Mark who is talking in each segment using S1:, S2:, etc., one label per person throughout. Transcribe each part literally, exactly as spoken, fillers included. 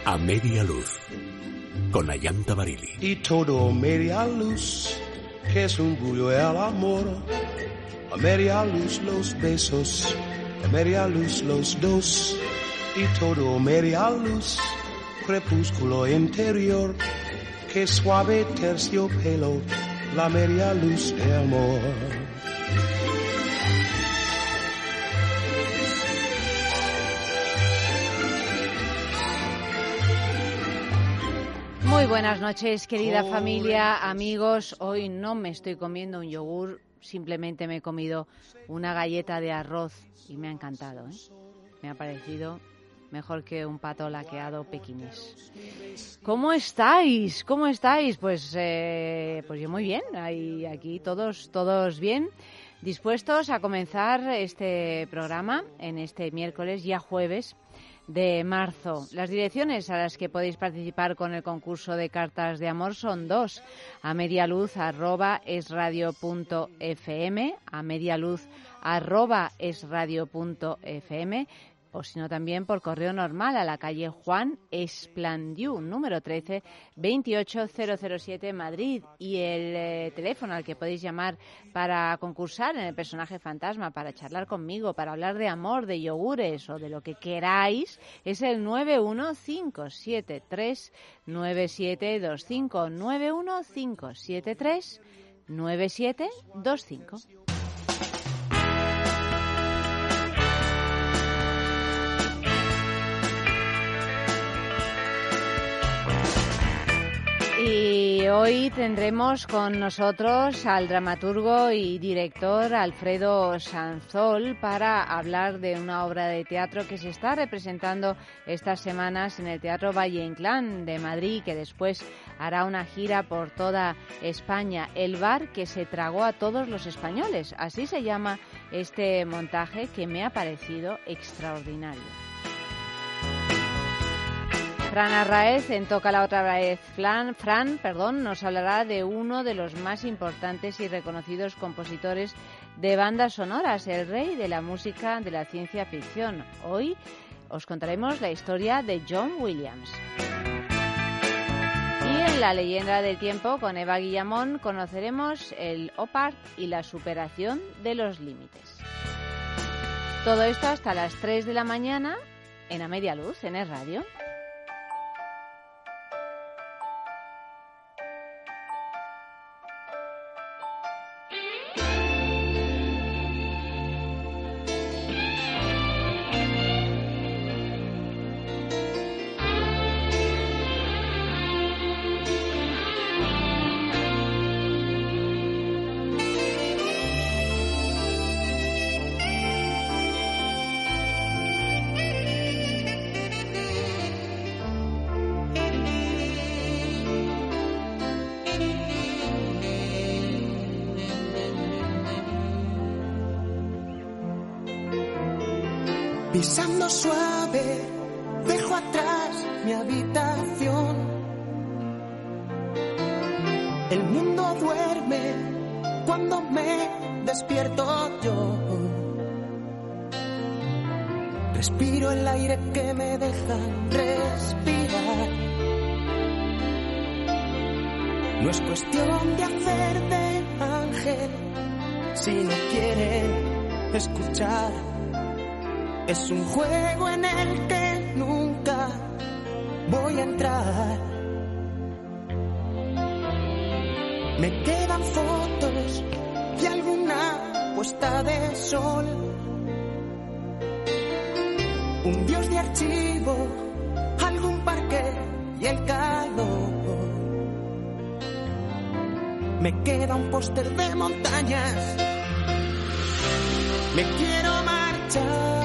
S1: A media luz, con Ayanta Barili.
S2: Y todo media luz, que es un bullo el amor. A media luz los besos, a media luz los dos. Y todo media luz, crepúsculo interior. Que suave terciopelo, la media luz de amor.
S3: Muy buenas noches, querida familia, amigos. Hoy no me estoy comiendo un yogur, simplemente me he comido una galleta de arroz y me ha encantado, ¿eh? Me ha parecido mejor que un pato laqueado pequinés. ¿Cómo estáis? ¿Cómo estáis? Pues, eh, pues yo muy bien. Hay aquí todos, todos bien, dispuestos a comenzar este programa en este miércoles, ya jueves de marzo. Las direcciones a las que podéis participar con el concurso de cartas de amor son dos: a medialuz arroba esradio punto fm, a medialuz arroba esradio punto fm, o si no también por correo normal a la calle Juan Esplandiú, número trece, veintiocho mil siete, Madrid. Y el eh, teléfono al que podéis llamar para concursar en el personaje fantasma, para charlar conmigo, para hablar de amor, de yogures o de lo que queráis, es el nueve uno cinco siete tres nueve siete dos cinco, nueve uno cinco siete tres nueve siete dos cinco. Y hoy tendremos con nosotros al dramaturgo y director Alfredo Sanzol para hablar de una obra de teatro que se está representando estas semanas en el Teatro Valle Inclán de Madrid, que después hará una gira por toda España. El bar que se tragó a todos los españoles. Así se llama este montaje que me ha parecido extraordinario. Fran Arraez, en Toca la Otra Vez, Fran, Fran perdón, nos hablará de uno de los más importantes y reconocidos compositores de bandas sonoras, el rey de la música de la ciencia ficción. Hoy os contaremos la historia de John Williams. Y en La Leyenda del Tiempo, con Eva Guillamón, conoceremos el OPART y la superación de los límites. Todo esto hasta las tres de la mañana en A Media Luz, en Es Radio.
S4: Pisando suave, dejo atrás mi habitación. El mundo duerme cuando me despierto yo. Respiro el aire que me dejan respirar. No es cuestión de hacer de ángel si no quieren escuchar. Es un juego en el que nunca voy a entrar. Me quedan fotos y alguna puesta de sol. Un dios de archivo, algún parque y el calor. Me queda un póster de montañas. Me quiero marchar.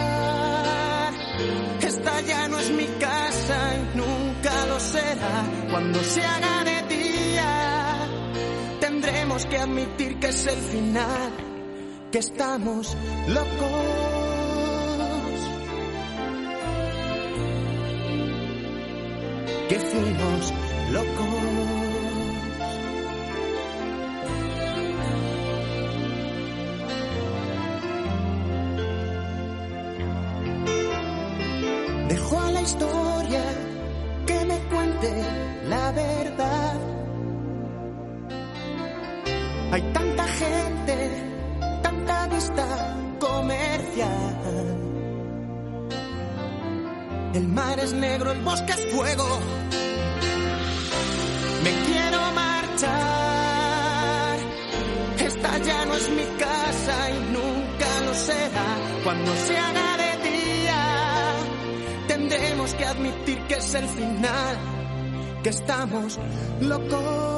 S4: Esta ya no es mi casa y nunca lo será. Cuando se haga de día, tendremos que admitir que es el final, que estamos locos, que fuimos locos. Dejo a la historia que decirte la verdad. Hay tanta gente, tanta vista comercial. El mar es negro, el bosque es fuego. Me quiero marchar. Esta ya no es mi casa y nunca lo será. Cuando se haga de día, tendremos que admitir que es el final, que estamos locos.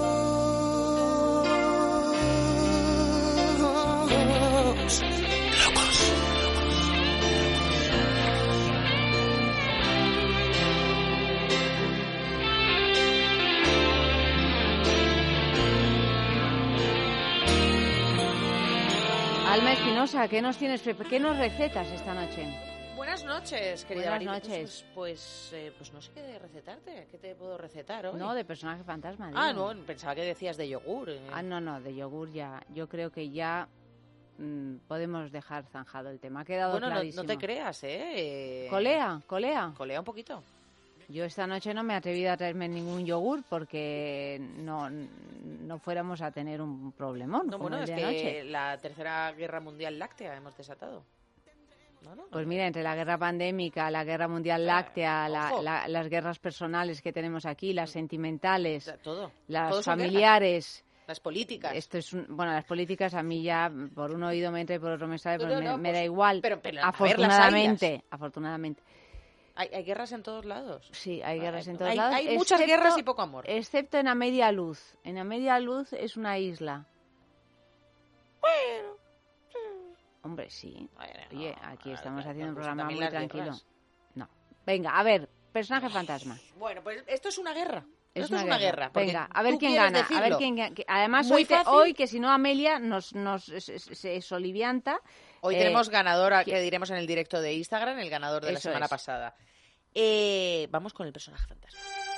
S3: Alma Espinosa, ¿qué nos tienes, qué nos recetas esta noche?
S5: Buenas noches, querida
S3: Buenas
S5: Marina.
S3: noches.
S5: Pues, pues, eh, pues no sé qué recetarte. ¿Qué te puedo recetar hoy?
S3: No, de personaje fantasma.
S5: Ah,
S3: digo.
S5: no, pensaba que decías de yogur. eh.
S3: Ah, no, no, de yogur ya. Yo creo que ya mmm, podemos dejar zanjado el tema. Ha quedado
S5: bueno, no,
S3: clarísimo.
S5: no te creas, ¿eh?
S3: Colea, colea.
S5: Colea un poquito.
S3: Yo esta noche no me he atrevido a traerme ningún yogur porque no, no fuéramos a tener un problemón
S5: No,
S3: como
S5: bueno,
S3: el
S5: es
S3: de
S5: que
S3: anoche.
S5: la tercera guerra mundial láctea hemos desatado. No, no,
S3: Pues
S5: no.
S3: mira, entre la guerra pandémica, la guerra mundial
S5: Ah,
S3: láctea, la-
S5: ojo.
S3: la- las guerras personales que tenemos aquí, las sentimentales,
S5: O sea, todo.
S3: las
S5: Todo son
S3: familiares.
S5: guerras. Las políticas.
S3: Esto es un- bueno, las políticas a mí ya por un oído me entra y por otro me sale,
S5: No,
S3: pero
S5: no,
S3: me,
S5: no,
S3: me
S5: pues,
S3: da igual.
S5: pero- pero, a ver, las
S3: afortunadamente, afortunadamente.
S5: Hay, hay guerras en todos lados.
S3: Sí, hay guerras en todos
S5: hay,
S3: lados.
S5: Hay muchas
S3: excepto-
S5: guerras y poco amor.
S3: Excepto en A Media Luz. En A Media Luz es una isla.
S5: Bueno.
S3: Hombre, sí.
S5: Bueno,
S3: Oye, aquí
S5: no,
S3: estamos
S5: no,
S3: haciendo un
S5: pues
S3: programa
S5: también
S3: muy
S5: las
S3: tranquilo.
S5: guerras.
S3: No. Venga, a ver, personaje fantasma.
S5: Bueno, pues esto es una guerra.
S3: Es
S5: esto
S3: una
S5: es una
S3: guerra.
S5: guerra. porque
S3: Venga, a ver
S5: tú
S3: quién
S5: quieres
S3: gana. A ver
S5: decirlo.
S3: quién gana. Que- Además,
S5: Muy
S3: hoy, te-
S5: fácil.
S3: hoy, que si no Amelia nos, nos se, se- se solivianta.
S5: Hoy
S3: eh,
S5: tenemos ganadora,
S3: que-
S5: que diremos en el directo de Instagram, el ganador de la
S3: Eso
S5: semana
S3: es.
S5: pasada. Eh, vamos con el personaje fantasma.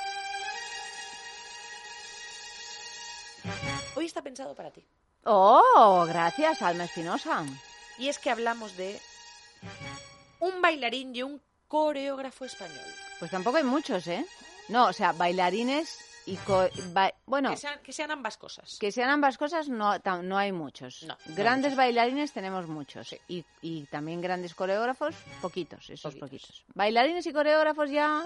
S5: Hoy está pensado para ti.
S3: Oh, gracias, Alma Espinosa.
S5: Y es que hablamos de un bailarín y un coreógrafo español.
S3: Pues tampoco hay muchos, ¿eh? No, o sea, bailarines y... co- ba- bueno,
S5: Que sean, que sean ambas cosas.
S3: que sean ambas cosas no, tam- no hay muchos.
S5: No, no hay
S3: Grandes
S5: muchos.
S3: bailarines tenemos muchos.
S5: Sí.
S3: Y, y también grandes coreógrafos, poquitos, esos
S5: Poquitos.
S3: poquitos. Bailarines y coreógrafos ya...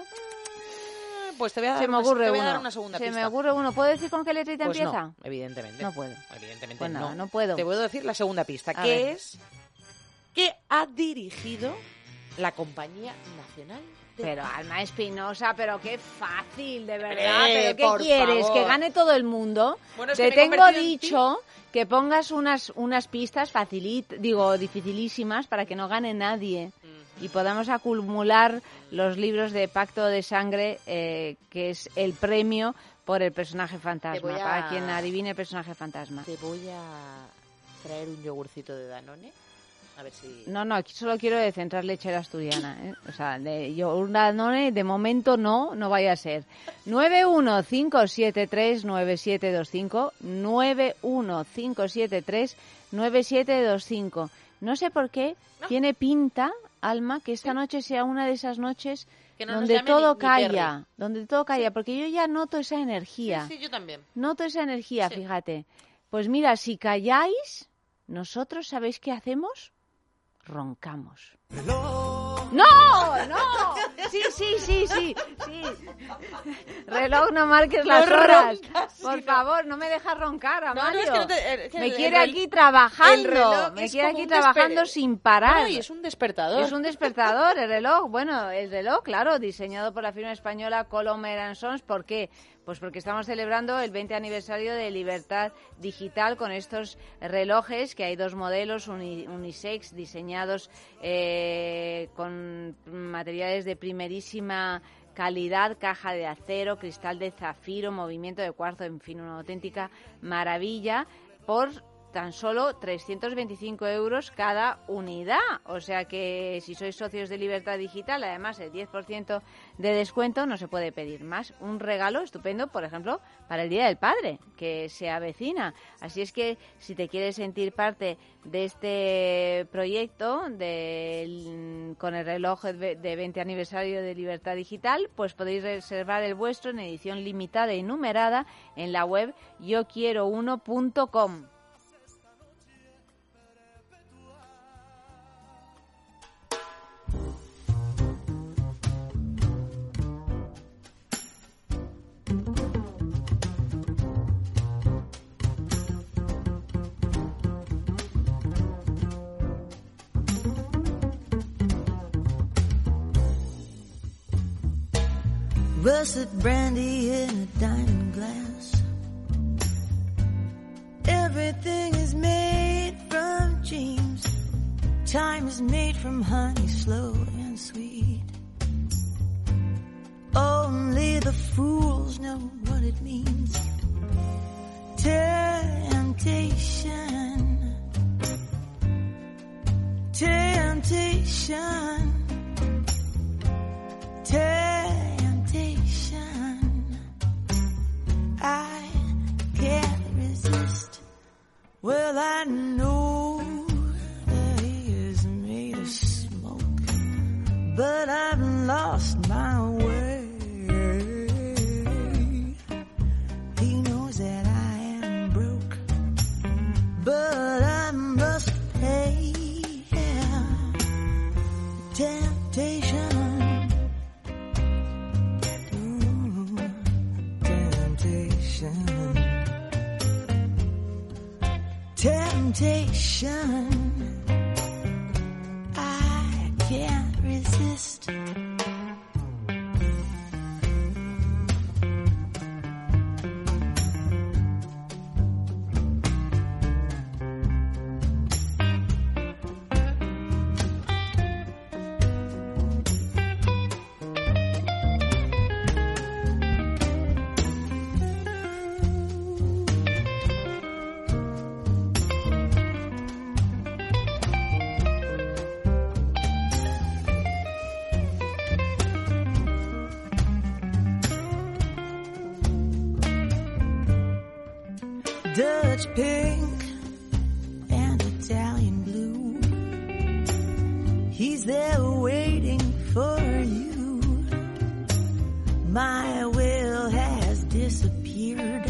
S5: Eh, Pues te voy a dar,
S3: Se me
S5: una,
S3: ocurre
S5: te voy a
S3: uno.
S5: dar una segunda
S3: Se
S5: pista.
S3: me ocurre uno. ¿Puedo decir con qué letrita
S5: Pues
S3: empieza?
S5: no, evidentemente.
S3: No puedo.
S5: Evidentemente
S3: Pues nada,
S5: no.
S3: no puedo.
S5: Te puedo decir la segunda pista,
S3: A
S5: que
S3: ver.
S5: es que ha dirigido la Compañía Nacional de...
S3: Pero Alma Espinosa, pero qué fácil, de verdad.
S5: Eh,
S3: ¿Pero qué
S5: por
S3: quieres?
S5: favor.
S3: ¿Que gane todo el mundo?
S5: Bueno, es
S3: Te
S5: que me he
S3: tengo
S5: convertido en ti.
S3: dicho que pongas unas, unas pistas facilit, digo, dificilísimas para que no gane nadie y podamos acumular los libros de Pacto de Sangre, eh, que es el premio por el personaje fantasma,
S5: voy a-
S3: para quien adivine el personaje fantasma.
S5: Te voy a traer un yogurcito de Danone. A ver si...
S3: No, no, aquí solo quiero de central lechera asturiana, ¿eh? O sea, de yogur Danone, de momento no, no vaya a ser. nueve uno cinco siete tres nueve siete dos cinco, nueve uno cinco siete tres nueve siete dos cinco. No sé por qué,
S5: No.
S3: tiene pinta, Alma, que esta noche sea una de esas noches
S5: Que no nos
S3: donde
S5: llame
S3: todo
S5: ni- ni
S3: calla,
S5: Perry.
S3: donde todo calla, porque yo ya noto esa energía.
S5: Sí, sí, yo también.
S3: Noto esa energía,
S5: Sí.
S3: fíjate. Pues mira, si calláis, nosotros, ¿sabéis qué hacemos? Roncamos. ¡No! ¡No! Sí, sí, sí, sí, sí. Reloj, no marques las
S5: No
S3: horas.
S5: roncas,
S3: Por
S5: sino-
S3: favor, no me dejas roncar,
S5: No, no,
S3: Amalio.
S5: es que no te- es que
S3: Me
S5: el-
S3: quiere
S5: el rel-
S3: aquí
S5: el
S3: trabajando.
S5: reloj
S3: Me
S5: es
S3: quiere
S5: como
S3: aquí
S5: un
S3: trabajando
S5: despe-
S3: sin parar.
S5: Ay, es un despertador.
S3: Es un despertador, el reloj. Bueno, el reloj, claro, diseñado por la firma española Colomer and Sons. ¿Por qué? Pues porque estamos celebrando el veinte aniversario de Libertad Digital con estos relojes, que hay dos modelos uni- unisex diseñados eh, con materiales de primerísima calidad, caja de acero, cristal de zafiro, movimiento de cuarzo, en fin, una auténtica maravilla por tan solo trescientos veinticinco euros cada unidad. O sea que si sois socios de Libertad Digital, además el diez por ciento de descuento, no se puede pedir más. Un regalo estupendo, por ejemplo, para el Día del Padre, que se avecina. Así es que si te quieres sentir parte de este proyecto de, con el reloj de veinte aniversario de Libertad Digital, pues podéis reservar el vuestro en edición limitada y numerada en la web yo quiero uno punto com.
S6: Russet brandy in a diamond glass. Everything is made from dreams. Time is made from honey, slow and sweet. Only the fools know what it means. Temptation. Temptation. Temptation. I can't resist. Well, I know that he is made of smoke, but I've lost my way. He knows that I am broke, but I must pay. Yeah. Temptation. Temptation, I can't resist. Dutch pink and Italian blue. He's there waiting for you. My will has disappeared.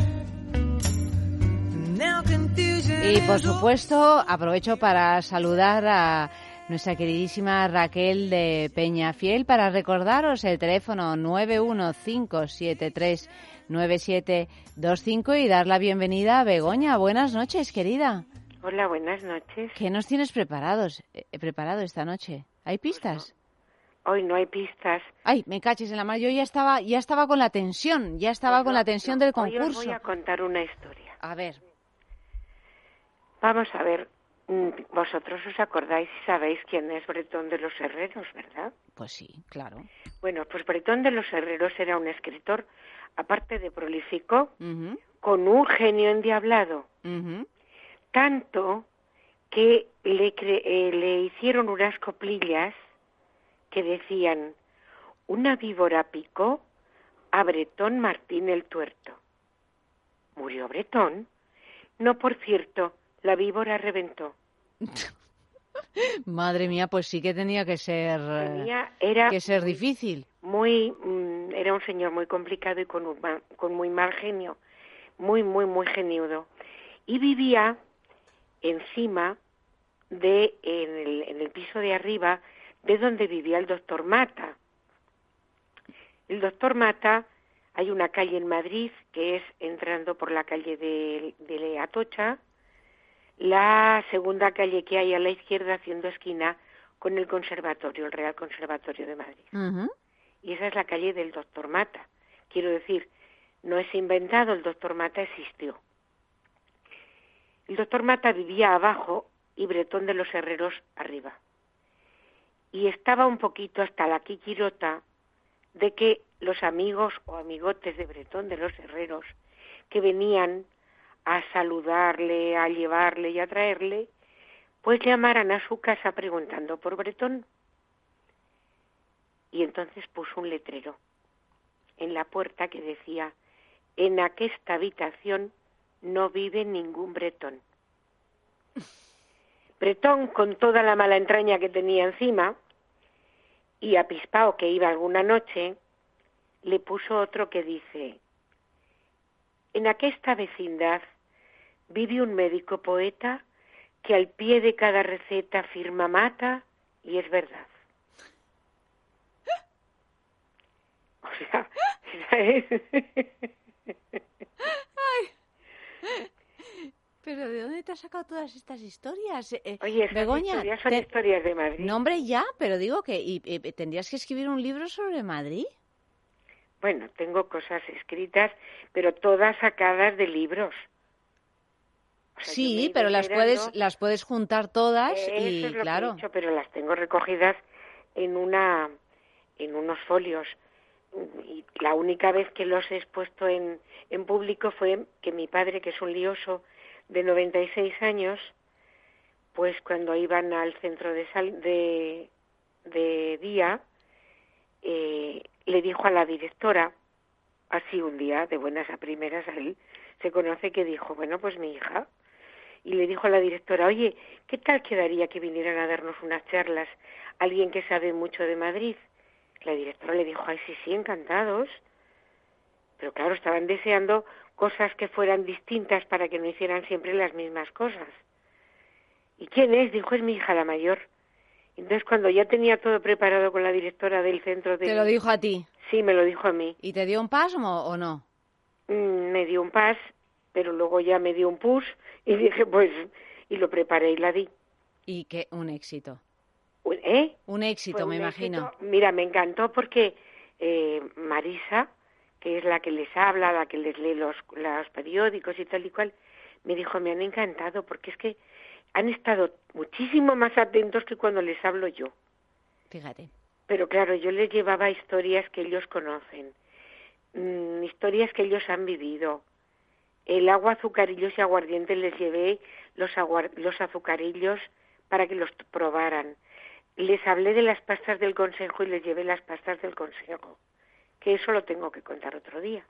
S6: Now confusion.
S3: Y por supuesto, aprovecho para saludar a nuestra queridísima Raquel de Peñafiel para recordaros el teléfono nueve uno cinco siete tres nueve siete dos cinco y dar la bienvenida a Begoña. Buenas noches, querida.
S7: Hola, buenas noches.
S3: ¿Qué nos tienes preparados, eh, preparado esta noche? ¿Hay pistas?
S7: Hoy no hay pistas.
S3: Ay, me caches en la mano. Yo ya estaba, ya estaba con la tensión, ya estaba
S7: Pues
S3: con
S7: no,
S3: la tensión
S7: no,
S3: del
S7: hoy
S3: concurso.
S7: os voy a contar una historia.
S3: A ver.
S7: Vamos a ver. Vosotros os acordáis y sabéis quién es Bretón de los Herreros, ¿verdad?
S3: Pues sí, claro.
S7: Bueno, pues Bretón de los Herreros era un escritor, aparte de prolífico,
S3: Uh-huh.
S7: con un genio endiablado.
S3: Uh-huh.
S7: Tanto que le, cre- eh, le hicieron unas coplillas que decían: una víbora picó a Bretón Martín el Tuerto. ¿Murió Bretón? No, por cierto, la víbora reventó.
S3: Madre mía, pues sí que tenía que ser
S7: Tenía, era
S3: que ser difícil.
S7: muy, mm, era un señor muy complicado y con, un ma- con muy mal genio, muy, muy, muy geniudo. Y vivía encima de, en el, en el piso de arriba, de donde vivía el doctor Mata. El doctor Mata, hay una calle en Madrid que es entrando por la calle de, de Atocha, la segunda calle que hay a la izquierda haciendo esquina con el conservatorio, el Real Conservatorio de Madrid.
S3: Uh-huh.
S7: Y esa es la calle del doctor Mata. Quiero decir, no es inventado, el doctor Mata existió. El doctor Mata vivía abajo y Bretón de los Herreros arriba. Y estaba un poquito hasta la quiquirota de que los amigos o amigotes de Bretón de los Herreros que venían a saludarle, a llevarle y a traerle, pues llamaran a su casa preguntando por Bretón. Y entonces puso un letrero en la puerta que decía: en aquesta habitación no vive ningún bretón. Bretón, con toda la mala entraña que tenía encima, y apispao que iba alguna noche, le puso otro que dice: en aquesta vecindad vive un médico poeta que al pie de cada receta firma mata y es verdad. O sea, ¿sabes?
S3: Pero ¿de dónde te has sacado todas estas historias? Eh,
S7: Oye, estas
S3: Begoña,
S7: historias son
S3: te...
S7: historias de Madrid.
S3: No, hombre, ya, pero digo que y, y, tendrías que escribir un libro sobre Madrid.
S7: Bueno, tengo cosas escritas, pero todas sacadas de libros. O sea,
S3: sí, pero las puedes las puedes juntar todas
S7: Eso
S3: y
S7: es lo
S3: claro.
S7: que he hecho, pero las tengo recogidas en una en unos folios. Y la única vez que los he expuesto en, en público fue que mi padre, que es un lioso de noventa y seis años, pues cuando iban al centro de sal, de, de día, eh, le dijo a la directora, así un día, de buenas a primeras, a él se conoce que dijo, bueno, pues mi hija, y le dijo a la directora, oye, ¿qué tal quedaría que vinieran a darnos unas charlas alguien que sabe mucho de Madrid? La directora le dijo, ay, sí, sí, encantados. Pero claro, estaban deseando cosas que fueran distintas para que no hicieran siempre las mismas cosas. ¿Y quién es? Dijo, es mi hija la mayor. Entonces, cuando ya tenía todo preparado con la directora del centro de...
S3: ¿Te lo dijo a ti?
S7: Sí, me lo dijo a mí.
S3: ¿Y te dio un pas o, o no?
S7: Mm, me dio un pas, pero luego ya me dio un push y dije, pues, y lo preparé y la di.
S3: Y que un éxito.
S7: ¿Eh?
S3: Un éxito,
S7: Fue
S3: me
S7: un
S3: imagino.
S7: éxito. Mira, me encantó porque eh, Marisa, que es la que les habla, la que les lee los, los periódicos y tal y cual, me dijo, me han encantado porque es que han estado muchísimo más atentos que cuando les hablo yo.
S3: Fíjate.
S7: Pero claro, yo les llevaba historias que ellos conocen, mmm, historias que ellos han vivido. El agua, azucarillos y aguardiente les llevé los, aguar- los azucarillos para que los probaran. Les hablé de las pastas del consejo y les llevé las pastas del consejo, que eso lo tengo que contar otro día.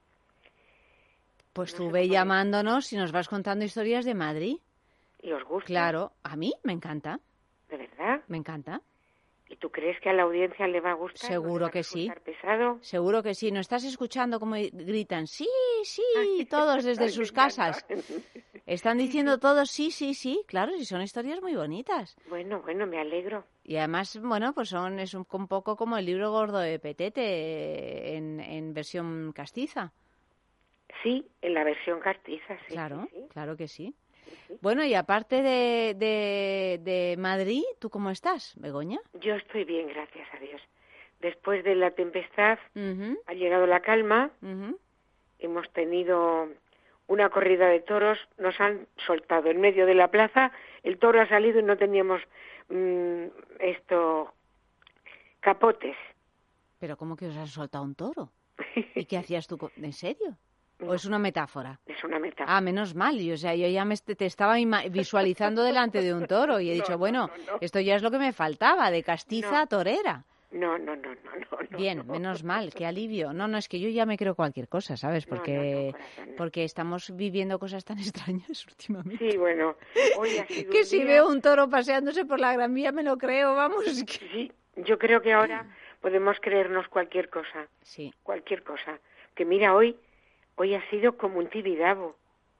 S3: Pues
S7: No
S3: tú
S7: sé
S3: ve
S7: cómo
S3: llamándonos y nos vas contando historias de Madrid.
S7: ¿Y os gusta?
S3: Claro, a mí me encanta,
S7: ¿De verdad?
S3: me encanta.
S7: ¿Y tú crees que a la audiencia le va a gustar?
S3: Seguro
S7: ¿No le va a
S3: que sí.
S7: resultar pesado?
S3: Seguro que sí. ¿No estás escuchando cómo gritan? Sí, sí, todos desde
S7: Ay,
S3: sus
S7: me encanta.
S3: casas. Están diciendo todos sí, sí, sí. Claro, sí, son historias muy bonitas.
S7: Bueno, bueno, me alegro.
S3: Y además, bueno, pues son es un, un poco como el libro gordo de Petete en, en versión castiza.
S7: Sí, en la versión castiza, sí.
S3: Claro,
S7: sí, sí.
S3: claro que sí.
S7: Sí, sí.
S3: Bueno, y aparte de, de, de Madrid, ¿tú cómo estás, Begoña?
S7: Yo estoy bien, gracias a Dios. Después de la tempestad
S3: Uh-huh,
S7: ha llegado la calma,
S3: uh-huh.
S7: hemos tenido una corrida de toros, nos han soltado en medio de la plaza, el toro ha salido y no teníamos mmm, esto, capotes.
S3: ¿Pero cómo que os han soltado un toro? ¿Y qué hacías tú? co- ¿En serio? ¿O es una metáfora?
S7: Es una metáfora.
S3: Ah, menos mal. Y, o sea, yo ya me est- te estaba ima- visualizando delante de un toro y he dicho,
S7: No, no,
S3: bueno,
S7: no, no.
S3: esto ya es lo que me faltaba, de castiza
S7: No.
S3: a torera.
S7: No, no, no, no, no, no.
S3: Bien,
S7: no.
S3: menos mal, qué alivio. No, no, es que yo ya me creo cualquier cosa, ¿sabes?
S7: No, no,
S3: Porque,
S7: no, corazón, no.
S3: porque estamos viviendo cosas tan extrañas últimamente.
S7: Sí, bueno, hoy ha sido
S3: Que
S7: un
S3: si
S7: día-
S3: veo un toro paseándose por la Gran Vía me lo creo, vamos. es que-
S7: Sí, yo creo que ahora podemos creernos cualquier cosa,
S3: Sí,
S7: cualquier cosa. Que mira, hoy hoy ha sido como un tibidabo.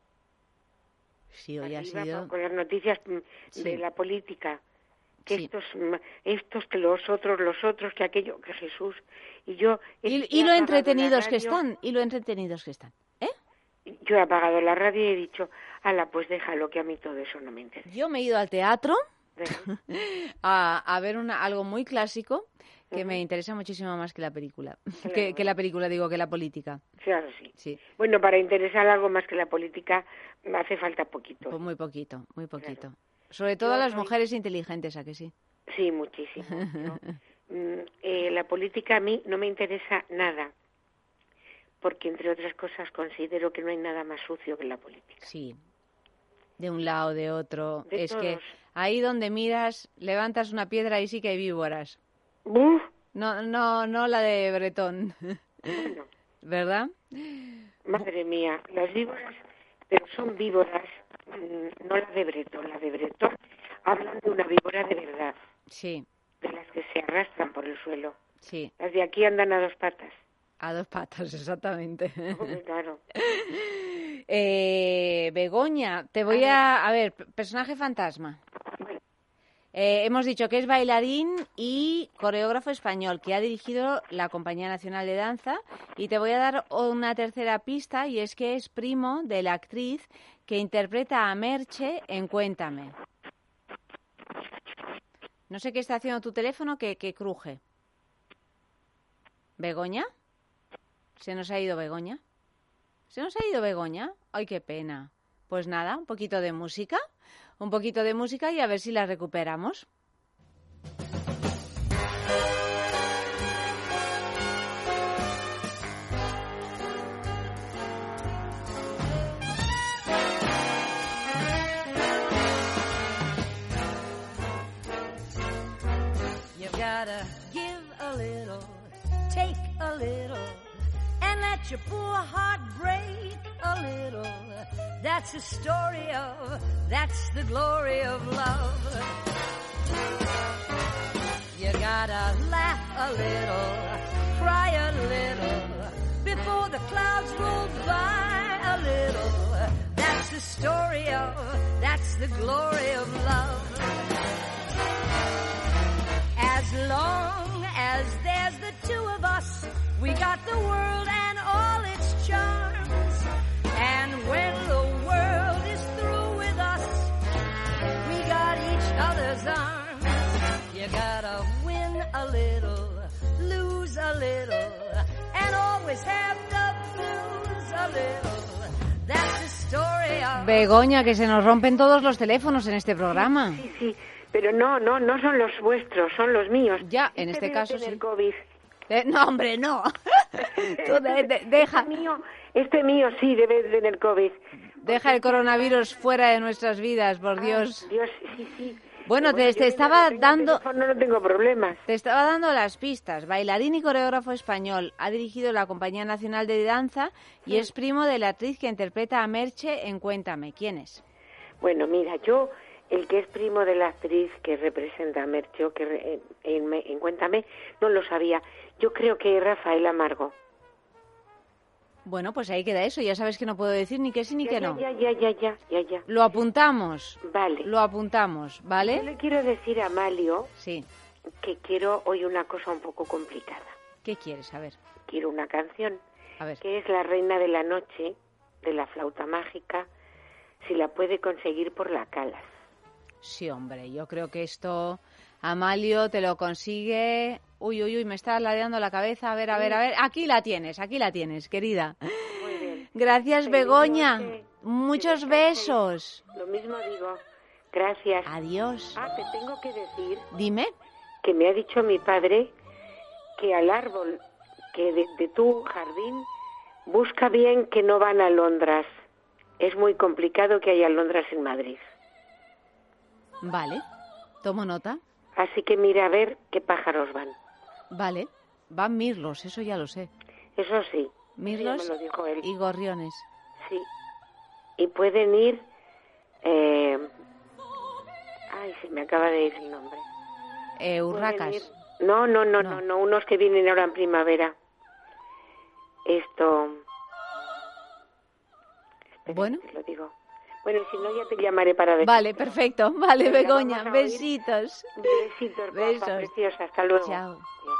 S3: sí, hoy ha
S7: Arriba,
S3: sido...
S7: con las noticias mm,
S3: Sí.
S7: de la política. Que
S3: Sí.
S7: estos, mm, estos, que los otros, los otros, que aquello, que Jesús. Y yo... he-
S3: Y,
S7: he
S3: y lo
S7: apagado la
S3: entretenidos que
S7: radio,
S3: están, y lo entretenidos que están. ¿Eh?
S7: Yo he apagado la radio y he dicho, ala, pues déjalo, que a mí todo eso no me interesa.
S3: Yo me he ido al teatro
S7: Deja-
S3: a, a ver una, algo muy clásico que
S7: Ujú.
S3: me interesa muchísimo más que la película.
S7: Claro.
S3: Que, que la película, digo, que la política.
S7: Claro, sí.
S3: Sí,
S7: Bueno, para interesar algo más que la política hace falta poquito.
S3: pues muy poquito, muy poquito. Sobre todo
S7: Yo
S3: a las
S7: soy-
S3: mujeres inteligentes, ¿a que sí?
S7: Sí, muchísimo. Yo, mm, eh, la política a mí no me interesa nada, porque entre otras cosas considero que no hay nada más sucio que la política.
S3: Sí, de un lado, de otro.
S7: De
S3: es
S7: todos.
S3: que ahí donde miras, levantas una piedra y sí que hay víboras.
S7: ¡Buf!
S3: No, no, no la de Bretón,
S7: Bueno,
S3: ¿verdad?
S7: madre mía, las víboras, pero son víboras, mm, no las de Bretón, las de Bretón hablan de una víbora de verdad,
S3: Sí,
S7: de las que se arrastran por el suelo.
S3: sí,
S7: Las de aquí andan a dos patas.
S3: a dos patas, exactamente.
S7: Hombre, claro.
S3: Eh, Begoña, te voy a... A ver, p- personaje fantasma.
S7: Bueno,
S3: Eh, hemos dicho que es bailarín y coreógrafo español, que ha dirigido la Compañía Nacional de Danza. Y te voy a dar una tercera pista, y es que es primo de la actriz que interpreta a Merche en Cuéntame. No sé qué está haciendo tu teléfono, que, que cruje. ¿Begoña? ¿Se nos ha ido Begoña? ¿Se nos ha ido Begoña? ¡Ay, qué pena! Pues nada, un poquito de música, un poquito de música y a ver si la recuperamos.
S6: You've gotta give a little, take a little, and let your poor heart break a little. That's the story of, that's the glory of love. You gotta laugh a little, cry a little, before the clouds roll by a little. That's the story of, that's the glory of love. As long as there's the two of us, we got the world and all its charms. And when the world is through with us, we got each other's arms. You gotta win a little, lose a little, and always have the blues a little. That's the story of...
S3: Begoña, que se nos rompen todos los teléfonos en este programa.
S7: sí, sí, pero no, no, no son los vuestros, son los míos.
S3: Ya, en este
S7: debe
S3: caso
S7: tener
S3: sí.
S7: COVID.
S3: Eh, no, hombre, no. Tú de- de- deja,
S7: Este mío, este mío sí debe de tener COVID.
S3: deja el coronavirus fuera de nuestras vidas, por Dios.
S7: Ay, Dios, sí, sí.
S3: Bueno,
S7: Pero
S3: te, te
S7: yo
S3: estaba
S7: mientras tenga
S3: dando...
S7: teléfono no tengo problemas.
S3: Te estaba dando las pistas. Bailarín y coreógrafo español. Ha dirigido la Compañía Nacional de Danza y es primo de la actriz que interpreta a Merche en Cuéntame. ¿Quién es?
S7: Bueno, mira, yo, el que es primo de la actriz que representa a Merche, que re- en, en, en Cuéntame, no lo sabía. Yo creo que es Rafael Amargo.
S3: Bueno, pues ahí queda eso. Ya sabes que no puedo decir ni que sí ni
S7: Ya,
S3: que
S7: ya,
S3: no.
S7: ya, ya, ya, ya, ya, ya.
S3: Lo apuntamos.
S7: Vale.
S3: Lo apuntamos,
S7: Yo
S3: ¿vale?
S7: le quiero decir a Amalio
S3: Sí.
S7: que quiero hoy una cosa un poco complicada.
S3: ¿Qué quieres? A ver.
S7: Quiero una canción
S3: A ver.
S7: que es La Reina de la Noche, de la Flauta Mágica, si la puede conseguir por la Calas.
S3: Sí, hombre, yo creo que esto Amalio te lo consigue. Uy, uy, uy, me está ladeando la cabeza. A ver, a ver, a ver. Aquí la tienes, aquí la tienes, querida.
S7: Muy bien.
S3: Gracias,
S7: Feliz
S3: Begoña.
S7: noche.
S3: Muchos
S7: Que descanses.
S3: besos.
S7: Lo mismo digo. Gracias.
S3: Adiós.
S7: Ah, te tengo que decir
S3: Dime.
S7: que me ha dicho mi padre que al árbol que de, de tu jardín busca bien que no van alondras. Es muy complicado que haya alondras en Madrid.
S3: Vale. Tomo nota.
S7: Así que mira a ver qué pájaros van.
S3: Vale. Van mirlos, eso ya lo sé.
S7: Eso sí.
S3: Mirlos
S7: Sí, me lo dijo él.
S3: y gorriones.
S7: Sí. Y pueden ir... Eh... Ay, se me acaba de ir el nombre.
S3: Eh,
S7: Pueden
S3: urracas.
S7: ir- No, no, no,
S3: No.
S7: no, no, unos que vienen ahora en primavera. Esto... Espera,
S3: Bueno.
S7: te lo digo. Bueno, y si no, ya te llamaré para decir.
S3: Vale, perfecto. Vale,
S7: Venga,
S3: Begoña.
S7: vamos a oír.
S3: Besitos.
S7: Besitos, guapa,
S3: Besos.
S7: preciosa. Hasta luego.
S3: Chao.
S7: Adiós.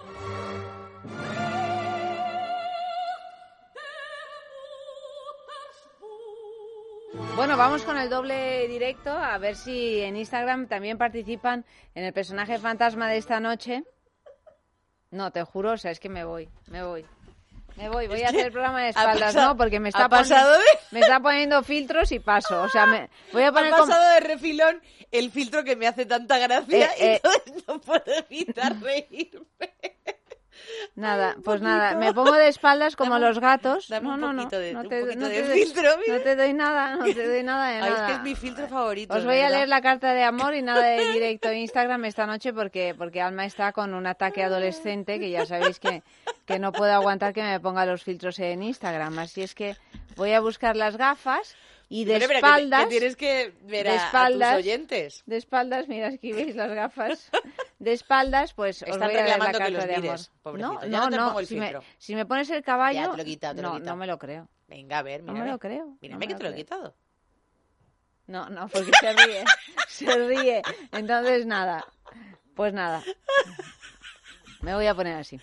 S3: Bueno, vamos con el doble directo, a ver si en Instagram también participan en el personaje fantasma de esta noche. No, te juro, o sea, es que me voy, me voy. Me voy, voy a hacer el programa de espaldas, pasado, ¿no? Porque me está, poni- de... me está poniendo filtros y paso. O sea, me voy a poner...
S5: Ha pasado com- de refilón el filtro que me hace tanta gracia eh, y eh... entonces no puedo evitar reírme.
S3: Nada, pues nada, me pongo de espaldas como dame, los gatos.
S5: Dame
S3: no,
S5: un
S3: no, no,
S5: poquito de,
S3: no
S5: un
S3: te,
S5: poquito
S3: no
S5: de
S3: te
S5: filtro.
S3: Doy, no te doy nada, no te doy nada de
S5: Ay,
S3: nada.
S5: es que es mi filtro favorito.
S3: Os voy
S5: ¿verdad?
S3: a leer la carta de amor y nada de directo en Instagram esta noche porque porque Alma está con un ataque adolescente que ya sabéis que, que no puedo aguantar que me ponga los filtros en Instagram. Así es que voy a buscar las gafas. Y de pero, espaldas...
S5: Que, que tienes que ver a,
S3: de espaldas,
S5: a tus oyentes.
S3: De espaldas, mira, aquí veis las gafas. De espaldas, pues os
S5: Están
S3: voy a leer la carta
S5: que los
S3: de
S5: mires,
S3: amor. No,
S5: no,
S3: no, no. Si, me, si me pones el caballo...
S5: Ya, te lo he quitado, te lo he
S3: no,
S5: quitado.
S3: no me lo creo.
S5: Venga, a ver, mira.
S3: No me lo creo.
S5: Mírame
S3: no
S5: que te lo, lo he quitado.
S3: No, no, porque se ríe. Se ríe. Entonces, nada. Pues nada. Me voy a poner así.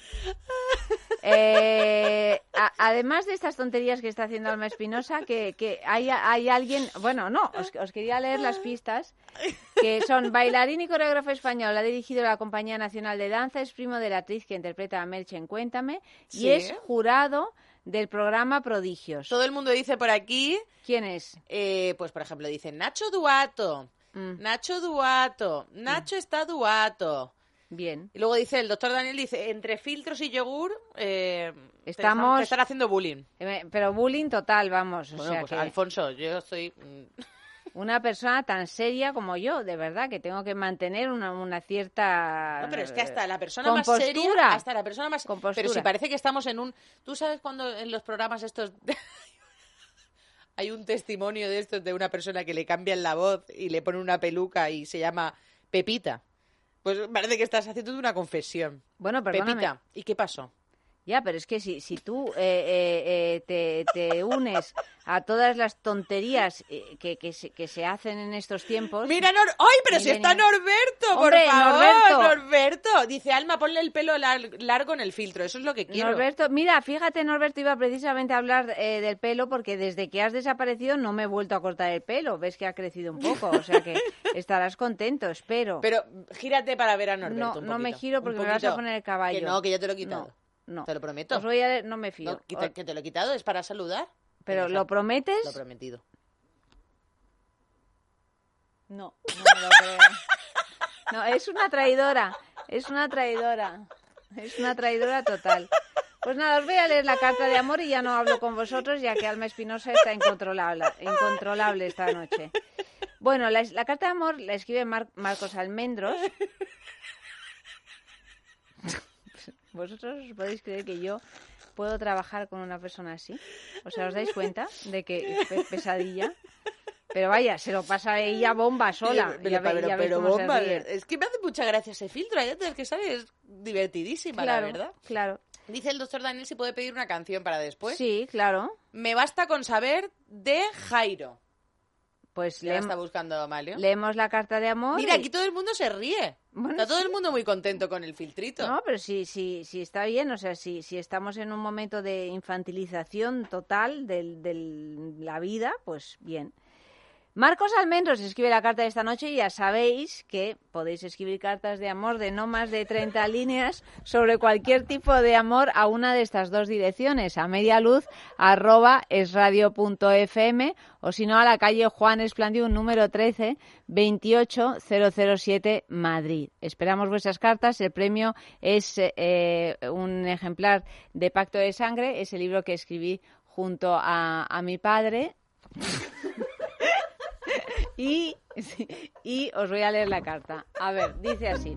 S3: Eh, a, además de estas tonterías que está haciendo Alma Espinosa, que, que hay, hay alguien... Bueno, no, os, os quería leer las pistas, que son bailarín y coreógrafo español, ha dirigido la Compañía Nacional de Danza, es primo de la actriz que interpreta a Merche en Cuéntame,
S5: ¿Sí?
S3: Y es jurado del programa Prodigios.
S5: Todo el mundo dice por aquí...
S3: ¿Quién es?
S5: Eh, pues, por ejemplo, dicen Nacho Duato, mm. Nacho Duato, Nacho mm. está Duato...
S3: Bien.
S5: Y luego dice, el doctor Daniel dice, entre filtros y yogur, eh,
S3: estamos...
S5: te están haciendo bullying.
S3: Eh, pero bullying total, vamos. O
S5: bueno,
S3: sea
S5: pues
S3: que...
S5: Alfonso, yo estoy...
S3: Una persona tan seria como yo, de verdad, que tengo que mantener una, una cierta...
S5: No, pero es que hasta la persona
S3: compostura.
S5: más seria, hasta la persona más...
S3: Compostura.
S5: Pero si parece que estamos en un... ¿Tú sabes cuando en los programas estos... hay un testimonio de estos de una persona que le cambian la voz y le ponen una peluca y se llama Pepita? Pues parece que estás haciendo una confesión.
S3: Bueno, perdóname.
S5: Pepita, ¿y qué pasó?
S3: Ya, pero es que si, si tú eh, eh, eh, te, te unes a todas las tonterías eh, que, que, se, que se hacen en estos tiempos...
S5: ¡Mira, Nor ¡ay, pero si está Norberto,
S3: Hombre,
S5: por favor!
S3: Norberto.
S5: Norberto. Dice, Alma, ponle el pelo lar largo en el filtro, eso es lo que quiero.
S3: Norberto, mira, fíjate, Norberto, iba precisamente a hablar eh, del pelo porque desde que has desaparecido no me he vuelto a cortar el pelo. Ves que ha crecido un poco, o sea que estarás contento, espero.
S5: Pero gírate para ver a Norberto
S3: No,
S5: un poquito,
S3: no me giro porque me vas a poner el caballo.
S5: Que no, que ya te lo he quitado.
S3: No. No.
S5: Te lo prometo.
S3: Os voy a... No me fío.
S5: No, que, te, que te lo he quitado, es para saludar.
S3: ¿Pero lo prometes?
S5: Lo prometido.
S3: No, no me lo creo. No, es una traidora. Es una traidora. Es una traidora total. Pues nada, os voy a leer la carta de amor y ya no hablo con vosotros, ya que Alma Espinosa está incontrolable, incontrolable esta noche. Bueno, la, la carta de amor la escribe Mar, Marcos Almendros. ¿Vosotros os podéis creer que yo puedo trabajar con una persona así? O sea, ¿os dais cuenta de que es pesadilla? Pero vaya, se lo pasa ella bomba sola.
S5: Pero,
S3: ya ve,
S5: pero,
S3: ya
S5: pero bomba, es que me hace mucha gracia ese filtro. Hay veces que sale, es divertidísima,
S3: claro,
S5: la verdad.
S3: Claro.
S5: Dice el doctor Daniel si puede pedir una canción para después.
S3: Sí, claro.
S5: Me basta con saber de Jairo.
S3: Pues
S5: le está buscando a Amalio.
S3: Leemos la carta de amor.
S5: Mira,
S3: y...
S5: aquí todo el mundo se ríe. Bueno, está todo sí. el mundo muy contento con el filtrito.
S3: No, pero sí, sí, sí está bien. O sea, si, si estamos en un momento de infantilización total de, de la vida, pues bien. Marcos Almendros escribe la carta de esta noche y ya sabéis que podéis escribir cartas de amor de no más de treinta líneas sobre cualquier tipo de amor a una de estas dos direcciones, a medialuz arroba esradio.fm o si no a la calle Juan Esplandiú número trece, veintiocho mil siete Madrid. Esperamos vuestras cartas. El premio es eh, un ejemplar de Pacto de Sangre, es el libro que escribí junto a, a mi padre. Y, y os voy a leer la carta. A ver, dice así.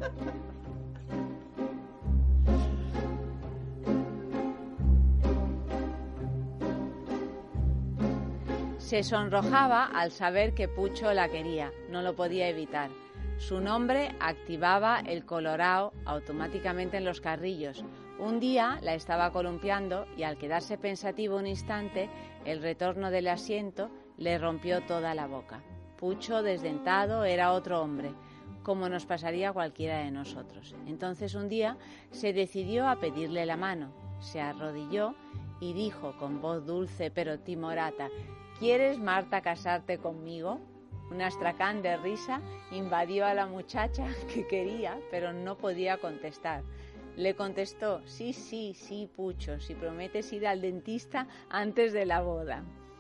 S3: Se sonrojaba al saber que Pucho la quería. No lo podía evitar. Su nombre activaba el colorao automáticamente en los carrillos. Un día la estaba columpiando y al quedarse pensativo un instante, el retorno del asiento le rompió toda la boca. Pucho, desdentado, era otro hombre. como nos pasaría a cualquiera de nosotros. Entonces un día se decidió a pedirle la mano, se arrodilló y dijo con voz dulce pero timorata: ¿quieres, Marta, casarte conmigo? Un astracán de risa invadió a la muchacha que quería, pero no podía contestar. Le contestó: sí, sí, sí, Pucho, si prometes ir al dentista antes de la boda.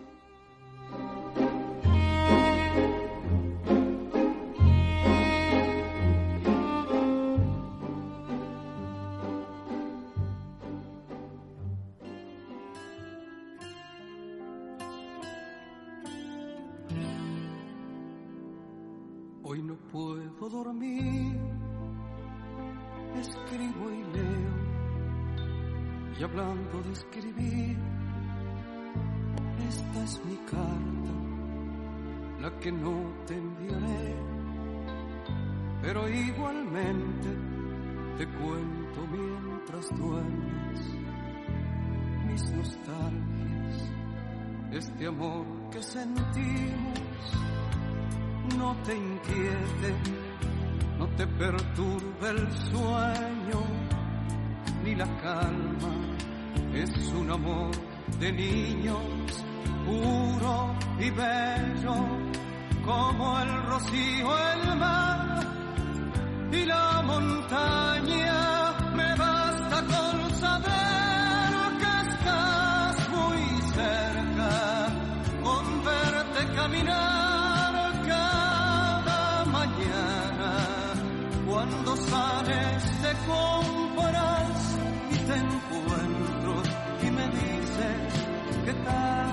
S8: Hoy no puedo dormir, escribo y leo, y hablando de escribir, esta es mi carta, la que no te enviaré, pero igualmente te cuento mientras duermes mis nostalgias, este amor que sentimos. No te inquiete, no te perturbe el sueño, ni la calma, es un amor de niños, puro y bello, como el rocío, el mar y la montaña. Me basta con saber que estás muy cerca, con verte caminar cuando sales de compras y te encuentro y me dices ¿qué tal?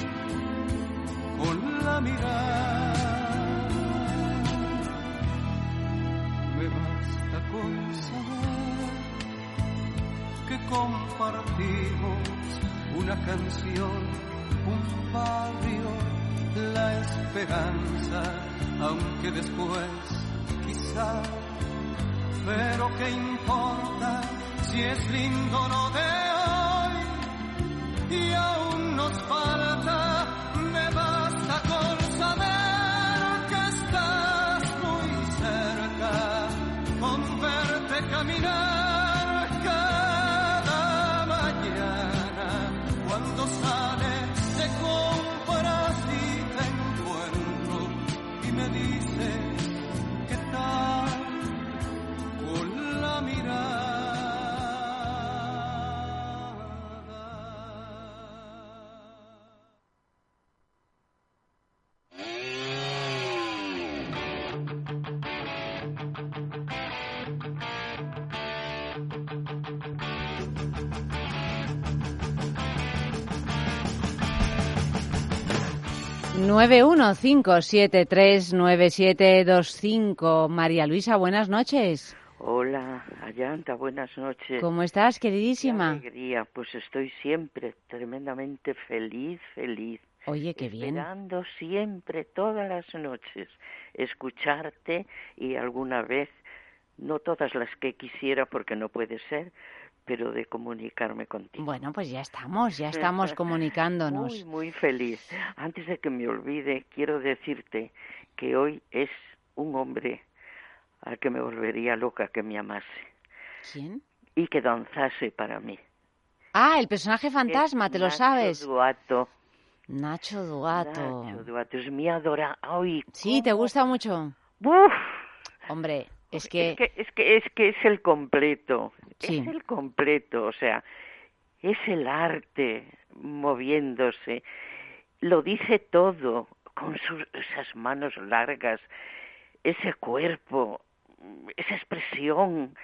S8: Con la mirada me basta con saber que compartimos una canción, un barrio, la esperanza, aunque después quizá. Pero qué importa si es lindo lo de hoy y aún nos falta. Me basta con saber que estás muy cerca, con verte caminar cada mañana cuando sales de compras y te encuentro y me dices ¿qué tal? La mirada.
S3: nueve uno cinco siete tres nueve siete dos cinco. María Luisa, buenas noches.
S9: Hola, Ayanta, buenas noches.
S3: ¿Cómo estás, queridísima?
S9: Qué alegría, pues estoy siempre tremendamente feliz, feliz.
S3: Oye, qué bien.
S9: Esperando siempre, todas las noches, escucharte y alguna vez, no todas las que quisiera porque no puede ser, pero de comunicarme contigo.
S3: Bueno, pues ya estamos, ya estamos comunicándonos.
S9: Muy, muy feliz. Antes de que me olvide, quiero decirte que hoy es un hombre al que me volvería loca que me amase.
S3: ¿Quién?
S9: Y que danzase para mí.
S3: Ah, el personaje fantasma, ¿te lo sabes?
S9: Nacho Duato.
S3: Nacho Duato.
S9: Nacho Duato, es mi adora. Ay,
S3: sí, ¿te gusta mucho?
S9: ¡Uf!
S3: Hombre, es que...
S9: Es que es, que, es, que es el completo.
S3: Sí.
S9: Es el completo, o sea, es el arte moviéndose. Lo dice todo, con sus, esas manos largas, ese cuerpo, esa expresión,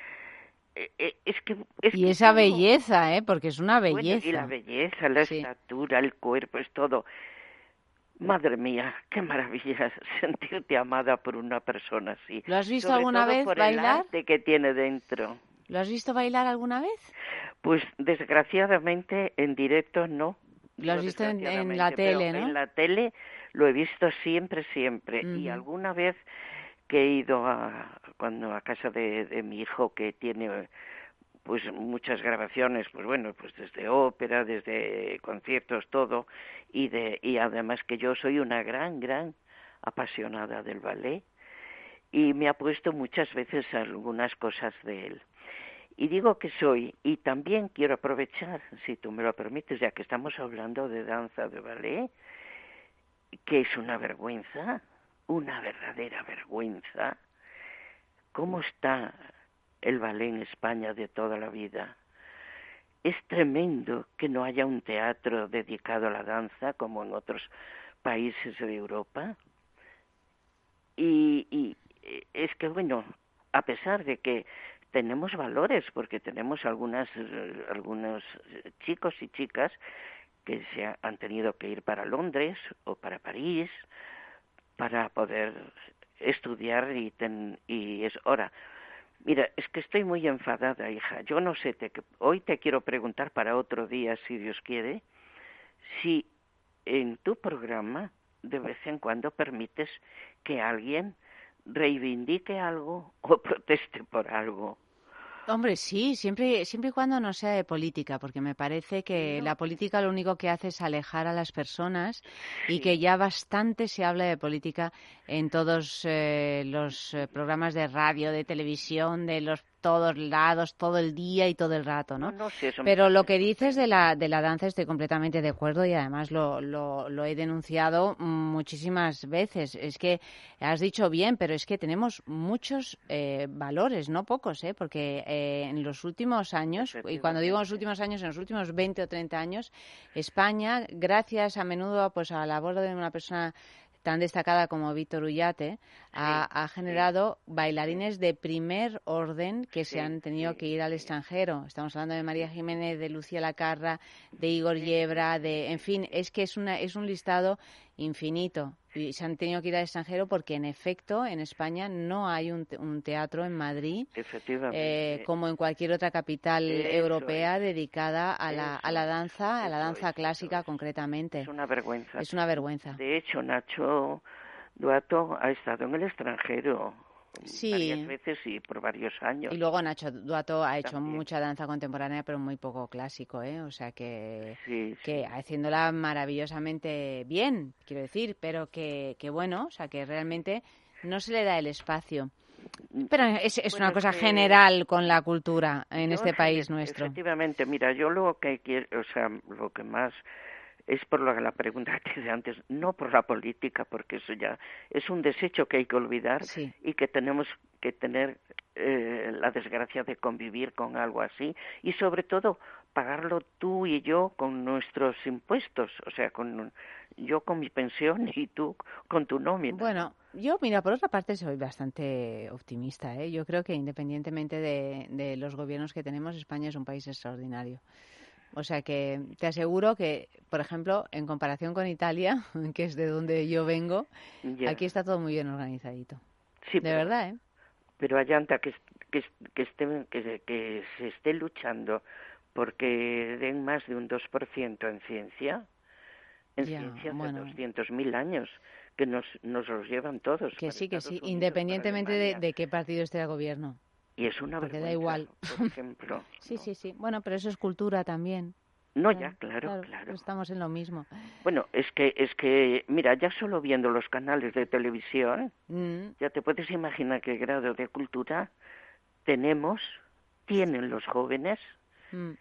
S9: es que... Es
S3: y
S9: que
S3: esa
S9: todo,
S3: belleza, ¿eh? Porque es una belleza.
S9: Bueno, y la belleza, la
S3: sí.
S9: estatura, el cuerpo, es todo. Madre mía, qué maravilla sentirte amada por una persona así.
S3: ¿Lo has visto
S9: Sobre
S3: alguna
S9: todo
S3: vez
S9: por
S3: bailar?
S9: El arte que tiene dentro.
S3: ¿Lo has visto bailar alguna vez?
S9: Pues desgraciadamente en directo no.
S3: Lo has visto en, en la tele, ¿no?
S9: En la tele lo he visto siempre, siempre.
S3: Uh-huh.
S9: Y alguna vez que he ido a cuando a casa de, de mi hijo, que tiene pues muchas grabaciones, pues bueno, pues desde ópera, desde conciertos, todo, y de y además que yo soy una gran, gran apasionada del ballet, y me ha puesto muchas veces algunas cosas de él. Y digo que soy, y también quiero aprovechar, si tú me lo permites, ya que estamos hablando de danza, de ballet, que es una vergüenza, una verdadera vergüenza, cómo está el ballet en España de toda la vida. Es tremendo que no haya un teatro dedicado a la danza como en otros países de Europa. Y, y es que, bueno, a pesar de que tenemos valores, porque tenemos algunas, algunos chicos y chicas que se ha, han tenido que ir para Londres o para París para poder estudiar y, ten, y es hora. Mira, es que estoy muy enfadada, hija. Yo no sé, te, hoy te quiero preguntar para otro día, si Dios quiere, si en tu programa de vez en cuando permites que alguien reivindique algo o proteste por algo.
S3: Hombre, sí, siempre, siempre y cuando no sea de política, porque me parece que
S9: No.
S3: la política lo único que hace es alejar a las personas y
S9: Sí.
S3: que ya bastante se habla de política en todos eh, los eh, programas de radio, de televisión, de los todos lados, todo el día y todo el rato, ¿no?
S9: No, no, sí, eso me
S3: Pero lo
S9: parece
S3: que dices de
S9: estupendo.
S3: la de la danza estoy completamente de acuerdo y además lo, lo, lo he denunciado muchísimas veces. Es que has dicho bien, pero es que tenemos muchos eh, valores, no pocos, ¿eh? Porque eh, en los últimos años, y cuando digo en los últimos años, en los últimos veinte o treinta años, España, gracias a menudo pues a la labor de una persona tan destacada como Víctor Ullate, ha,
S9: Sí,
S3: ha generado
S9: sí,
S3: bailarines de primer orden que
S9: sí,
S3: se han tenido
S9: sí,
S3: que ir al
S9: sí.
S3: extranjero. Estamos hablando de María Jiménez, de Lucía Lacarra, de Igor Yebra, de, en fin, es que es una es un listado infinito. Y se han tenido que ir al extranjero porque, en efecto, en España no hay un, te- un teatro en Madrid
S9: Efectivamente.
S3: eh, como en cualquier otra capital
S9: Eso
S3: europea
S9: es.
S3: dedicada a la, a
S9: Eso
S3: la
S9: es,
S3: danza, a la
S9: eso
S3: danza
S9: es,
S3: clásica
S9: eso es.
S3: concretamente.
S9: Es una vergüenza.
S3: Es una vergüenza.
S9: De hecho, Nacho Duato ha estado en el extranjero
S3: Sí.
S9: varias veces y por varios años.
S3: Y luego Nacho Duato ha hecho
S9: También.
S3: mucha danza contemporánea, pero muy poco clásico, ¿eh? O sea que,
S9: Sí,
S3: que
S9: sí.
S3: haciéndola maravillosamente bien, quiero decir, pero que, que bueno, o sea que realmente no se le da el espacio. Pero es, es
S9: Bueno,
S3: una cosa
S9: que
S3: general con la cultura en
S9: yo,
S3: este
S9: en
S3: país
S9: gen-
S3: nuestro.
S9: Efectivamente, mira, yo lo que quiero, o sea, lo que más es por lo que la pregunta que hice antes, no por la política, porque eso ya es un desecho que hay que olvidar
S3: Sí.
S9: y que tenemos que tener eh, la desgracia de convivir con algo así y sobre todo pagarlo tú y yo con nuestros impuestos, o sea, con yo con mi pensión y tú con tu nómina.
S3: Bueno, yo, mira, por otra parte soy bastante optimista, ¿eh? Yo creo que independientemente de, de los gobiernos que tenemos, España es un país extraordinario. O sea que te aseguro que, por ejemplo, en comparación con Italia, que es de donde yo vengo,
S9: Ya.
S3: aquí está todo muy bien organizadito.
S9: Sí,
S3: De
S9: pero,
S3: verdad, ¿eh?
S9: pero Ayanta, que, que, que, esté, que, que se esté luchando porque den más de un dos por ciento en ciencia, en
S3: Ya,
S9: ciencia hace
S3: bueno.
S9: doscientos mil años, que nos, nos los llevan todos.
S3: Que
S9: para
S3: sí, que
S9: Estados
S3: sí,
S9: Unidos,
S3: independientemente
S9: para
S3: de,
S9: Alemania.
S3: de qué partido esté el gobierno.
S9: Y es una
S3: Porque
S9: vergüenza,
S3: da igual.
S9: por ejemplo.
S3: Sí,
S9: ¿no?
S3: sí, sí. Bueno, pero eso es cultura también.
S9: No,
S3: Eh,
S9: ya, claro, claro.
S3: Estamos en lo mismo.
S9: Bueno, es que, es que, mira, ya solo viendo los canales de televisión,
S3: Mm,
S9: ya te puedes imaginar qué grado de cultura tenemos, tienen los jóvenes,
S3: mm.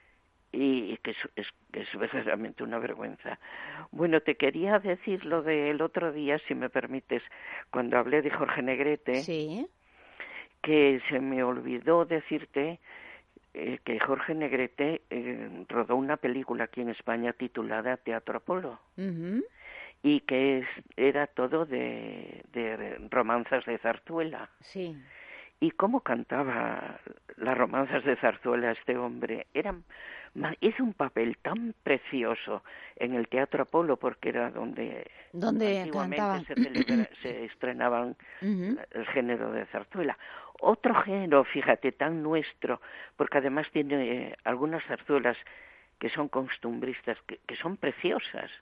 S9: y que es, es, es verdaderamente una vergüenza. Bueno, te quería decir lo del otro día, si me permites, cuando hablé de Jorge Negrete,
S3: Sí.
S9: que se me olvidó decirte eh, que Jorge Negrete eh, rodó una película aquí en España titulada Teatro Apolo,
S3: Ujú.
S9: y que es, era todo de, de romanzas de zarzuela.
S3: Sí.
S9: Y cómo cantaba las romanzas de zarzuela este hombre. Era, hizo un papel tan precioso en el Teatro Apolo, porque era donde
S3: ¿Dónde
S9: antiguamente
S3: cantaban?
S9: se, celebra, se estrenaban
S3: Ujú.
S9: el género de zarzuela. Otro género, fíjate, tan nuestro, porque además tiene eh, algunas zarzuelas que son costumbristas, que, que son preciosas.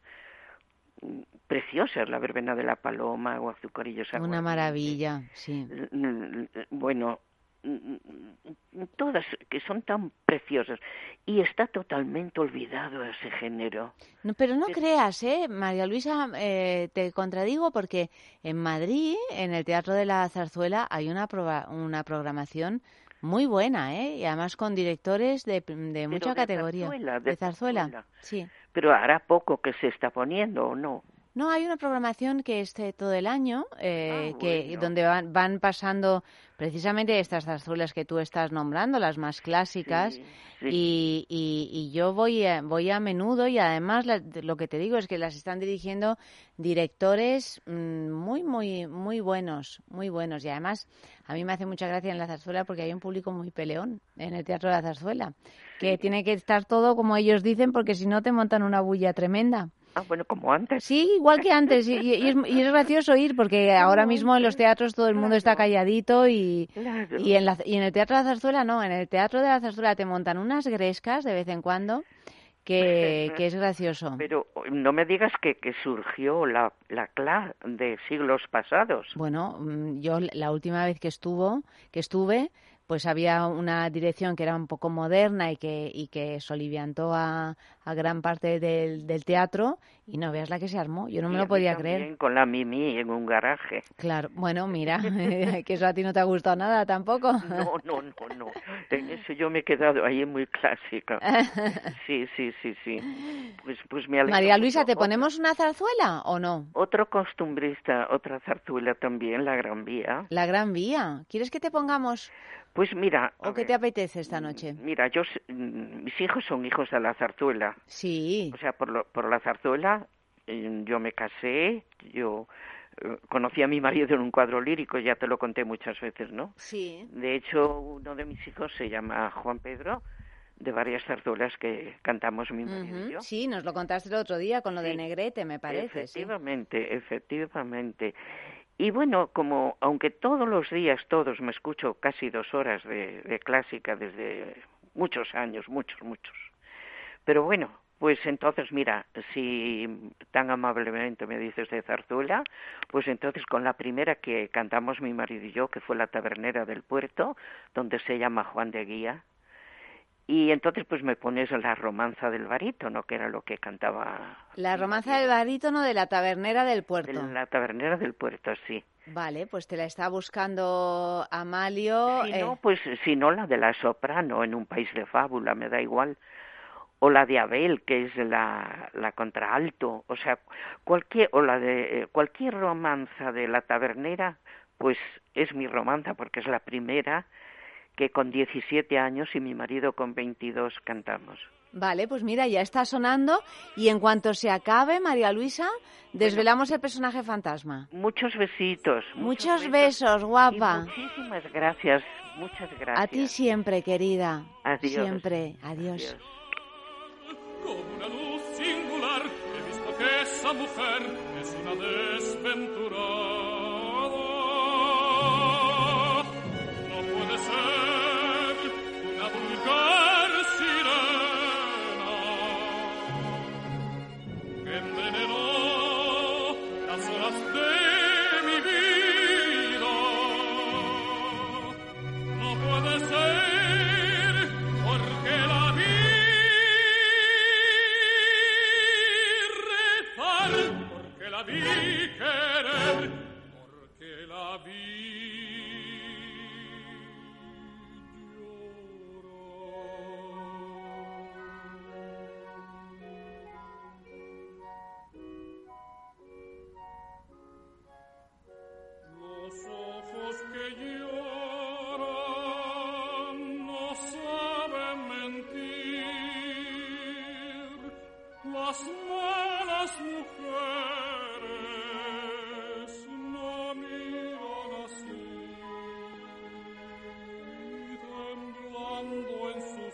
S9: Preciosas, la verbena de la paloma o azucarillos
S3: Una
S9: aguardiente.
S3: maravilla, sí.
S9: Bueno, todas que son tan preciosas, y está totalmente olvidado ese género.
S3: No, pero no creas, ¿eh? María Luisa, eh, te contradigo porque en Madrid, en el Teatro de la Zarzuela, hay una, proba- una programación muy buena, ¿eh? Y además con directores de, de mucha
S9: de
S3: categoría.
S9: zarzuela, de
S3: de zarzuela,
S9: zarzuela.
S3: sí.
S9: Pero hará poco que se está poniendo, ¿o no?
S3: No, hay una programación que es de todo el año, eh,
S9: Ah,
S3: que
S9: bueno.
S3: donde van, van pasando precisamente estas zarzuelas que tú estás nombrando, las más clásicas,
S9: Sí, sí.
S3: Y, y, y yo voy a, voy a menudo y además la- lo que te digo es que las están dirigiendo directores mm, muy, muy, muy buenos, muy buenos. Y además a mí me hace mucha gracia en la zarzuela porque hay un público muy peleón en el Teatro de la Zarzuela, que tiene que estar todo como ellos dicen porque si no te montan una bulla tremenda.
S9: Ah, bueno, como antes.
S3: Sí, igual que antes. Y, y es, y es gracioso ir porque ahora mismo en los teatros todo el mundo está calladito y,
S9: Claro.
S3: y, en la, y en el Teatro de la Zarzuela no. En el Teatro de la Zarzuela te montan unas grescas de vez en cuando que, que es gracioso.
S9: Pero no me digas que, que surgió la, la C L A de siglos pasados.
S3: Bueno, mm, yo la última vez que estuvo, que estuve, pues había una dirección que era un poco moderna y que, y que soliviantó a, a gran parte del, del teatro y no veas la que se armó. Yo no me
S9: Y
S3: lo
S9: a mí
S3: podía
S9: también,
S3: creer.
S9: con la Mimi en un garaje.
S3: Claro, bueno, mira, que eso a ti no te ha gustado nada tampoco.
S9: No, no, no, no. En eso yo me he quedado ahí muy clásica. Sí, sí, sí, sí. Pues, pues me alegro
S3: María Luisa,
S9: mucho.
S3: ¿te ponemos una zarzuela o no?
S9: Otro costumbrista, otra zarzuela también, La Gran Vía.
S3: La Gran Vía. ¿Quieres que te pongamos
S9: Pues mira... a
S3: o qué
S9: ver,
S3: te apetece esta noche?
S9: Mira, yo, s- mm, mis hijos son hijos de la zarzuela.
S3: Sí.
S9: O sea, por, lo, por la zarzuela eh, yo me casé, yo eh, conocí a mi marido en un cuadro lírico, ya te lo conté muchas veces, ¿no?
S3: Sí.
S9: De hecho, uno de mis hijos se llama Juan Pedro, de varias zarzuelas que cantamos mi marido y yo.
S3: Ujú. Sí, nos lo contaste el otro día con lo de
S9: Sí.
S3: Negrete, me parece. Sí.
S9: Efectivamente, efectivamente. Y bueno, como aunque todos los días, todos, me escucho casi dos horas de, de clásica desde muchos años, muchos, muchos. Pero bueno, pues entonces, mira, si tan amablemente me dices de zarzuela, pues entonces con la primera que cantamos mi marido y yo, que fue La Tabernera del Puerto, donde se llama Juan de Guía, y entonces pues me pones La Romanza del Barítono, que era lo que cantaba.
S3: La
S9: mi
S3: romanza
S9: marido.
S3: del barítono de la tabernera del puerto.
S9: De La Tabernera del Puerto, sí.
S3: Vale, pues te la está buscando Amalio.
S9: Si
S3: eh,
S9: no, pues si no, la de la soprano, En un país de fábula, me da igual. O la de Abel, que es la, la contraalto. O sea, cualquier, o la de eh, cualquier romanza de La Tabernera, pues es mi romanza porque es la primera que con diecisiete años y mi marido con veintidós cantamos.
S3: Vale, pues mira, ya está sonando y en cuanto se acabe, María Luisa, desvelamos el personaje fantasma.
S9: Muchos besitos.
S3: Muchos besos, guapa.
S9: Y muchísimas gracias, muchas gracias.
S3: A ti siempre, querida.
S9: Adiós.
S3: Siempre. Adiós.
S9: Adiós.
S8: Con una luz singular he visto que esa mujer es una desventurada. No puede ser una vulgar sirena que envenenó las horas de mi vida. No puede ser porque la vi rezar, porque la vi querer, porque la vi llorar. Los ojos que lloran no saben mentir. Las malas mujeres no miran así, temblando en sus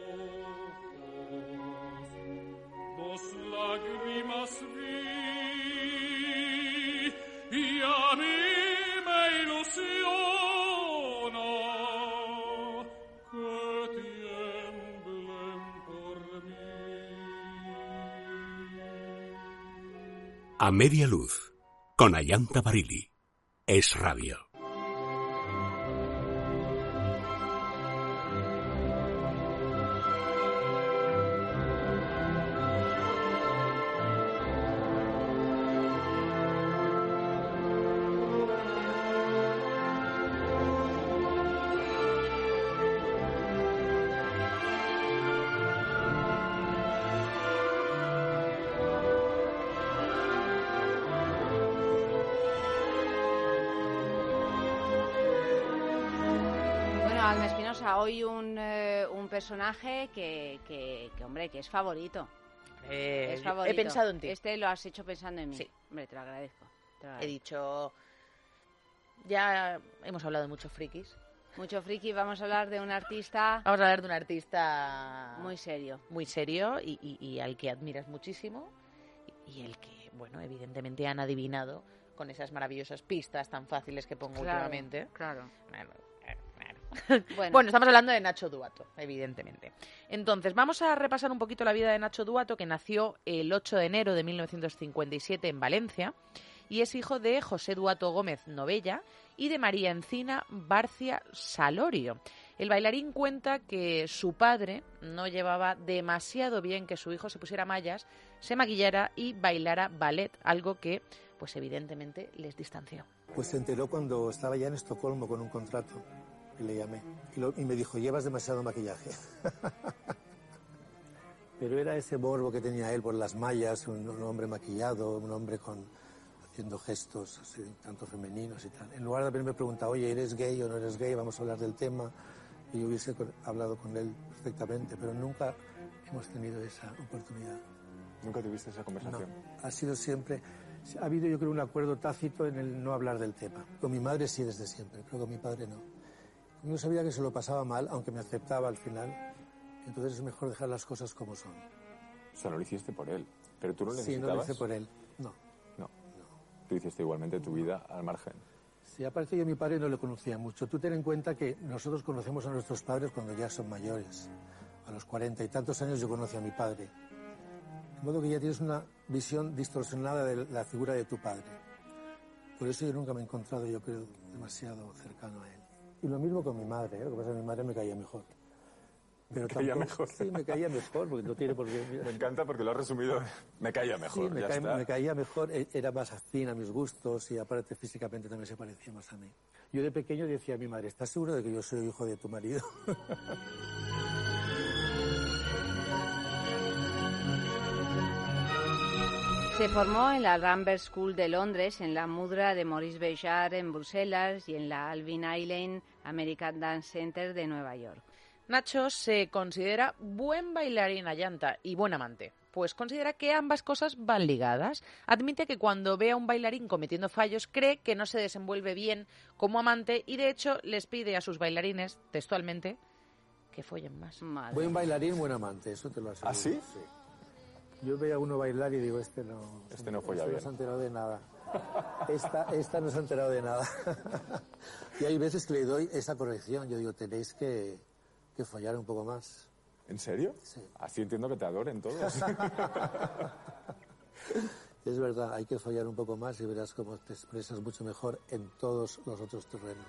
S8: ojos, dos lágrimas vi, y a mí me ilusiona que tiemblen por mí.
S1: A media luz, con Ayanta Barili. Es Radio.
S3: cosa, hoy un, eh, un personaje que, que, que, hombre, que es favorito.
S5: Eh,
S3: es favorito.
S5: He pensado en ti.
S3: Este lo has hecho pensando en mí.
S5: Sí.
S3: Hombre, te lo agradezco. Te lo
S5: He
S3: agradezco.
S5: dicho... Ya hemos hablado de muchos frikis.
S3: Mucho friki, vamos a hablar de un artista...
S5: Vamos a hablar de un artista...
S3: Muy serio.
S5: Muy serio y, y, y al que admiras muchísimo. Y, y el que, bueno, evidentemente han adivinado con esas maravillosas pistas tan fáciles que pongo
S3: Claro,
S5: últimamente.
S3: Claro.
S5: Claro, claro, claro.
S3: Bueno.
S5: Bueno, estamos hablando de Nacho Duato, evidentemente. Entonces, vamos a repasar un poquito la vida de Nacho Duato, que nació el ocho de enero de mil novecientos cincuenta y siete en Valencia y es hijo de José Duato Gómez Novella y de María Encina Barcia Salorio. El bailarín cuenta que su padre no llevaba demasiado bien que su hijo se pusiera mallas, se maquillara y bailara ballet, algo que, pues evidentemente, les distanció.
S10: Pues se enteró cuando estaba ya en Estocolmo con un contrato, y le llamé, y, lo, y me dijo, llevas demasiado maquillaje. Pero era ese morbo que tenía él por las mallas, un, un hombre maquillado, un hombre con haciendo gestos así, tanto femeninos y tal. En lugar de haberme preguntado, oye, ¿eres gay o no eres gay? Vamos a hablar del tema. Y yo hubiese hablado con él perfectamente, pero nunca hemos tenido esa oportunidad.
S11: ¿Nunca tuviste esa conversación?
S10: No, ha sido siempre... Ha habido, yo creo, un acuerdo tácito en el no hablar del tema. Con mi madre sí, desde siempre, pero con mi padre no. Yo sabía que se lo pasaba mal, aunque me aceptaba al final. Entonces es mejor dejar las cosas como son.
S11: O sea, no lo hiciste por él, pero tú lo necesitabas.
S10: Sí, no lo hice por él, no.
S11: No. no. Tú hiciste igualmente tu vida al margen.
S10: Sí, aparte yo a mi padre no le conocía mucho. Tú ten en cuenta que nosotros conocemos a nuestros padres cuando ya son mayores. A los cuarenta y tantos años yo conocí a mi padre. De modo que ya tienes una visión distorsionada de la figura de tu padre. Por eso yo nunca me he encontrado, yo creo, demasiado cercano a él. Y lo mismo con mi madre, ¿eh? Lo que pasa es que mi madre me caía mejor.
S11: Pero ¿Me caía
S10: tampoco,
S11: mejor?
S10: Sí, me caía mejor, porque no tiene por qué...
S11: Me encanta porque lo has resumido, me caía mejor,
S10: Sí, me,
S11: ya
S10: cae,
S11: está.
S10: me caía mejor, era más afín a mis gustos y aparte físicamente también se parecía más a mí. Yo de pequeño decía a mi madre, ¿estás seguro de que yo soy hijo de tu marido?
S3: Se formó en la Rambert School de Londres, en la Mudra de Maurice Béjart en Bruselas y en la Alvin Ailey American Dance Center de Nueva York.
S5: Nacho se considera buen bailarín a llanta y buen amante, pues considera que ambas cosas van ligadas. Admite que cuando ve a un bailarín cometiendo fallos cree que no se desenvuelve bien como amante y de hecho les pide a sus bailarines, textualmente, que follen más.
S3: Madre.
S10: Buen bailarín, buen amante, eso te lo aseguro.
S11: ¿Ah, sí?
S10: Sí. Yo veo a uno bailar y digo, este no,
S11: Este no folla
S10: este
S11: bien.
S10: no se ha enterado de nada. Esta, esta no se ha enterado de nada. Y hay veces que le doy esa corrección. Yo digo, tenéis que, que follar un poco más.
S11: ¿En serio?
S10: Sí.
S11: Así entiendo que te adoren todos.
S10: Es verdad, hay que follar un poco más y verás cómo te expresas mucho mejor en todos los otros terrenos.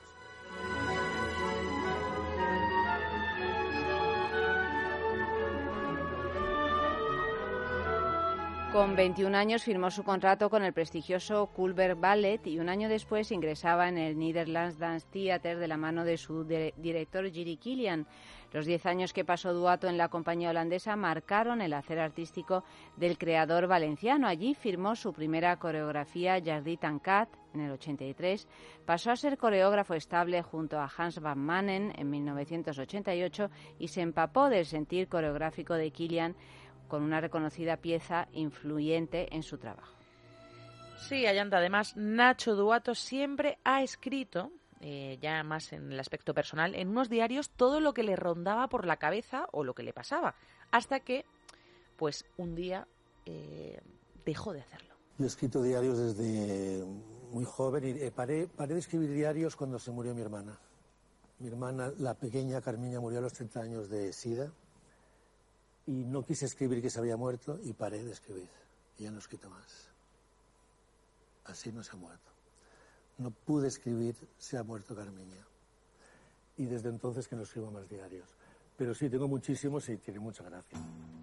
S3: Con veintiún años firmó su contrato con el prestigioso Culver Ballet y un año después ingresaba en el Netherlands Dance Theatre de la mano de su de- director Giri Kilian. Los diez años que pasó Duato en la compañía holandesa marcaron el hacer artístico del creador valenciano. Allí firmó su primera coreografía Jardí Tancat en el ochenta y tres. Pasó a ser coreógrafo estable junto a Hans van Manen en mil novecientos ochenta y ocho y se empapó del sentir coreográfico de Kilian con una reconocida pieza influyente en su trabajo.
S5: Sí, Ayanta, además Nacho Duato siempre ha escrito, eh, ya más en el aspecto personal, en unos diarios todo lo que le rondaba por la cabeza o lo que le pasaba, hasta que, pues, un día eh, dejó de hacerlo.
S10: Yo he escrito diarios desde muy joven y eh, paré, paré de escribir diarios cuando se murió mi hermana. Mi hermana, la pequeña Carmiña, murió a los treinta años de SIDA. Y no quise escribir que se había muerto y paré de escribir. Y ya no he escrito más. Así no se ha muerto. No pude escribir se ha muerto Carmiña. Y desde entonces que no escribo más diarios. Pero sí, tengo muchísimos y tiene mucha gracia.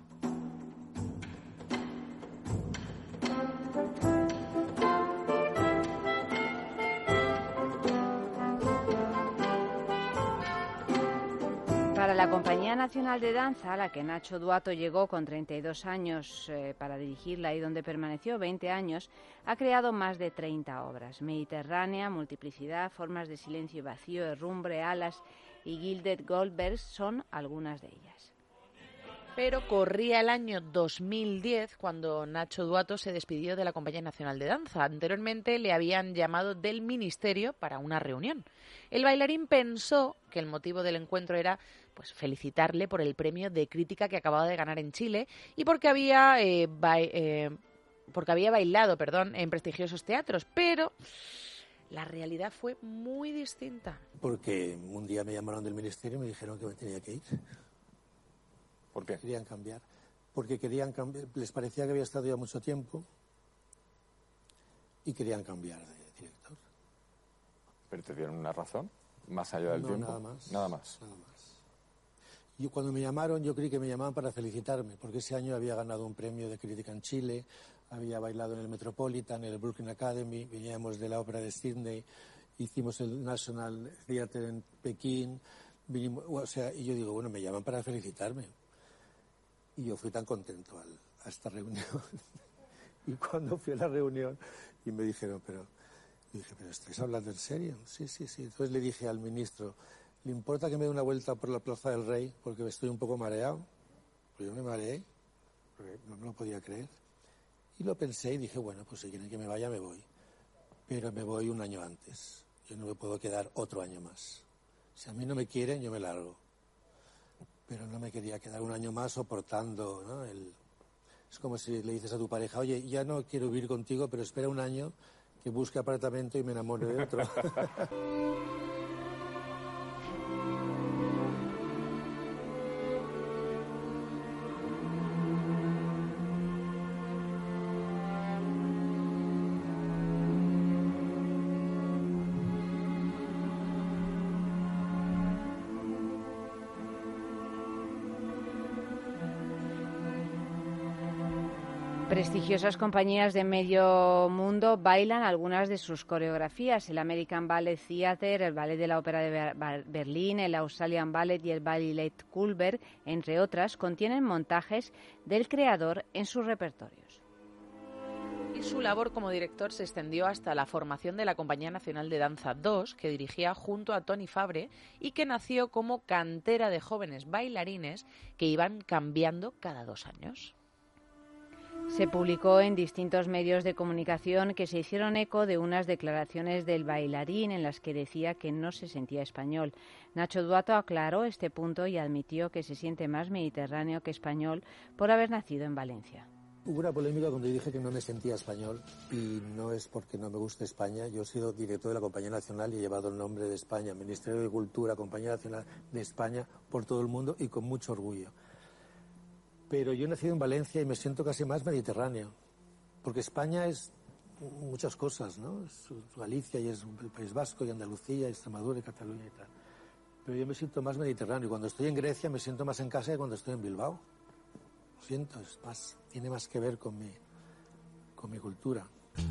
S3: Para la Compañía Nacional de Danza, a la que Nacho Duato llegó con treinta y dos años eh, para dirigirla y donde permaneció veinte años, ha creado más de treinta obras. Mediterránea, Multiplicidad, Formas de silencio y vacío, Herrumbre, Alas, y Gilded Goldberg son algunas de ellas.
S5: Pero corría el año dos mil diez cuando Nacho Duato se despidió de la Compañía Nacional de Danza. Anteriormente le habían llamado del Ministerio para una reunión. El bailarín pensó que el motivo del encuentro era pues felicitarle por el premio de crítica que acababa de ganar en Chile y porque había, eh, ba- eh, porque había bailado perdón, en prestigiosos teatros. Pero la realidad fue muy distinta.
S10: Porque un día me llamaron del Ministerio y me dijeron que me tenía que ir.
S11: ¿Por qué?
S10: Querían cambiar. Porque querían cambiar, les parecía que había estado ya mucho tiempo y querían cambiar de director.
S11: ¿Pero te dieron una razón? ¿Más allá del
S10: No,
S11: tiempo?
S10: nada más.
S11: Nada más.
S10: Nada más. Y cuando me llamaron, yo creí que me llamaban para felicitarme, porque ese año había ganado un premio de crítica en Chile, había bailado en el Metropolitan, en el Brooklyn Academy, veníamos de la ópera de Sydney, hicimos el National Theatre en Pekín, vinimos, o sea, y yo digo, bueno, me llaman para felicitarme. Y yo fui tan contento al, a esta reunión. Y cuando fui a la reunión, y me dijeron, pero, dije, pero ¿estáis hablando en serio? Sí, sí, sí. Entonces le dije al ministro, ¿le importa que me dé una vuelta por la Plaza del Rey? Porque estoy un poco mareado. Pues yo me mareé, porque no me lo podía creer. Y lo pensé y dije, bueno, pues si quieren que me vaya, me voy. Pero me voy un año antes. Yo no me puedo quedar otro año más. Si a mí no me quieren, yo me largo. Pero no me quería quedar un año más soportando, ¿no? El... Es como si le dices a tu pareja, oye, ya no quiero vivir contigo, pero espera un año que busque apartamento y me enamore de otro.
S3: Prestigiosas compañías de medio mundo bailan algunas de sus coreografías. El American Ballet Theatre, el Ballet de la Ópera de Ber- Berlín, el Australian Ballet y el Ballet Culver, entre otras, contienen montajes del creador en sus repertorios.
S5: Y su labor como director se extendió hasta la formación de la Compañía Nacional de Danza dos, que dirigía junto a Tony Fabre y que nació como cantera de jóvenes bailarines que iban cambiando cada dos años.
S3: Se publicó en distintos medios de comunicación que se hicieron eco de unas declaraciones del bailarín en las que decía que no se sentía español. Nacho Duato aclaró este punto y admitió que se siente más mediterráneo que español por haber nacido en Valencia.
S10: Hubo una polémica cuando yo dije que no me sentía español y no es porque no me guste España. Yo he sido director de la Compañía Nacional y he llevado el nombre de España, Ministerio de Cultura, Compañía Nacional de España, por todo el mundo y con mucho orgullo. Pero yo he nacido en Valencia y me siento casi más mediterráneo, porque España es muchas cosas, ¿no? Es Galicia y es el País Vasco y Andalucía y Extremadura y Cataluña y tal. Pero yo me siento más mediterráneo y cuando estoy en Grecia me siento más en casa que cuando estoy en Bilbao. Lo siento, es más, tiene más que ver con mi, con mi cultura.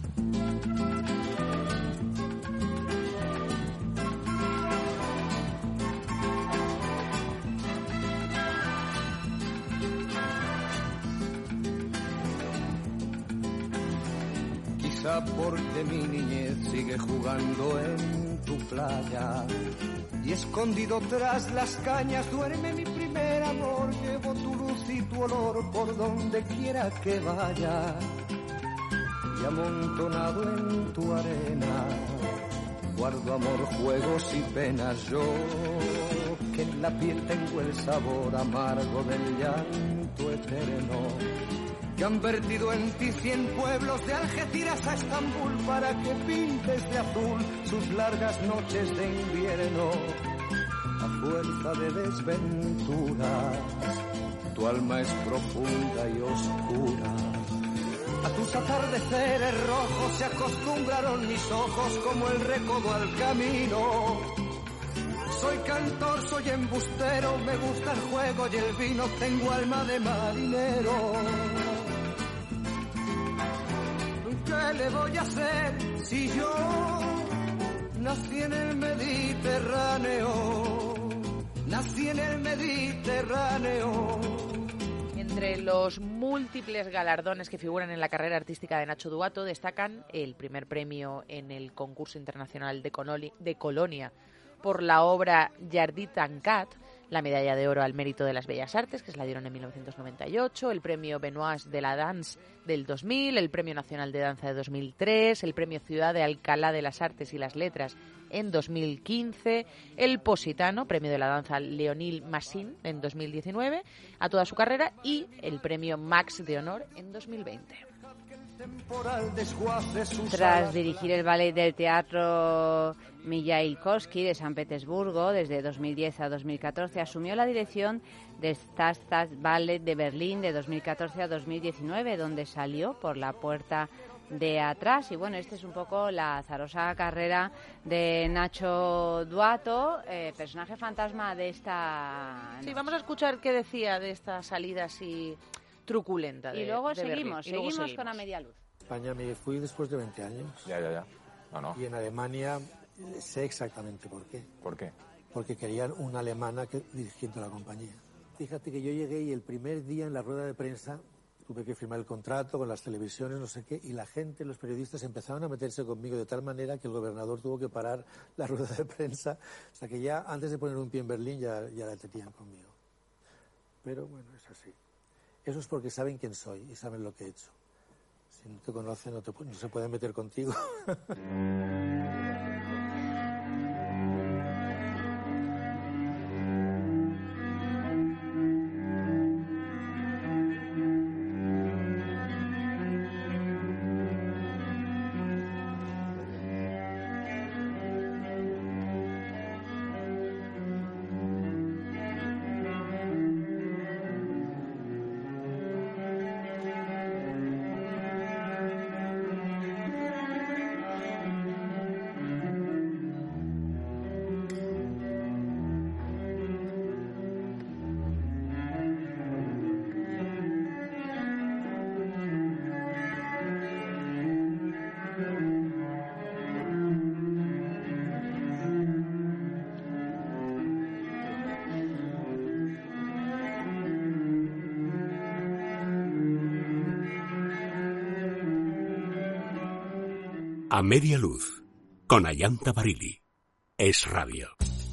S2: Quizá porque mi niñez sigue jugando en tu playa y escondido tras las cañas duerme mi primer amor. Llevo tu luz y tu olor por donde quiera que vaya y amontonado en tu arena guardo amor, juegos y penas. Yo que en la piel tengo el sabor amargo del llanto eterno, que han vertido en ti cien pueblos de Algeciras a Estambul para que pintes de azul sus largas noches de invierno. A fuerza de desventuras, tu alma es profunda y oscura. A tus atardeceres rojos se acostumbraron mis ojos como el recodo al camino. Soy cantor, soy embustero, me gusta el juego y el vino, tengo alma de marinero. ¿Qué le voy a hacer si yo nací en el Mediterráneo? Nací en el Mediterráneo.
S5: Entre los múltiples galardones que figuran en la carrera artística de Nacho Duato destacan el primer premio en el concurso internacional de, Conoli, de Colonia por la obra Jardí Tancat, la medalla de oro al mérito de las bellas artes, que se la dieron en mil novecientos noventa y ocho, el premio Benoit de la Danse del dos mil, el premio Nacional de Danza de dos mil tres, el premio Ciudad de Alcalá de las Artes y las Letras en dos mil quince, el Positano, premio de la danza Leonil Massin en dos mil diecinueve, a toda su carrera, y el premio Max de Honor en dos mil veinte.
S3: Tras dirigir el ballet del Teatro Mijailkovsky de San Petersburgo desde dos mil diez a dos mil catorce, asumió la dirección del Staatstheater Ballet de Berlín de dos mil catorce a dos mil diecinueve, donde salió por la puerta de atrás. Y bueno, esta es un poco la azarosa carrera de Nacho Duato, eh, personaje fantasma de esta...
S5: Sí, vamos a escuchar qué decía de esta salida así truculenta de,
S3: y luego
S5: de
S3: seguimos,
S5: y luego
S3: seguimos,
S5: seguimos
S3: con A Media Luz.
S10: España me fui después de veinte años.
S11: Ya, ya, ya. No, no.
S10: Y en Alemania eh, sé exactamente por qué.
S11: ¿Por qué?
S10: Porque querían una alemana que, dirigiendo la compañía. Fíjate que yo llegué y el primer día en la rueda de prensa tuve que firmar el contrato con las televisiones, no sé qué, y la gente, los periodistas empezaron a meterse conmigo de tal manera que el gobernador tuvo que parar la rueda de prensa. O sea que ya antes de poner un pie en Berlín ya, ya la tenían conmigo. Pero bueno, es así. Eso es porque saben quién soy y saben lo que he hecho. Si no te conocen, no, te, no se pueden meter contigo.
S1: A Media Luz, con Ayanta Barili. Es Radio.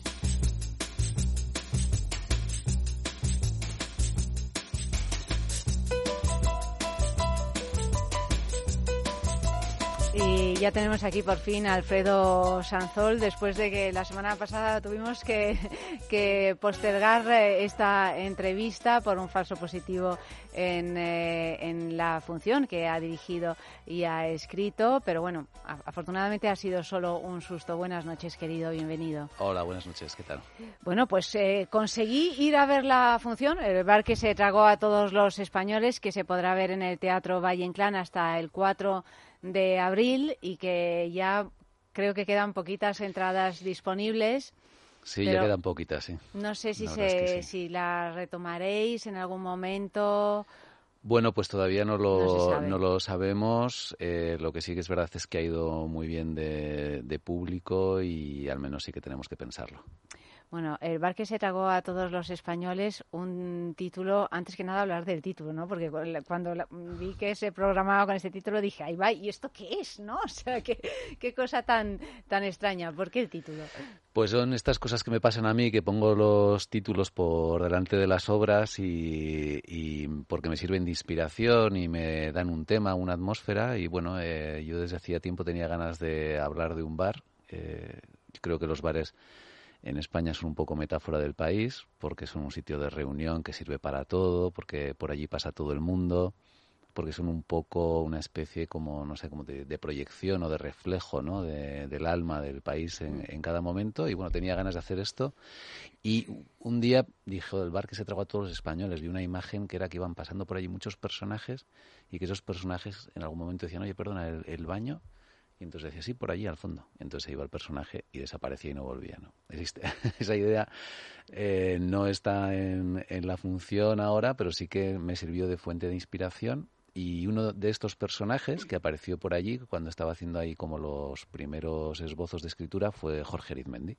S3: Y ya tenemos aquí por fin a Alfredo Sanzol, después de que la semana pasada tuvimos que, que postergar esta entrevista por un falso positivo en, eh, en la función que ha dirigido y ha escrito. Pero bueno, afortunadamente ha sido solo un susto. Buenas noches, querido, bienvenido.
S12: Hola, buenas noches, ¿qué tal?
S3: Bueno, pues eh, conseguí ir a ver la función, el bar que se tragó a todos los españoles, que se podrá ver en el Teatro Valle Inclán hasta el cuatro de abril, y que ya creo que quedan poquitas entradas disponibles.
S12: Sí, ya quedan poquitas, sí.
S3: No sé si,
S12: la
S3: se,
S12: es que sí.
S3: si la retomaréis en algún momento.
S12: Bueno, pues todavía no lo,
S3: no, sabe.
S12: no lo sabemos. Eh, lo que sí que es verdad es que ha ido muy bien de, de público, y al menos sí que tenemos que pensarlo.
S3: Bueno, el bar que se tragó a todos los españoles, un título, antes que nada hablar del título, ¿no? Porque cuando vi que se programaba con este título dije, ahí va, ¿y esto qué es, no? O sea, qué, qué cosa tan, tan extraña. ¿Por qué el título?
S12: Pues son estas cosas que me pasan a mí, que pongo los títulos por delante de las obras y, y porque me sirven de inspiración y me dan un tema, una atmósfera. Y bueno, eh, yo desde hacía tiempo tenía ganas de hablar de un bar. Eh, creo que los bares en España son un poco metáfora del país, porque son un sitio de reunión que sirve para todo, porque por allí pasa todo el mundo, porque son un poco una especie como, no sé, como de, de proyección o de reflejo, ¿no? de, del alma del país en, en cada momento. Y bueno, tenía ganas de hacer esto. Y un día dije, el bar que se tragó a todos los españoles, vi una imagen que era que iban pasando por allí muchos personajes, y que esos personajes en algún momento decían, oye, perdona, el, el baño. Y entonces decía, sí, por allí al fondo. Y entonces se iba el personaje y desaparecía y no volvía, ¿no? Existe. Esa idea eh, no está en, en la función ahora, pero sí que me sirvió de fuente de inspiración. Y uno de estos personajes que apareció por allí cuando estaba haciendo ahí como los primeros esbozos de escritura fue Jorge Arizmendi.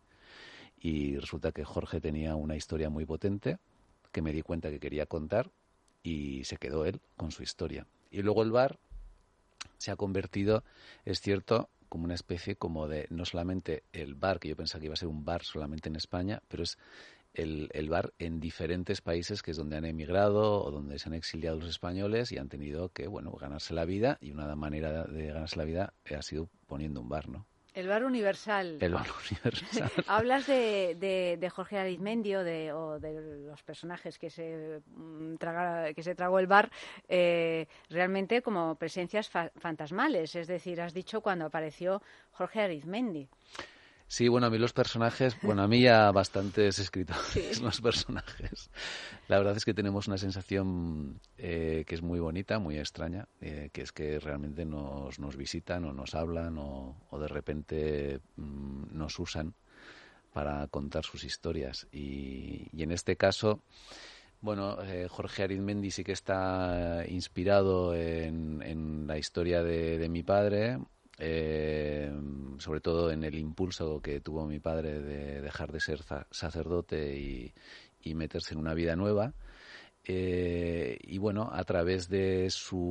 S12: Y resulta que Jorge tenía una historia muy potente que me di cuenta que quería contar, y se quedó él con su historia. Y luego el bar se ha convertido, es cierto, como una especie como de, no solamente el bar, que yo pensaba que iba a ser un bar solamente en España, pero es el, el bar en diferentes países, que es donde han emigrado o donde se han exiliado los españoles y han tenido que, bueno, ganarse la vida, y una manera de ganarse la vida ha sido poniendo un bar, ¿no?
S3: El bar universal.
S12: El bar universal.
S3: Hablas de, de, de Jorge Arizmendi o de, o de los personajes que se, mm, traga, que se tragó el bar, eh, realmente como presencias fa fantasmales. Es decir, has dicho cuando apareció Jorge Arizmendi.
S12: Sí, bueno, a mí los personajes, bueno, a mí ya bastantes escritores, sí. Los personajes. La verdad es que tenemos una sensación eh, que es muy bonita, muy extraña, eh, que es que realmente nos, nos visitan o nos hablan o, o de repente mmm, nos usan para contar sus historias. Y, y en este caso, bueno, eh, Jorge Arizmendi sí que está inspirado en, en la historia de, de mi padre. Eh, sobre todo en el impulso que tuvo mi padre de dejar de ser sacerdote y, y meterse en una vida nueva, eh, y bueno, a través de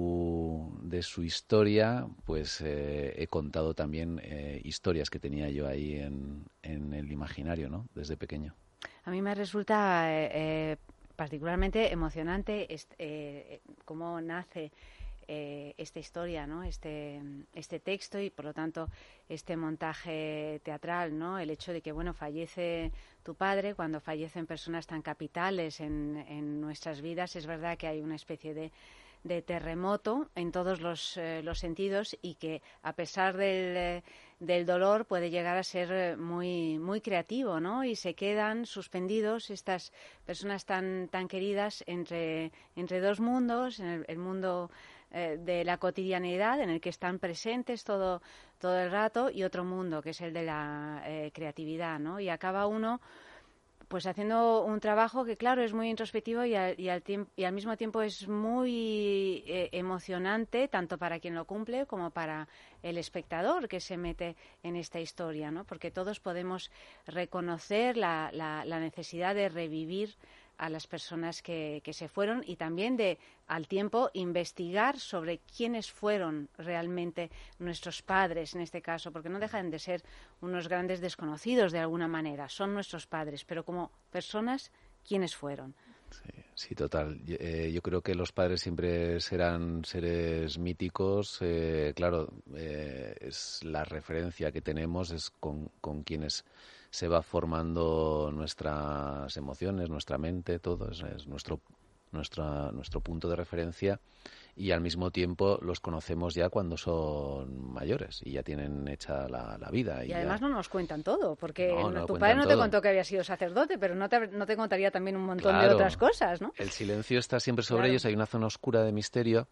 S12: su de su historia pues eh, he contado también eh, historias que tenía yo ahí en, en el imaginario, ¿no? Desde pequeño.
S3: A mí me resulta eh, particularmente emocionante este, eh, cómo nace Eh, esta historia, ¿no? Este, este texto y, por lo tanto, este montaje teatral, ¿no? El hecho de que, bueno, fallece tu padre, cuando fallecen personas tan capitales en, en nuestras vidas, es verdad que hay una especie de, de terremoto en todos los, eh, los sentidos y que, a pesar del, eh, del dolor, puede llegar a ser muy, muy creativo, ¿no? Y se quedan suspendidos estas personas tan, tan queridas entre, entre dos mundos, en el, el mundo de la cotidianidad en el que están presentes todo, todo el rato, y otro mundo que es el de la eh, creatividad, ¿no? Y acaba uno pues haciendo un trabajo que, claro, es muy introspectivo y al, y al, y al mismo tiempo es muy eh, emocionante, tanto para quien lo cumple como para el espectador que se mete en esta historia, ¿no? Porque todos podemos reconocer la, la, la necesidad de revivir a las personas que, que se fueron y también de, al tiempo, investigar sobre quiénes fueron realmente nuestros padres, en este caso, porque no dejan de ser unos grandes desconocidos de alguna manera, son nuestros padres, pero como personas, ¿quiénes fueron?
S12: Sí, sí, total. Eh, yo creo que los padres siempre serán seres míticos. Eh, claro, eh, es la referencia que tenemos, es con, con quienes se va formando nuestras emociones, nuestra mente, todo. Es, es nuestro, nuestra, nuestro punto de referencia. Y al mismo tiempo los conocemos ya cuando son mayores y ya tienen hecha la, la vida. Y,
S3: y además
S12: ya...
S3: no nos cuentan todo, porque
S12: no, no
S3: tu padre no
S12: todo.
S3: te contó que había sido sacerdote, pero no te, no te contaría también un montón
S12: claro,
S3: de otras cosas, ¿no?
S12: El silencio está siempre sobre
S3: claro.
S12: ellos, hay una zona oscura de misterio.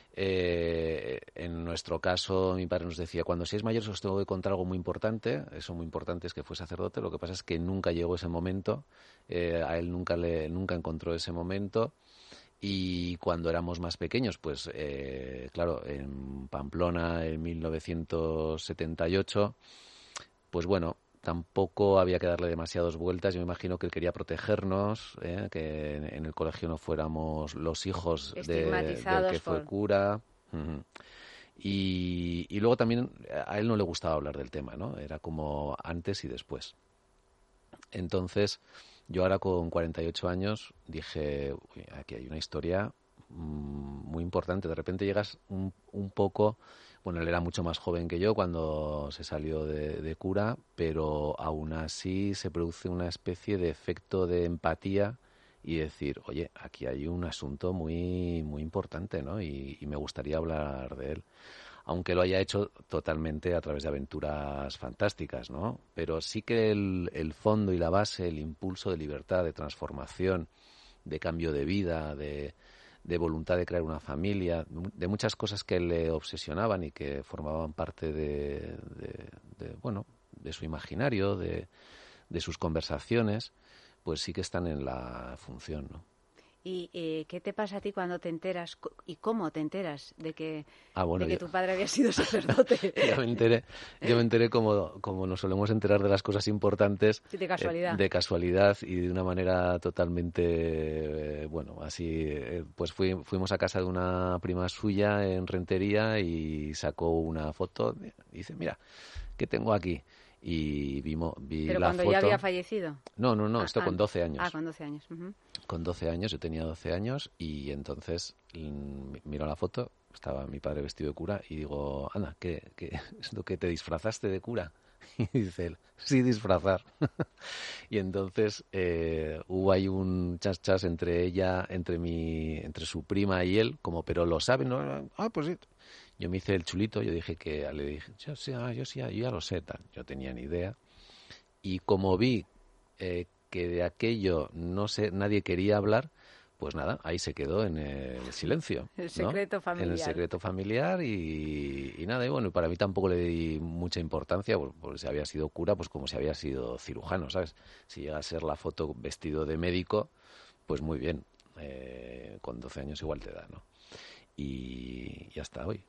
S12: Eh, en nuestro caso, mi padre nos decía, cuando seáis mayores os tengo que contar algo muy importante. Eso muy importante es que fue sacerdote. Lo que pasa es que nunca llegó ese momento. Eh, a él nunca, le, nunca encontró ese momento. Y cuando éramos más pequeños, pues eh, claro, en Pamplona en mil novecientos setenta y ocho, pues bueno, tampoco había que darle demasiadas vueltas. Yo me imagino que él quería protegernos, ¿eh? Que en, en el colegio no fuéramos los hijos de, del que fue por... cura. Uh-huh. y, y luego también a él no le gustaba hablar del tema, ¿no? Era como antes y después. Entonces, yo ahora con cuarenta y ocho años dije, uy, aquí hay una historia mmm, muy importante. De repente llegas un, un poco... Bueno, él era mucho más joven que yo cuando se salió de, de cura, pero aún así se produce una especie de efecto de empatía y decir, oye, aquí hay un asunto muy, muy importante, ¿no? Y, y me gustaría hablar de él. Aunque lo haya hecho totalmente a través de aventuras fantásticas, ¿no? Pero sí que el, el fondo y la base, el impulso de libertad, de transformación, de cambio de vida, de, de voluntad de crear una familia, de muchas cosas que le obsesionaban y que formaban parte de, de, de bueno, de su imaginario, de, de sus conversaciones, pues sí que están en la función, ¿no?
S3: ¿Y eh, qué te pasa a ti cuando te enteras y cómo te enteras de que,
S12: ah, bueno,
S3: de que
S12: yo...
S3: tu padre había sido sacerdote?
S12: yo me enteré, yo me enteré como, como nos solemos enterar de las cosas importantes.
S3: Sí, de casualidad.
S12: Eh, de casualidad y de una manera totalmente, eh, bueno, así, eh, pues fui, fuimos a casa de una prima suya en Rentería y sacó una foto y dice, mira, ¿qué tengo aquí? Y vimos, vi
S3: ¿Pero
S12: la
S3: cuando
S12: foto.
S3: ya había fallecido?
S12: No, no, no,
S3: ah,
S12: esto
S3: ah,
S12: con doce años.
S3: Ah, con doce años. Uh-huh.
S12: Con doce años, yo tenía doce años y entonces mmm, miro la foto, estaba mi padre vestido de cura y digo, anda, ¿qué, qué es lo que te disfrazaste de cura? Y dice él, sí, disfrazar. Y entonces eh, hubo ahí un chas chas entre ella, entre mi, entre su prima y él, como, pero lo saben, ¿no? Ah, pues sí. Yo me hice el chulito, yo dije que, le dije, yo sí, ah, yo sí, yo ya lo sé, tal. Yo tenía ni idea. Y como vi eh, que de aquello no sé, nadie quería hablar, pues nada, ahí se quedó en el silencio.
S3: El secreto
S12: ¿no?
S3: familiar.
S12: En el secreto familiar y, y nada, y bueno, y para mí tampoco le di mucha importancia, pues, pues si había sido cura, pues como si había sido cirujano, ¿sabes? Si llega a ser la foto vestido de médico, pues muy bien, eh, con doce años igual te da, ¿no? Y, y hasta hoy.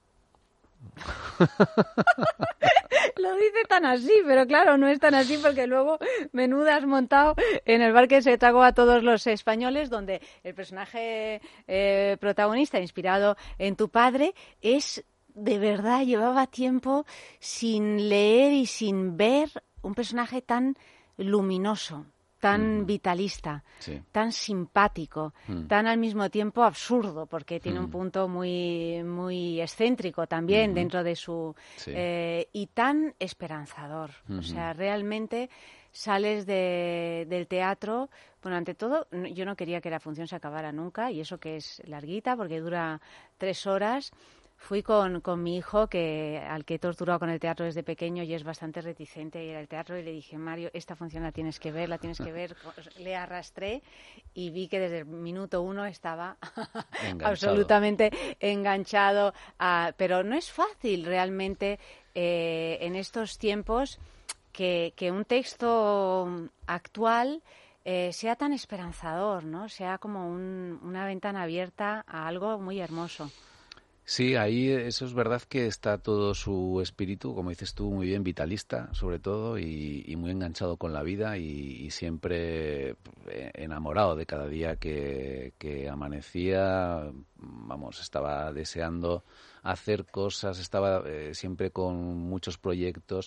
S3: Lo dice tan así, pero claro, no es tan así porque luego menuda has montado en el bar que se tragó a todos los españoles, donde el personaje eh, protagonista, inspirado en tu padre, es de verdad, llevaba tiempo sin leer y sin ver un personaje tan luminoso, tan mm. vitalista, sí. tan simpático, mm. tan al mismo tiempo absurdo, porque tiene mm. un punto muy muy excéntrico también mm-hmm. dentro de su... Sí. Eh, y tan esperanzador. Mm-hmm. O sea, realmente sales de, del teatro... Bueno, ante todo, yo no quería que la función se acabara nunca, y eso que es larguita, porque dura tres horas... Fui con, con mi hijo, que al que he torturado con el teatro desde pequeño y es bastante reticente a ir al teatro, y le dije, Mario, esta función la tienes que ver, la tienes que ver. Le arrastré y vi que desde el minuto uno estaba absolutamente enganchado. A, pero no es fácil realmente eh, en estos tiempos que, que un texto actual eh, sea tan esperanzador, ¿no? Sea como un, una ventana abierta a algo muy hermoso.
S12: Sí, ahí eso es verdad que está todo su espíritu, como dices tú, muy bien vitalista, sobre todo, y, y muy enganchado con la vida y, y siempre enamorado de cada día que, que amanecía. Vamos, estaba deseando hacer cosas, estaba eh, siempre con muchos proyectos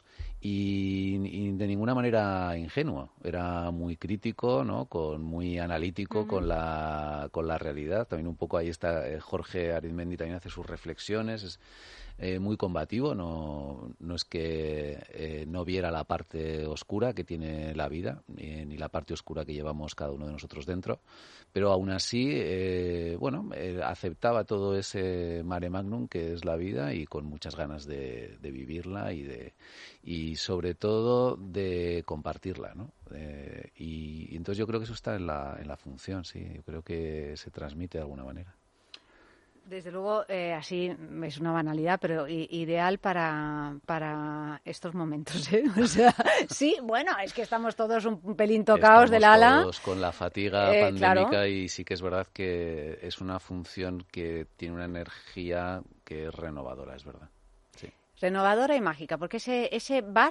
S12: y, y de ninguna manera ingenuo. Era muy crítico, ¿no? Con muy analítico uh-huh. con la con la realidad. También un poco ahí está eh, Jorge Arizmendi, también hace sus reflexiones. Es eh, muy combativo, no no es que eh, no viera la parte oscura que tiene la vida, ni, ni la parte oscura que llevamos cada uno de nosotros dentro, pero aún así, eh, bueno, eh, aceptaba todo ese mare magnum que es la vida y con muchas ganas de, de vivirla y de y sobre todo de compartirla, ¿no? Eh, y, y entonces yo creo que eso está en la en la función, sí, yo creo que se transmite de alguna manera.
S3: Desde luego, eh, así es una banalidad, pero i- ideal para, para estos momentos, ¿eh? O sea, sí, bueno, es que estamos todos un pelín tocados
S12: estamos
S3: del ala.
S12: Todos con la fatiga
S3: eh,
S12: pandémica
S3: claro.
S12: Y sí que es verdad que es una función que tiene una energía que es renovadora, es verdad. Sí.
S3: Renovadora y mágica, porque ese, ese bar...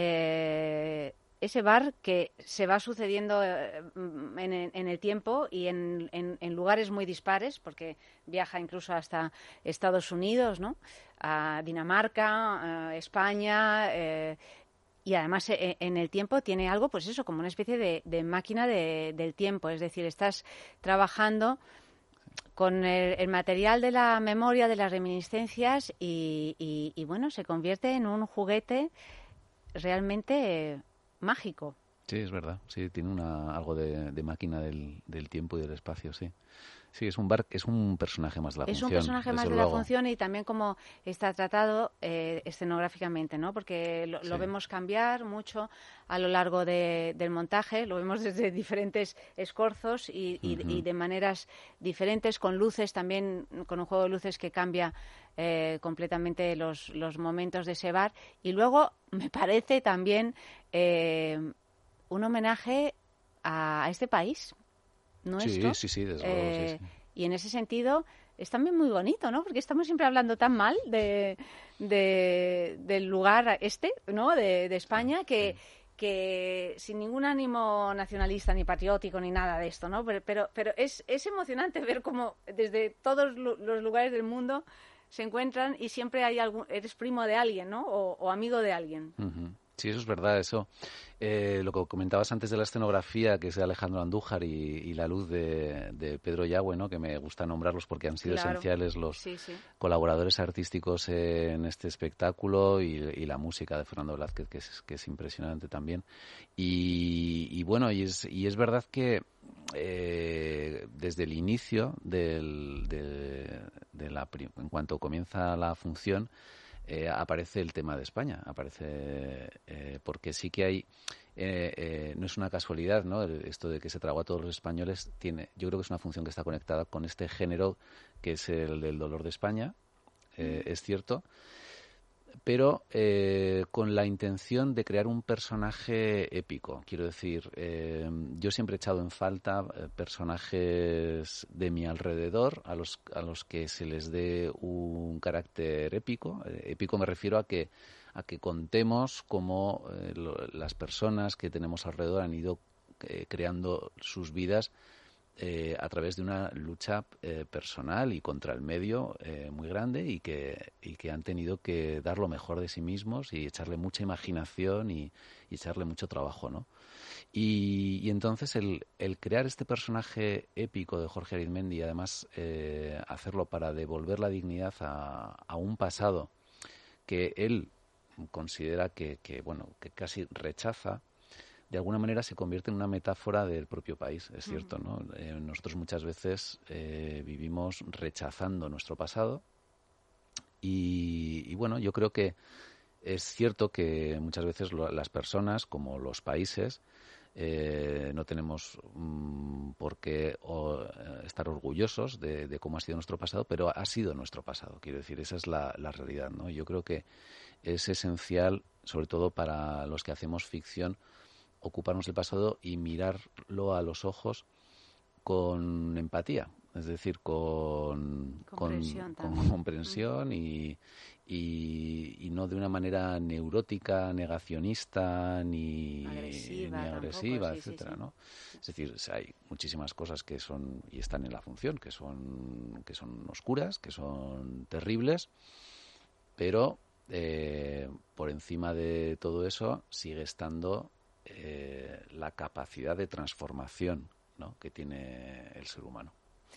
S3: Eh, ese bar que se va sucediendo eh, en, en el tiempo y en, en, en lugares muy dispares, porque viaja incluso hasta Estados Unidos, ¿no? A Dinamarca, a España, eh, y además eh, en el tiempo tiene algo, pues eso, como una especie de, de máquina de, del tiempo, es decir, estás trabajando con el, el material de la memoria, de las reminiscencias y, y, y bueno, se convierte en un juguete realmente... Eh, mágico.
S12: Sí, es verdad. Sí, tiene una algo de, de máquina del, del tiempo y del espacio, sí. Sí, es un bar, es un personaje más de la
S3: es
S12: función.
S3: Es un personaje más de
S12: luego.
S3: la función y también como está tratado eh, escenográficamente, ¿no? Porque lo, sí. lo vemos cambiar mucho a lo largo de, del montaje, lo vemos desde diferentes escorzos y, y, uh-huh. y de maneras diferentes, con luces también, con un juego de luces que cambia eh, completamente los, los momentos de ese bar. Y luego me parece también eh, un homenaje a, a este país. nuestro.
S12: Sí, sí, sí, desde
S3: eh,
S12: luego, sí, sí.
S3: Y en ese sentido es también muy bonito, ¿no? Porque estamos siempre hablando tan mal de, de del lugar este, ¿no? De, de España, que, que sin ningún ánimo nacionalista ni patriótico ni nada de esto, ¿no? Pero, pero, pero es, es emocionante ver cómo desde todos los lugares del mundo se encuentran y siempre hay algún, eres primo de alguien, ¿no? O, o amigo de alguien.
S12: Uh-huh. Sí, eso es verdad, eso. Eh, lo que comentabas antes de la escenografía, que es de Alejandro Andújar, y, y la luz de, de Pedro Yagüe, ¿no? Que me gusta nombrarlos porque han sido
S3: claro.
S12: esenciales los
S3: sí, sí.
S12: colaboradores artísticos en este espectáculo, y, y la música de Fernando Velázquez, que es, que es impresionante también. Y, y bueno, y es, y es verdad que eh, desde el inicio del, de, de la, en cuanto comienza la función, Eh, aparece el tema de España, aparece eh, porque sí que hay, eh, eh, no es una casualidad, ¿no? Esto de que se tragó a todos los españoles tiene, yo creo que es una función que está conectada con este género que es el del dolor de España, eh, es cierto, pero eh, con la intención de crear un personaje épico. Quiero decir, eh, yo siempre he echado en falta eh, personajes de mi alrededor a los, a los que se les dé un carácter épico. Eh, épico me refiero a que, a que contemos cómo eh, lo, las personas que tenemos alrededor han ido eh, creando sus vidas Eh, a través de una lucha eh, personal y contra el medio eh, muy grande, y que, y que han tenido que dar lo mejor de sí mismos y echarle mucha imaginación y, y echarle mucho trabajo, ¿no? Y, y entonces el, el crear este personaje épico de Jorge Arizmendi, y además eh, hacerlo para devolver la dignidad a, a un pasado que él considera que, que, bueno, que casi rechaza, de alguna manera se convierte en una metáfora del propio país, es cierto, ¿no? Eh, nosotros muchas veces eh, vivimos rechazando nuestro pasado y, y, bueno, yo creo que es cierto que muchas veces lo, las personas, como los países, eh, no tenemos mm, por qué o, estar orgullosos de, de cómo ha sido nuestro pasado, pero ha sido nuestro pasado, quiero decir, esa es la, la realidad, ¿no? Yo creo que es esencial, sobre todo para los que hacemos ficción, ocuparnos del pasado y mirarlo a los ojos con empatía, es decir, con
S3: comprensión,
S12: con, con comprensión y, y, y no de una manera neurótica, negacionista ni
S3: agresiva,
S12: ni agresiva,
S3: tampoco, sí,
S12: etcétera,
S3: sí, sí.
S12: ¿no? Es decir, hay muchísimas cosas que son y están en la función, que son que son oscuras, que son terribles, pero eh, por encima de todo eso sigue estando Eh, la capacidad de transformación, ¿no?, que tiene el ser humano.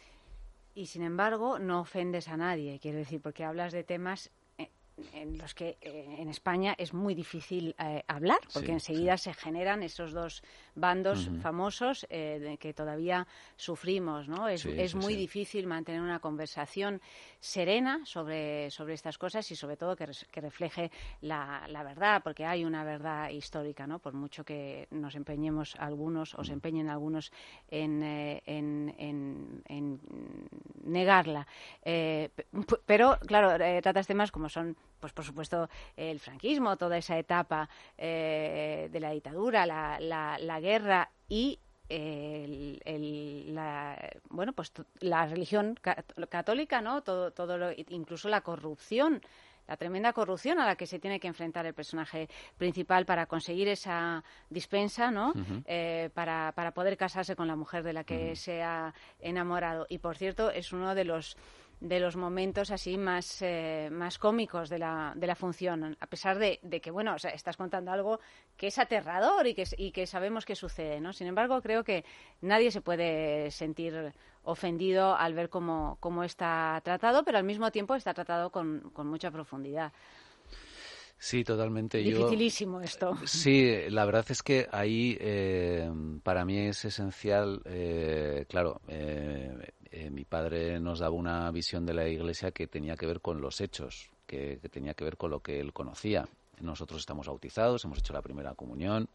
S3: Y sin embargo no ofendes a nadie, quiero decir, porque hablas de temas en los que eh, en España es muy difícil eh, hablar, porque sí, enseguida sí. se generan esos dos bandos uh-huh. famosos eh, de que todavía sufrimos, ¿no? Es, sí, es sí, muy sí. difícil mantener una conversación serena sobre, sobre estas cosas y sobre todo que, res, que refleje la, la verdad, porque hay una verdad histórica, ¿no? Por mucho que nos empeñemos algunos o se empeñen algunos en, eh, en, en, en negarla. Eh, p- pero, claro, eh, tratas temas como son, pues por supuesto, el franquismo, toda esa etapa eh, de la dictadura, la, la, la guerra y el, el, la, bueno, pues la religión católica, ¿no? Todo, todo lo, incluso la corrupción, la tremenda corrupción a la que se tiene que enfrentar el personaje principal para conseguir esa dispensa, ¿no? Uh-huh. Eh, para, para poder casarse con la mujer de la que uh-huh. se ha enamorado. Y, por cierto, es uno de los de los momentos así más eh, más cómicos de la de la función, a pesar de, de que, bueno, o sea, estás contando algo que es aterrador y que, y que sabemos que sucede, ¿no? Sin embargo, creo que nadie se puede sentir ofendido al ver cómo, cómo está tratado, pero al mismo tiempo está tratado con, con mucha profundidad.
S12: Sí, totalmente.
S3: Dificilísimo Yo, esto.
S12: Sí, la verdad es que ahí eh, para mí es esencial, eh, claro, eh, eh, mi padre nos daba una visión de la Iglesia que tenía que ver con los hechos, que, que tenía que ver con lo que él conocía. Nosotros estamos bautizados, hemos hecho la primera comunión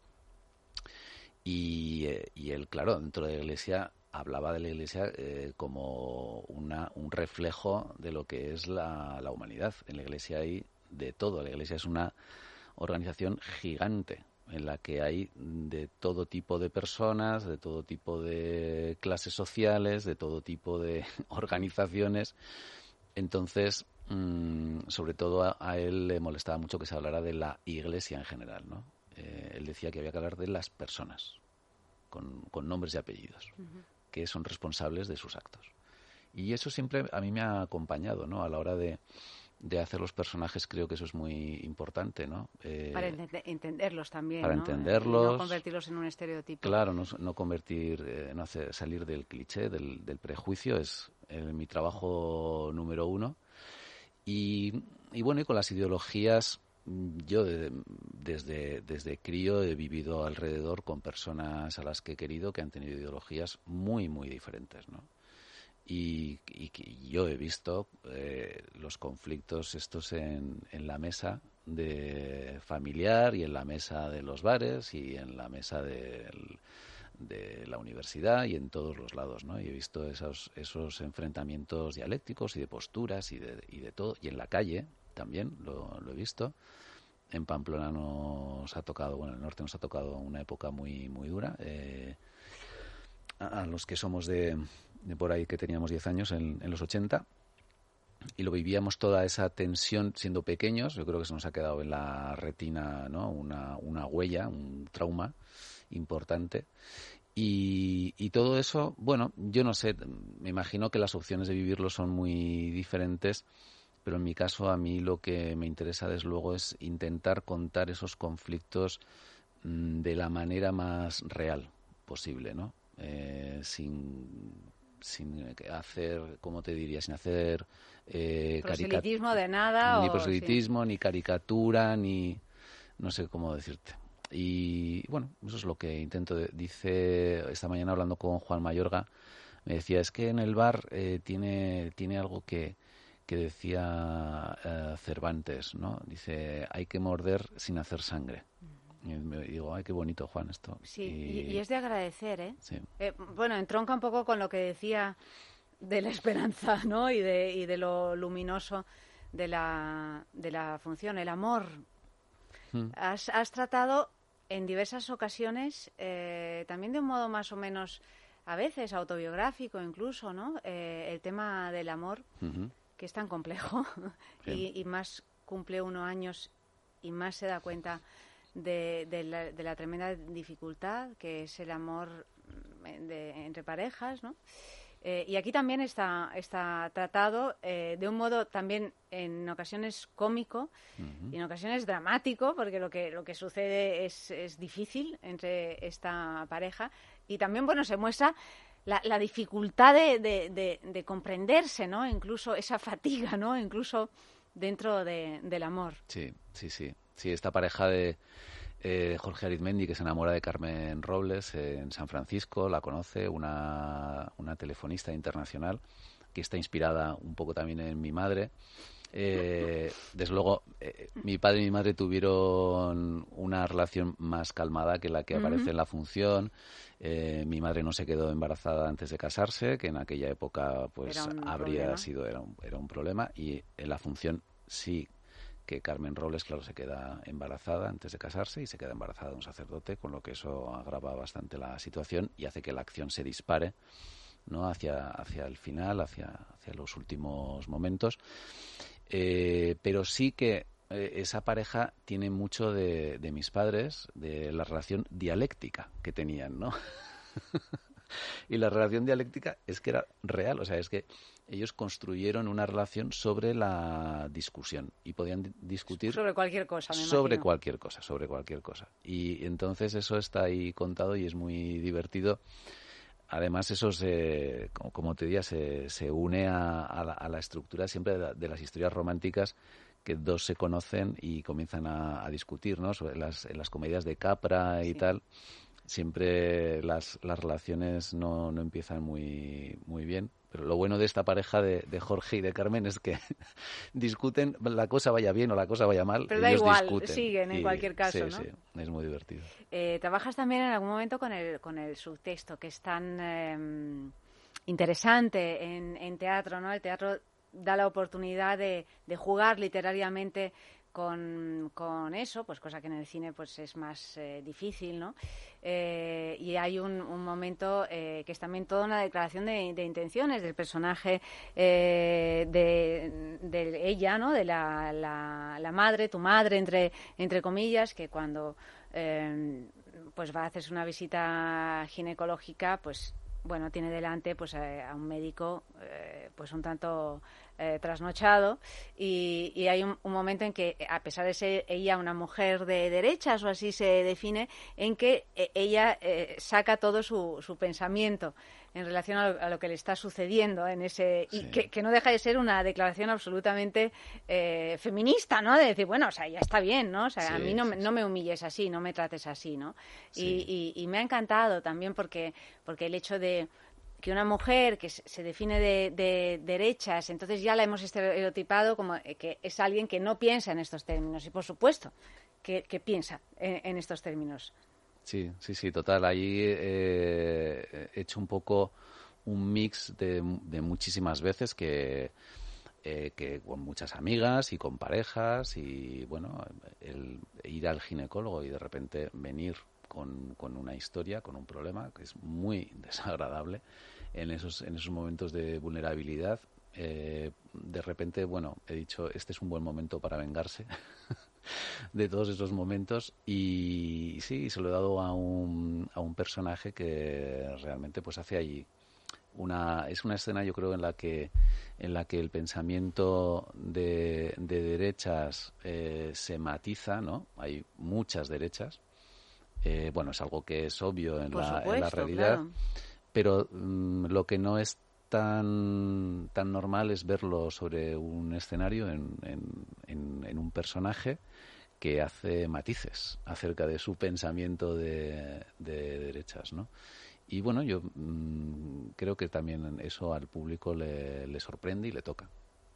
S12: y, eh, y él, claro, dentro de la Iglesia hablaba de la Iglesia eh, como una, un reflejo de lo que es la, la humanidad. En la Iglesia hay de todo. La Iglesia es una organización gigante, en la que hay de todo tipo de personas, de todo tipo de clases sociales, de todo tipo de organizaciones. Entonces, mmm, sobre todo a, a él le molestaba mucho que se hablara de la Iglesia en general, ¿no? Eh, él decía que había que hablar de las personas, con, con nombres y apellidos, uh-huh. que son responsables de sus actos. Y eso siempre a mí me ha acompañado, ¿no? A la hora de, de hacer los personajes, creo que eso es muy importante, ¿no? Eh,
S3: para ent- entenderlos también,
S12: para
S3: ¿no?
S12: entenderlos.
S3: Y no convertirlos en un estereotipo.
S12: Claro, no, no convertir, eh, no hacer, salir del cliché, del, del prejuicio, es eh, mi trabajo número uno. Y, y bueno, y con las ideologías, yo de, desde, desde crío he vivido alrededor con personas a las que he querido que han tenido ideologías muy, muy diferentes, ¿no? Y, y, y yo he visto eh, los conflictos estos en, en la mesa de familiar y en la mesa de los bares y en la mesa del, de la universidad y en todos los lados, ¿no? Y he visto esos, esos enfrentamientos dialécticos y de posturas y de, y de todo. Y en la calle también lo, lo he visto. En Pamplona nos ha tocado, bueno, en el norte nos ha tocado una época muy, muy dura. Eh, a, a los que somos de... de por ahí que teníamos diez años, en, en los ochenta, y lo vivíamos toda esa tensión siendo pequeños. Yo creo que se nos ha quedado en la retina, ¿no? una, una huella, un trauma importante. Y, y todo eso, bueno, yo no sé, me imagino que las opciones de vivirlo son muy diferentes, pero en mi caso a mí lo que me interesa desde luego es intentar contar esos conflictos mmm, de la manera más real posible, ¿no? Eh, sin... sin hacer, ¿cómo te diría? Sin hacer eh,
S3: proselitismo carica- de nada.
S12: Ni
S3: o,
S12: proselitismo,
S3: sí.
S12: ni caricatura, ni... no sé cómo decirte. Y bueno, eso es lo que intento. De, dice, esta mañana hablando con Juan Mayorga, me decía, es que en el bar eh, tiene, tiene algo que, que decía eh, Cervantes, ¿no? Dice, hay que morder sin hacer sangre. Y me digo, ay, qué bonito, Juan, esto.
S3: Sí,
S12: y,
S3: y, y es de agradecer, ¿eh?
S12: Sí.
S3: eh bueno, entronca un poco con lo que decía de la esperanza, ¿no? Y de, y de lo luminoso de la, de la función, el amor. Hmm. Has, has tratado en diversas ocasiones, eh, también de un modo más o menos, a veces autobiográfico incluso, ¿no? Eh, el tema del amor, uh-huh. que es tan complejo, y, y más cumple uno años y más se da cuenta de, de, la, de la tremenda dificultad que es el amor de, entre parejas, ¿no? Eh, y aquí también está, está tratado eh, de un modo también en ocasiones cómico uh-huh. y en ocasiones dramático, porque lo que, lo que sucede es, es difícil entre esta pareja. Y también, bueno, se muestra la, la dificultad de, de, de, de comprenderse, ¿no? Incluso esa fatiga, ¿no? Incluso dentro de, del amor.
S12: Sí, sí, sí. Sí, esta pareja de eh, Jorge Arizmendi, que se enamora de Carmen Robles eh, en San Francisco, la conoce, una, una telefonista internacional que está inspirada un poco también en mi madre. Eh, desde luego, eh, mi padre y mi madre tuvieron una relación más calmada que la que aparece uh-huh. en la función. Eh, mi madre no se quedó embarazada antes de casarse, que en aquella época pues habría problema. sido era un, era un problema, y en la función sí que Carmen Robles, claro, se queda embarazada antes de casarse y se queda embarazada de un sacerdote, con lo que eso agrava bastante la situación y hace que la acción se dispare, ¿no? hacia, hacia el final, hacia, hacia los últimos momentos. Eh, pero sí que eh, esa pareja tiene mucho de, de mis padres, de la relación dialéctica que tenían, ¿no? Y la relación dialéctica es que era real, o sea, es que ellos construyeron una relación sobre la discusión y podían discutir
S3: sobre cualquier cosa, me
S12: sobre
S3: imagino.
S12: cualquier cosa, sobre cualquier cosa. Y entonces eso está ahí contado y es muy divertido. Además, eso se, como, como te decía, se, se une a, a, la, a la estructura siempre de, la, de las historias románticas, que dos se conocen y comienzan a, a discutir, ¿no? Sobre las, en las comedias de Capra y sí. tal. Siempre las, las relaciones no, no empiezan muy, muy bien. Pero lo bueno de esta pareja de, de Jorge y de Carmen es que discuten, la cosa vaya bien o la cosa vaya mal.
S3: Pero da
S12: ellos
S3: igual,
S12: discuten.
S3: siguen en
S12: y,
S3: cualquier caso,
S12: sí,
S3: ¿no?
S12: Sí, es muy divertido.
S3: Eh, trabajas también en algún momento con el, con el subtexto, que es tan eh, interesante en, en teatro, ¿no? El teatro da la oportunidad de, de jugar literariamente con, con eso, pues cosa que en el cine pues es más eh, difícil, ¿no? Eh, y hay un, un momento eh, que es también toda una declaración de, de intenciones del personaje eh, de, de ella, ¿no? De la, la, la madre, tu madre, entre, entre comillas, que cuando eh, pues va a hacerse una visita ginecológica, pues bueno, tiene delante pues a, a un médico eh, pues un tanto eh, trasnochado y, y hay un, un momento en que, a pesar de ser ella una mujer de derechas o así se define, en que eh, ella eh, saca todo su, su pensamiento en relación a lo, a lo que le está sucediendo en ese y
S12: Sí.
S3: que, que no deja de ser una declaración absolutamente eh, feminista, ¿no? De decir, bueno, o sea, ya está bien, ¿no? O sea,
S12: Sí,
S3: a mí no,
S12: sí,
S3: me- no me humilles así, no me trates así, ¿no?
S12: Sí.
S3: Y, y, y me ha encantado también porque, porque el hecho de que una mujer que se se define de, de derechas, entonces ya la hemos estereotipado como eh, que es alguien que no piensa en estos términos. Y por supuesto que, que piensa en, en estos términos.
S12: Sí, sí, sí, total. Ahí eh, he hecho un poco un mix de, de muchísimas veces que, eh, que con muchas amigas y con parejas y, bueno, el ir al ginecólogo y de repente venir con, con una historia, con un problema que es muy desagradable en esos, en esos momentos de vulnerabilidad. Eh, de repente, bueno, he dicho, este es un buen momento para vengarse de todos esos momentos y sí, se lo he dado a un, a un personaje que realmente pues hace allí una es una escena, yo creo, en la que en la que el pensamiento de, de derechas eh, se matiza, ¿no? Hay muchas derechas. Eh, bueno, es algo que es obvio en,
S3: Por
S12: la,
S3: supuesto,
S12: en la realidad,
S3: claro.
S12: pero mm, lo que no es tan tan normal es verlo sobre un escenario en, en, en, en un personaje que hace matices acerca de su pensamiento de, de derechas, ¿no? Y bueno, yo mmm, creo que también eso al público le, le sorprende y le toca.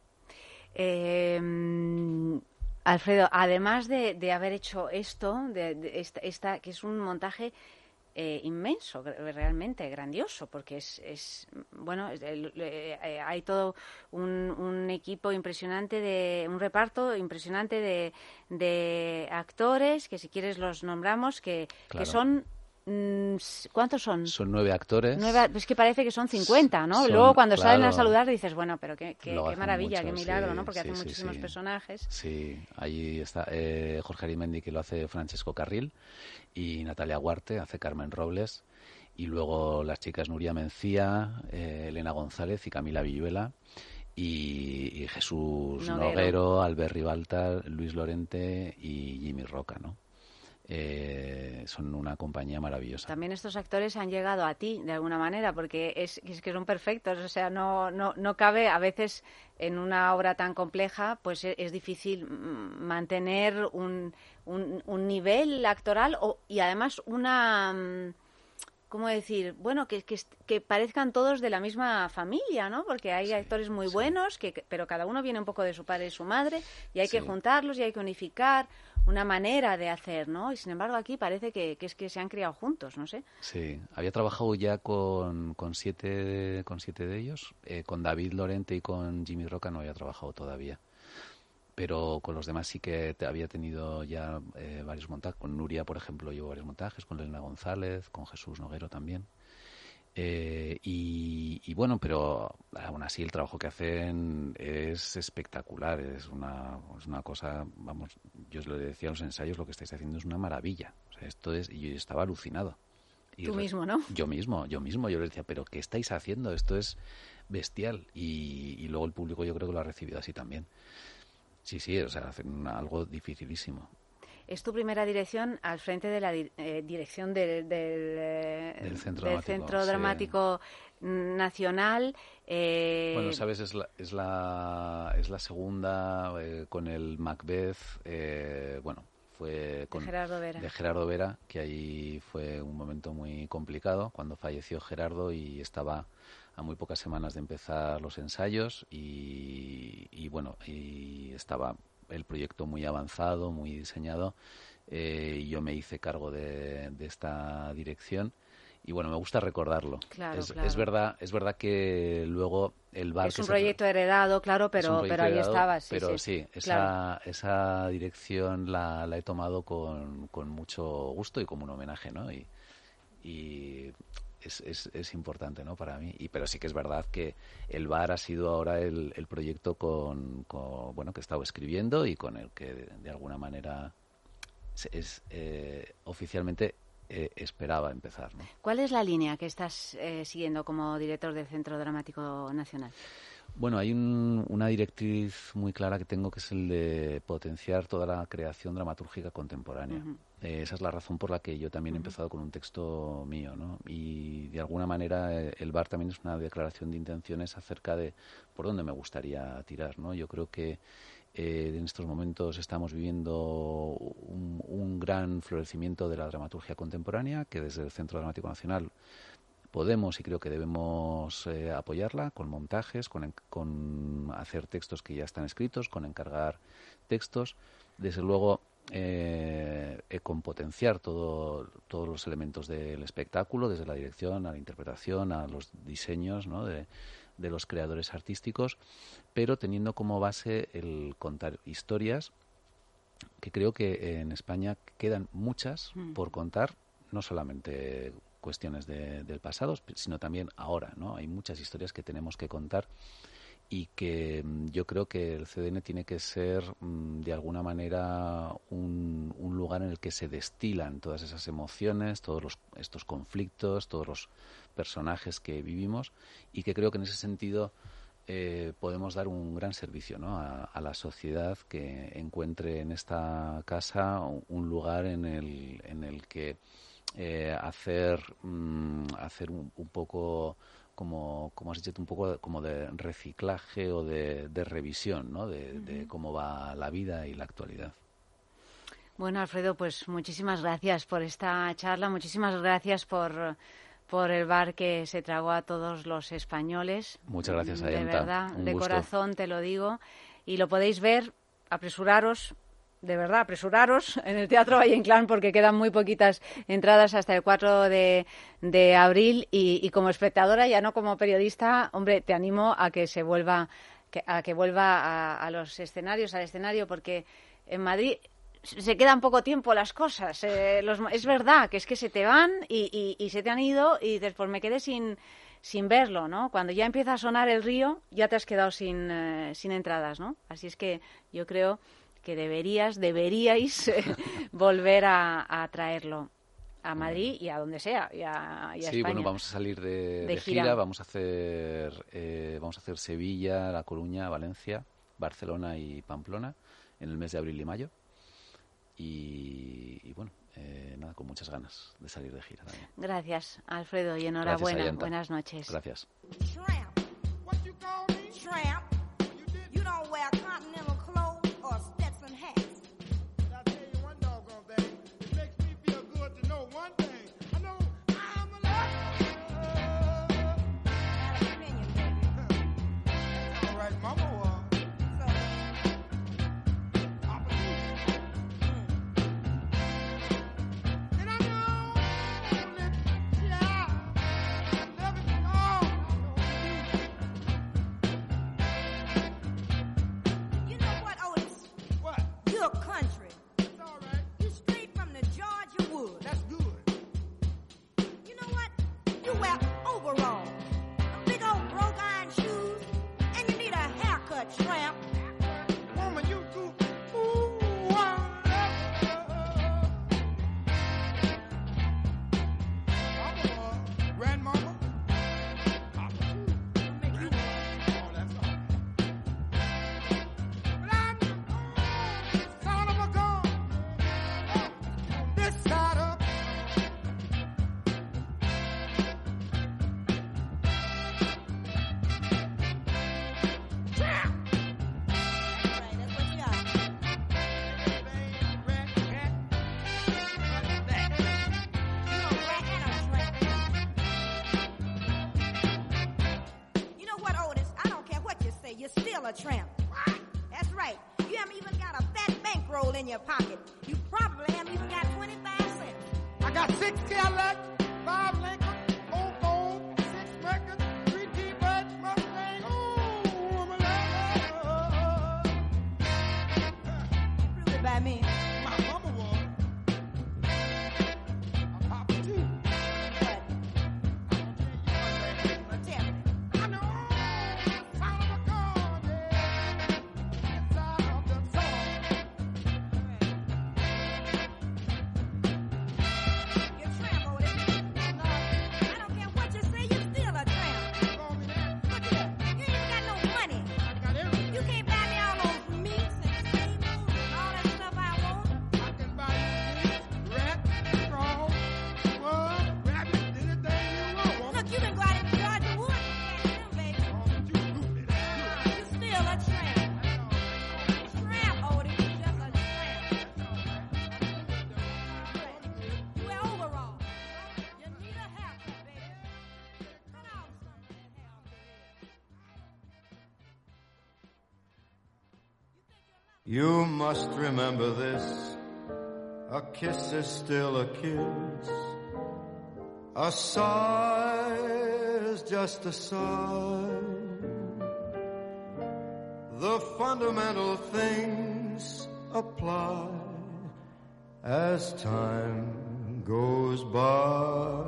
S3: Eh, Alfredo, además de, de haber hecho esto, de, de esta, esta, que es un montaje eh, inmenso, realmente grandioso, porque es, es bueno, es, eh, hay todo un, un equipo impresionante, de un reparto impresionante de, de actores, que si quieres los nombramos, que,
S12: Claro.
S3: que son... ¿Cuántos son?
S12: Son nueve actores.
S3: Nueve, es que parece que son cincuenta, ¿no?
S12: Son,
S3: Luego cuando
S12: claro,
S3: salen a saludar dices, bueno, pero qué, qué,
S12: lo
S3: qué
S12: hacen
S3: maravilla,
S12: mucho,
S3: qué milagro,
S12: sí,
S3: ¿no? Porque
S12: sí,
S3: hacen
S12: sí,
S3: muchísimos
S12: sí.
S3: personajes.
S12: Sí, ahí está eh, Jorge Arimendi, que lo hace Francesco Carril, y Natalia Huarte hace Carmen Robles, y luego las chicas Nuria Mencía, eh, Elena González y Camila Villuela, y, y Jesús
S3: Noguero.
S12: Noguero, Albert Ribalta, Luis Lorente y Jimmy Roca, ¿no? Eh, son una compañía maravillosa.
S3: También estos actores han llegado a ti de alguna manera, porque es, es que son perfectos, o sea, no, no, no cabe, a veces en una obra tan compleja, pues es, es difícil mm, mantener un, un, un nivel actoral o, y además una... mm, ¿cómo decir? Bueno, que, que, que parezcan todos de la misma familia, ¿no? Porque hay
S12: Sí,
S3: actores muy
S12: sí.
S3: buenos, que, que- pero cada uno viene un poco de su padre y su madre, y hay que
S12: Sí.
S3: juntarlos y hay que unificar una manera de hacer, ¿no? Y sin embargo aquí parece que, que es que se han criado juntos, no sé.
S12: Sí, había trabajado ya con, con siete con siete de ellos. Eh, con David Lorente y con Jimmy Roca no había trabajado todavía. Pero con los demás sí que te- había tenido ya eh, varios montajes. Con Nuria, por ejemplo, llevo varios montajes, con Elena González, con Jesús Noguero también. Eh, y, y bueno, pero aún así el trabajo que hacen es espectacular, es una, es una cosa, vamos, yo os lo decía en los ensayos, lo que estáis haciendo es una maravilla. O sea, esto es, y yo estaba alucinado. Y
S3: Tú
S12: re-
S3: mismo, ¿no?
S12: Yo mismo, yo mismo, yo le decía, pero ¿qué estáis haciendo? Esto es bestial. Y, y luego el público yo creo que lo ha recibido así también. Sí, sí, o sea, hacen una- algo dificilísimo.
S3: Es tu primera dirección al frente de la di- eh, dirección del, del, eh,
S12: Del Centro
S3: del
S12: Dramático,
S3: Centro
S12: sí.
S3: Dramático Nacional. eh,
S12: Bueno, sabes, es la, es la, es la segunda eh, con el Macbeth, eh, bueno, fue con
S3: Gerardo Vera.
S12: de Gerardo Vera, que ahí fue un momento muy complicado cuando falleció Gerardo y estaba a muy pocas semanas de empezar los ensayos y, y bueno, y estaba el proyecto muy avanzado, muy diseñado, eh, y yo me hice cargo de, de esta dirección. y bueno, me gusta recordarlo.
S3: Claro,
S12: es,
S3: claro.
S12: es verdad, es verdad que luego el bar...
S3: Es
S12: que
S3: un
S12: se-
S3: proyecto heredado, claro, pero, pero ahí
S12: heredado,
S3: estaba, sí,
S12: pero
S3: sí.
S12: sí, esa,
S3: claro.
S12: esa dirección la, la he tomado con, con mucho gusto y como un homenaje, ¿no? Y, y es, es, es importante, ¿no? Para mí. Y, pero sí que es verdad que el bar ha sido ahora el, el proyecto con, con, bueno, que he estado escribiendo y con el que de, de alguna manera es, es, eh, oficialmente eh, esperaba empezar, ¿no?
S3: ¿Cuál es la línea que estás eh, siguiendo como director del Centro Dramático Nacional?
S12: Bueno, hay un- una directriz muy clara que tengo, que es el de potenciar toda la creación dramatúrgica contemporánea.
S3: Ujú.
S12: Eh, esa es la razón por la que yo también he empezado con un texto mío, ¿no? Y de alguna manera eh, el bar también es una declaración de intenciones acerca de por dónde me gustaría tirar, ¿no? Yo creo que eh, en estos momentos estamos viviendo un, un gran florecimiento de la dramaturgia contemporánea, que desde el Centro Dramático Nacional podemos y creo que debemos eh, apoyarla con montajes, con, en- con hacer textos que ya están escritos, con encargar textos, desde luego eh, eh, con potenciar todo, todos los elementos del espectáculo, desde la dirección a la interpretación, a los diseños, ¿no? de, de los creadores artísticos, pero teniendo como base el contar historias que creo que en España quedan muchas
S3: Mm.
S12: por contar, no solamente cuestiones de- del pasado, sino también ahora, ¿no? Hay muchas historias que tenemos que contar y que mm, yo creo que el C D N tiene que ser mm, de alguna manera un, un lugar en el que se destilan todas esas emociones, todos los, estos conflictos, todos los personajes que vivimos, y que creo que en ese sentido eh, podemos dar un gran servicio, ¿no? a, a la sociedad, que encuentre en esta casa un, un lugar en el, en el que eh, hacer mm, hacer un, un poco como como has dicho tú, un poco como de reciclaje o de, de revisión, ¿no? de, de cómo va la vida y la actualidad.
S3: Bueno, Alfredo, pues muchísimas gracias por esta charla, muchísimas gracias por, por el bar que se tragó a todos los españoles.
S12: Muchas gracias,
S3: De
S12: Ayanta.
S3: verdad,
S12: Un
S3: de
S12: gusto.
S3: corazón te lo digo. Y lo podéis ver, apresuraros, de verdad, apresuraros en el Teatro Valle Inclán, porque quedan muy poquitas entradas hasta el cuatro de, de abril. Y, y como espectadora, ya no como periodista, hombre, te animo a que se vuelva, que, a que vuelva a, a los escenarios, al escenario, porque en Madrid se quedan poco tiempo las cosas. Eh, los, es verdad que es que se te van y, y, y se te han ido y dices, pues me quedé sin, sin verlo, ¿no? Cuando ya empieza a sonar el río, ya te has quedado sin, eh, sin entradas, ¿no? Así es que yo creo que deberías, deberíais eh, volver a, a traerlo a Madrid y a donde sea, y a, y a
S12: Sí,
S3: España.
S12: bueno, vamos a salir de,
S3: De
S12: de gira.
S3: gira.
S12: vamos a hacer eh, vamos a hacer Sevilla, La Coruña, Valencia, Barcelona y Pamplona en el mes de abril y mayo. Y, y bueno, eh, nada, con muchas ganas de salir de gira también.
S3: Gracias, Alfredo, y
S12: Gracias,
S3: enhorabuena.
S12: Ayanta.
S3: Buenas noches.
S12: Gracias.
S6: Tramp. What you call me? Tramp. You don't wear continental clothes or Stetson hats.
S13: I'll tell you one doggone thing. It makes me feel good to know one thing. I know I'm alive.
S6: Have an opinion, baby.
S13: All right, Mama was. And I know that, yeah, I love it all.
S6: You know what, Otis?
S13: What?
S6: You're country.
S13: It's all right.
S6: You straight from the Georgia woods.
S13: That's good.
S6: You know what? You wear overalls, big old broke iron shoes, and you need a haircut, tramp.
S13: Woman, you too. Ooh, I love you. Mama was. Grandmama. Papa too.
S6: Make you
S13: Oh, that's all right. But I'm the son of a gun. On this side of Tramp.
S6: right. That's what you got.
S13: Rat, rat. That.
S6: You a rat and a tramp. You know what, Otis? I don't care what you say. You're still a tramp. That's right. You haven't even got a fat bankroll in your pocket. You probably haven't even got twenty-five cents.
S13: I got six Cadillacs, five Lincoln,
S6: I mean.
S13: My mama was. My papa too.
S6: But tell me.
S13: I know the sound of a gun, yeah, inside of them songs.
S6: You're tramp, Otis. No, I don't care what you say, you're still a tramp.
S13: Call me that.
S6: Look here, you ain't got no money.
S13: I got everything.
S6: You can't buy me all those meats and staples and all that stuff I want.
S13: I can buy you meat, rat, straw, mud, rabbit, anything you want.
S6: Look, you can go out and charge the wood. You can't do, baby.
S13: Oh, but you goofy.
S6: You're still a tramp. Tramp, Otis. You're just a tramp. You wear overalls. You need a haircut, baby. Cut off some of that hair off your head.
S8: You must remember this. A kiss is still a kiss. A sigh is just a sigh. The fundamental things apply as time goes by.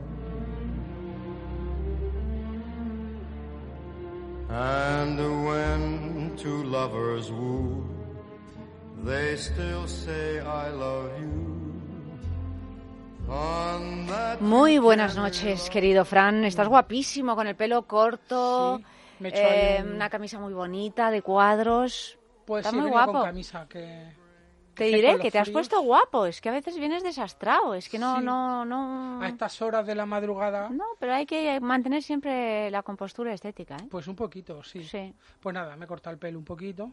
S8: And when two lovers woo, they still say I love you. On that
S3: Muy buenas noches, querido Fran. Estás guapísimo con el pelo corto,
S14: Sí, me he hecho
S3: eh,
S14: ahí un-
S3: una camisa muy bonita de cuadros.
S14: Pues
S3: Estás
S14: sí, he
S3: muy
S14: venido
S3: guapo.
S14: con camisa, que...
S3: Te
S14: que
S3: diré
S14: con los
S3: que te has
S14: fríos-
S3: puesto guapo. Es que a veces vienes desastrado. Es que no,
S14: Sí.
S3: no, no.
S14: A estas horas de la madrugada,
S3: No, pero hay que mantener siempre la compostura estética, ¿eh?
S14: pues un poquito, sí.
S3: Sí.
S14: Pues nada, me he cortado el pelo un poquito.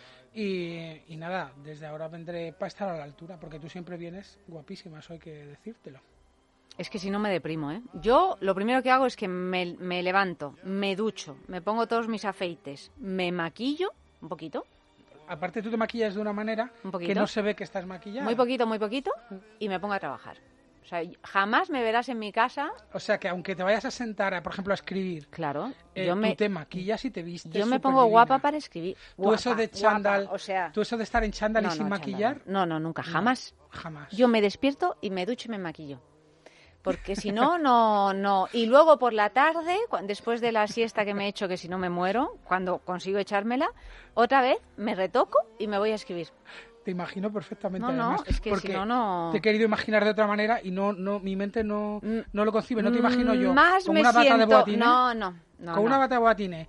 S14: Y, y nada, desde ahora vendré para estar a la altura, porque tú siempre vienes guapísima, eso hay que decírtelo.
S3: Es que si no me deprimo, ¿eh? Yo lo primero que hago es que me, me levanto, me ducho, me pongo todos mis afeites, me maquillo un poquito,
S14: Aparte tú te maquillas de una manera
S3: Un poquito.
S14: que no se ve que estás maquillada.
S3: muy poquito, muy poquito, y me pongo a trabajar. O sea, jamás me verás en mi casa.
S14: O sea que aunque te vayas a sentar, a, por ejemplo, a escribir,
S3: Claro,
S14: eh,
S3: yo
S14: tú
S3: me,
S14: te maquillas y te vistes
S3: yo me
S14: súper
S3: pongo
S14: divina.
S3: guapa para escribir.
S14: Tú
S3: Guapa,
S14: eso de
S3: guapa,
S14: chándal,
S3: o sea,
S14: tú eso de estar en chándal
S3: no,
S14: y sin
S3: no,
S14: maquillar,
S3: chándal. No, no, nunca, jamás.
S14: jamás.
S3: Yo me despierto y me ducho y me maquillo. Porque si no, no, no. Y luego por la tarde, cu- después de la siesta que me he hecho, que si no me muero, cuando consigo echármela, otra vez me retoco y me voy a escribir.
S14: Te imagino perfectamente.
S3: No, no,
S14: además,
S3: es que si
S14: porque
S3: no, no-
S14: te he querido imaginar de otra manera y no, no, mi mente no,
S3: Mm,
S14: no lo concibe. No te imagino yo
S3: Más
S14: con
S3: me
S14: una bata
S3: siento...
S14: de boatines,
S3: No, no, no.
S14: con
S3: no.
S14: una bata de boatines,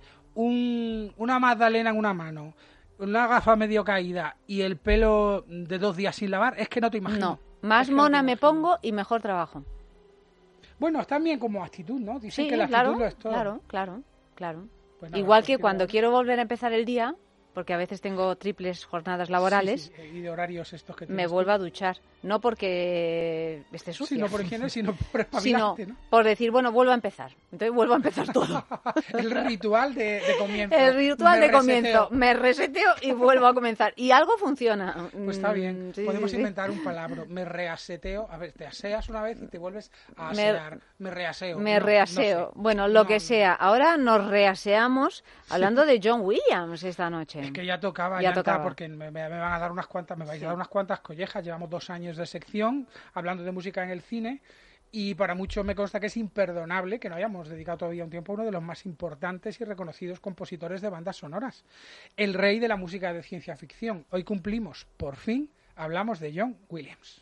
S14: un, una magdalena en una mano, una gafa medio caída y el pelo de dos días sin lavar. Es que no te imagino.
S3: No, más
S14: Es que no te
S3: mona me
S14: imagino.
S3: pongo y mejor trabajo.
S14: Bueno, está bien como actitud, ¿no? Dicen
S3: Sí,
S14: que la actitud
S3: claro,
S14: lo es todo.
S3: claro, claro, claro.
S14: Pues nada,
S3: Igual
S14: pues
S3: que
S14: quiero-
S3: cuando quiero volver a empezar el día, porque a veces tengo triples jornadas laborales,
S14: Sí, sí, y de horarios estos que
S3: me
S14: tienes tú.
S3: vuelvo a duchar. No porque esté sucia.
S14: Sí, no por higiene, sino por
S3: sino
S14: espabilarte, ¿no?
S3: por decir, bueno, vuelvo a empezar. Entonces vuelvo a empezar todo.
S14: El ritual de, de comienzo.
S3: El ritual
S14: Me
S3: de comienzo.
S14: reseteo.
S3: Me reseteo y vuelvo a comenzar. Y algo funciona.
S14: Pues está bien.
S3: Mm, sí,
S14: Podemos
S3: sí, sí.
S14: inventar un palabra. Me reaseteo. A ver, te aseas una vez y te vuelves a
S3: Me-
S14: asear. Me, reaseo.
S3: Me
S14: No, no
S3: reaseo.
S14: sé.
S3: Bueno, lo
S14: No,
S3: que sea. Ahora nos reaseamos hablando de John Williams esta noche.
S14: Es que ya tocaba,
S3: Ya
S14: ya está,
S3: tocaba.
S14: porque me, me- me van a dar unas cuantas, me vais
S3: Sí.
S14: a dar unas cuantas collejas. Llevamos dos años de sección hablando de música en el cine. Y para muchos me consta que es imperdonable que no hayamos dedicado todavía un tiempo a uno de los más importantes y reconocidos compositores de bandas sonoras. El rey de la música de ciencia ficción. Hoy cumplimos, por fin, hablamos de John Williams.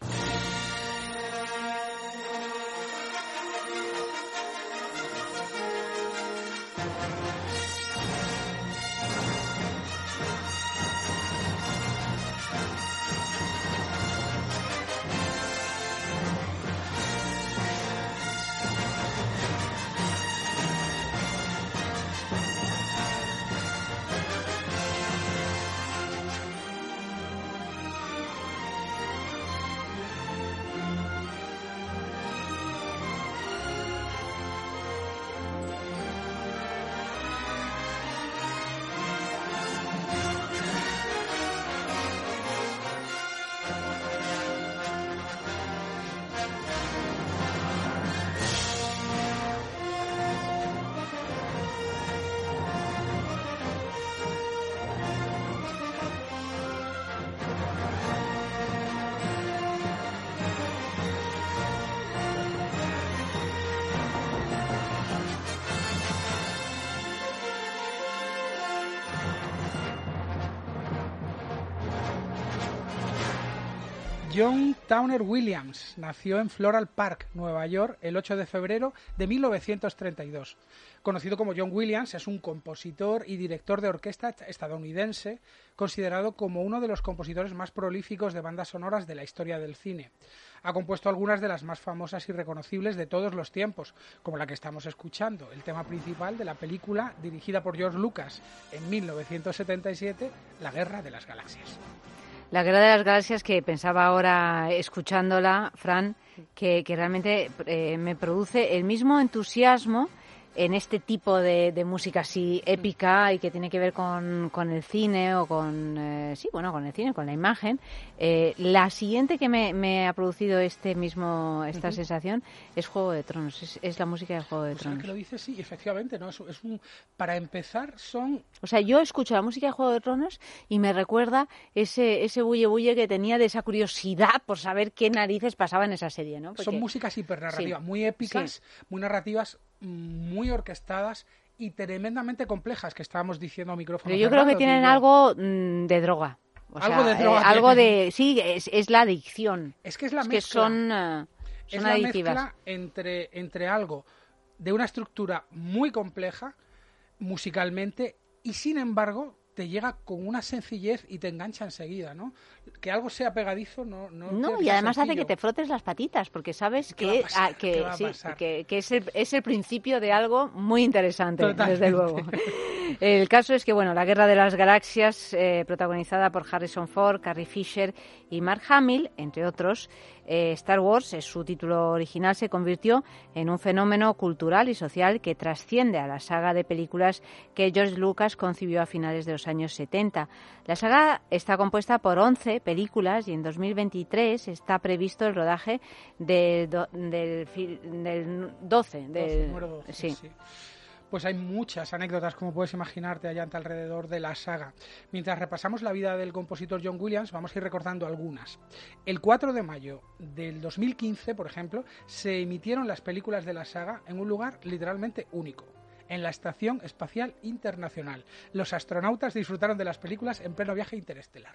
S14: John Towner Williams nació en Floral Park, Nueva York, el ocho de febrero de mil novecientos treinta y dos. Conocido como John Williams, es un compositor y director de orquesta estadounidense, considerado como uno de los compositores más prolíficos de bandas sonoras de la historia del cine. Ha compuesto algunas de las más famosas y reconocibles de todos los tiempos, como la que estamos escuchando, el tema principal de la película dirigida por George Lucas en mil novecientos setenta y siete, La Guerra de las Galaxias.
S3: La Guerra de las Galaxias, que pensaba ahora escuchándola, Fran, que, que realmente eh, me produce el mismo entusiasmo en este tipo de, de música así épica y que tiene que ver con, con el cine o con, eh, sí, bueno, con el cine, con la imagen. Eh, la siguiente que me, me ha producido este mismo, esta uh-huh. sensación es Juego de Tronos, es, es la música de Juego de
S14: pues
S3: Tronos.
S14: Que lo dices, sí, efectivamente, ¿no? Es, es un, para empezar son...
S3: O sea, yo escucho la música de Juego de Tronos y me recuerda ese, ese bulle bulle que tenía de esa curiosidad por saber qué narices pasaba en esa serie, ¿no? Porque...
S14: Son músicas hipernarrativas, sí. muy épicas, sí. muy narrativas, muy orquestadas y tremendamente complejas, que estábamos diciendo a micrófono.
S3: Pero yo creo que tienen digo. algo mmm, de droga. O
S14: algo
S3: sea,
S14: de droga.
S3: Eh, algo de... Sí, es, es la adicción.
S14: Es que es la
S3: es
S14: mezcla.
S3: Que son, uh, son
S14: es
S3: adictivas.
S14: la mezcla entre, entre algo de una estructura muy compleja musicalmente y, sin embargo, te llega con una sencillez y te engancha enseguida, ¿no? Que algo sea pegadizo no... No,
S3: no y además sencillo. Hace que te frotes las patitas, porque sabes que,
S14: pasar,
S3: ah, que, sí, que, que es, el, es el principio de algo muy interesante, Totalmente. Desde luego. El caso es que, bueno, La Guerra de las Galaxias, eh, protagonizada por Harrison Ford, Carrie Fisher y Mark Hamill, entre otros, eh, Star Wars, es su título original, se convirtió en un fenómeno cultural y social que trasciende a la saga de películas que George Lucas concibió a finales de los años setenta. La saga está compuesta por once películas y en dos mil veintitrés está previsto el rodaje de do, del, del doce. Del,
S14: número doce,
S3: sí.
S14: sí. Pues hay muchas anécdotas, como puedes imaginarte, allá alrededor de la saga. Mientras repasamos la vida del compositor John Williams, vamos a ir recordando algunas. El cuatro de mayo del dos mil quince, por ejemplo, se emitieron las películas de la saga en un lugar literalmente único, en la Estación Espacial Internacional. Los astronautas disfrutaron de las películas en pleno viaje interestelar.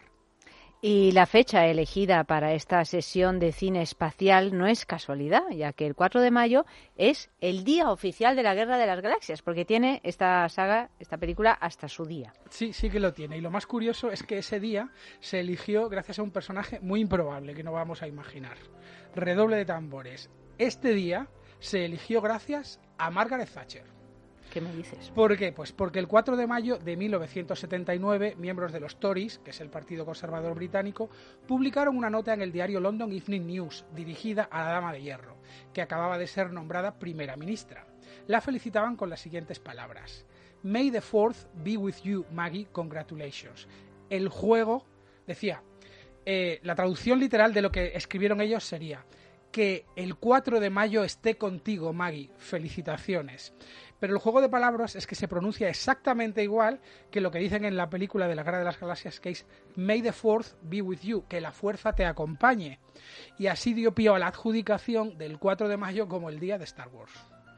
S3: Y la fecha elegida para esta sesión de cine espacial no es casualidad, ya que el cuatro de mayo es el día oficial de la Guerra de las Galaxias, porque tiene esta saga, esta película, hasta su día.
S14: Sí, sí que lo tiene. Y lo más curioso es que ese día se eligió gracias a un personaje muy improbable que no vamos a imaginar. Redoble de tambores. Este día se eligió gracias a Margaret Thatcher.
S3: ¿Qué me dices?
S14: ¿Por qué? Pues porque el cuatro de mayo de mil novecientos setenta y nueve, miembros de los Tories, que es el Partido Conservador británico, publicaron una nota en el diario London Evening News dirigida a la Dama de Hierro, que acababa de ser nombrada primera ministra. La felicitaban con las siguientes palabras: May the fourth be with you, Maggie, congratulations. El juego, decía, eh, la traducción literal de lo que escribieron ellos sería: que el cuatro de mayo esté contigo, Maggie, felicitaciones. Pero el juego de palabras es que se pronuncia exactamente igual que lo que dicen en la película de La Guerra de las Galaxias, que es May the fourth be with you, que la fuerza te acompañe. Y así dio pie a la adjudicación del cuatro de mayo como el día de Star Wars.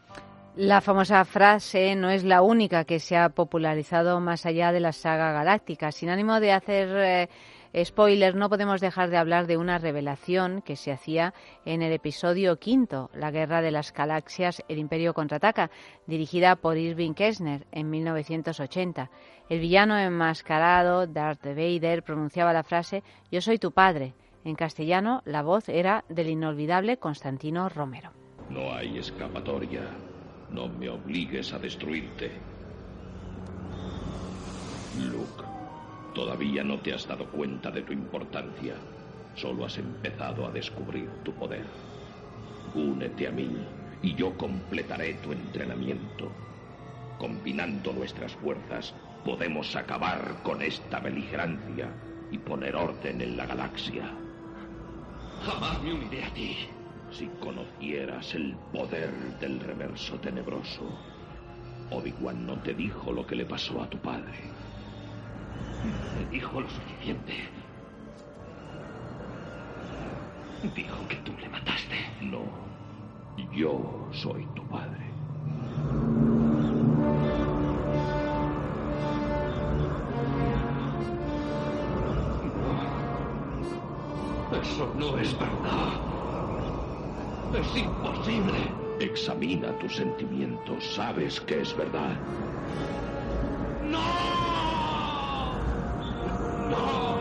S3: La famosa frase no es la única que se ha popularizado más allá de la saga galáctica. Sin ánimo de hacer eh, spoiler, no podemos dejar de hablar de una revelación que se hacía en el episodio quinto, La Guerra de las Galaxias, el Imperio contraataca, dirigida por Irving Kershner en mil novecientos ochenta. El villano enmascarado, Darth Vader, pronunciaba la frase «Yo soy tu padre». En castellano, la voz era del inolvidable Constantino Romero.
S15: No hay escapatoria. No me obligues a destruirte. Luke, todavía no te has dado cuenta de tu importancia. Solo has empezado a descubrir tu poder. Únete a mí y yo completaré tu entrenamiento. Combinando nuestras fuerzas, podemos acabar con esta beligerancia y poner orden en la galaxia. Jamás me uniré a ti. Si conocieras el poder del reverso tenebroso, Obi-Wan no te dijo lo que le pasó a tu padre. Me dijo lo suficiente. Dijo que tú le mataste. No, yo soy tu padre. Eso no es verdad. Es imposible. Examina tus sentimientos. Sabes que es verdad. ¡No! ¡No!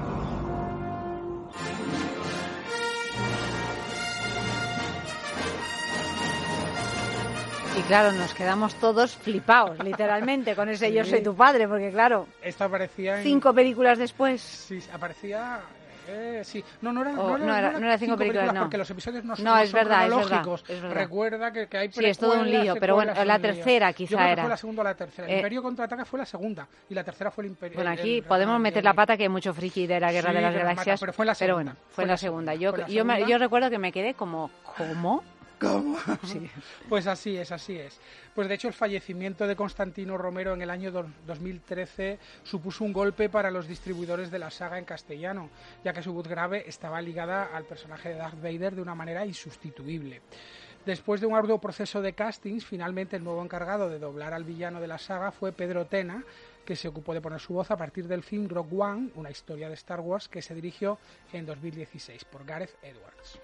S3: Y claro, nos quedamos todos flipados, literalmente, con ese Yo soy tu padre, porque claro,
S14: Esto aparecía en...
S3: cinco películas después.
S14: Sí, aparecía... Eh, sí, no, no era,
S3: Oh,
S14: no era,
S3: no era- no era cinco películas, no.
S14: porque los episodios no,
S3: No,
S14: no
S3: es
S14: son
S3: verdad, es verdad,
S14: cronológicos.
S3: es verdad.
S14: Recuerda que, que hay
S3: Sí, es todo un
S14: precuelas,
S3: lío, pero bueno,
S14: secuelas,
S3: la
S14: un lío.
S3: tercera quizá
S14: Yo creo que
S3: era.
S14: fue la segunda o la tercera. El
S3: Eh,
S14: Imperio Contraataca fue la segunda y la tercera fue el Imperio.
S3: Bueno,
S14: el-
S3: aquí
S14: el-
S3: podemos
S14: el-
S3: meter la pata, que hay mucho friki de la Guerra
S14: Sí,
S3: de las
S14: que nos mata,
S3: Galaxias.
S14: pero fue la segunda,
S3: bueno, fue,
S14: fue
S3: la
S14: la
S3: segunda.
S14: segunda,
S3: Yo,
S14: fue la
S3: yo, me-
S14: segunda.
S3: yo recuerdo que me quedé como, ¿cómo?
S14: ¿Cómo?
S3: Sí.
S14: Pues así es, así es. Pues de hecho el fallecimiento de Constantino Romero en el año do- dos mil trece supuso un golpe para los distribuidores de la saga en castellano, ya que su voz grave estaba ligada al personaje de Darth Vader de una manera insustituible. Después de un arduo proceso de castings, finalmente el nuevo encargado de doblar al villano de la saga fue Pedro Tena, que se ocupó de poner su voz a partir del film Rogue One, una historia de Star Wars que se dirigió en dos mil dieciséis por Gareth Edwards.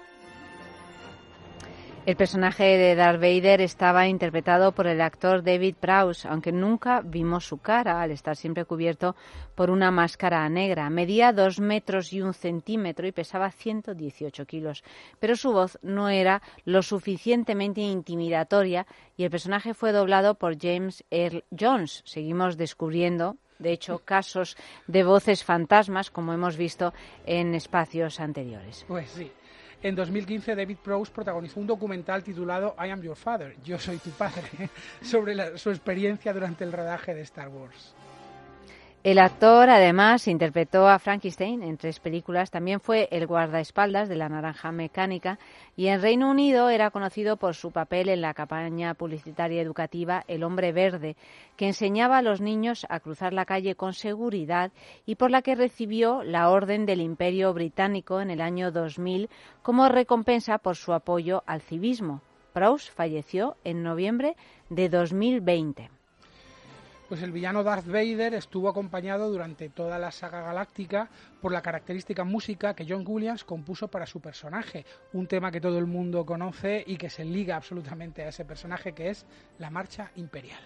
S3: El personaje de Darth Vader estaba interpretado por el actor David Prowse, aunque nunca vimos su cara al estar siempre cubierto por una máscara negra. Medía dos metros y un centímetro y pesaba ciento dieciocho kilos, pero su voz no era lo suficientemente intimidatoria y el personaje fue doblado por James Earl Jones. Seguimos descubriendo, de hecho, casos de voces fantasmas, como hemos visto en espacios anteriores.
S14: Pues sí. En dos mil quince, David Prowse protagonizó un documental titulado I Am Your Father, Yo Soy Tu Padre, sobre la- su experiencia durante el rodaje de Star Wars.
S3: El actor, además, interpretó a Frankenstein en tres películas. También fue el guardaespaldas de la Naranja Mecánica y en Reino Unido era conocido por su papel en la campaña publicitaria educativa El Hombre Verde, que enseñaba a los niños a cruzar la calle con seguridad y por la que recibió la Orden del Imperio Británico en el año dos mil como recompensa por su apoyo al civismo. Prowse falleció en noviembre de dos mil veinte.
S14: Pues el villano Darth Vader estuvo acompañado durante toda la saga galáctica por la característica música que John Williams compuso para su personaje, un tema que todo el mundo conoce y que se liga absolutamente a ese personaje, que es la Marcha Imperial.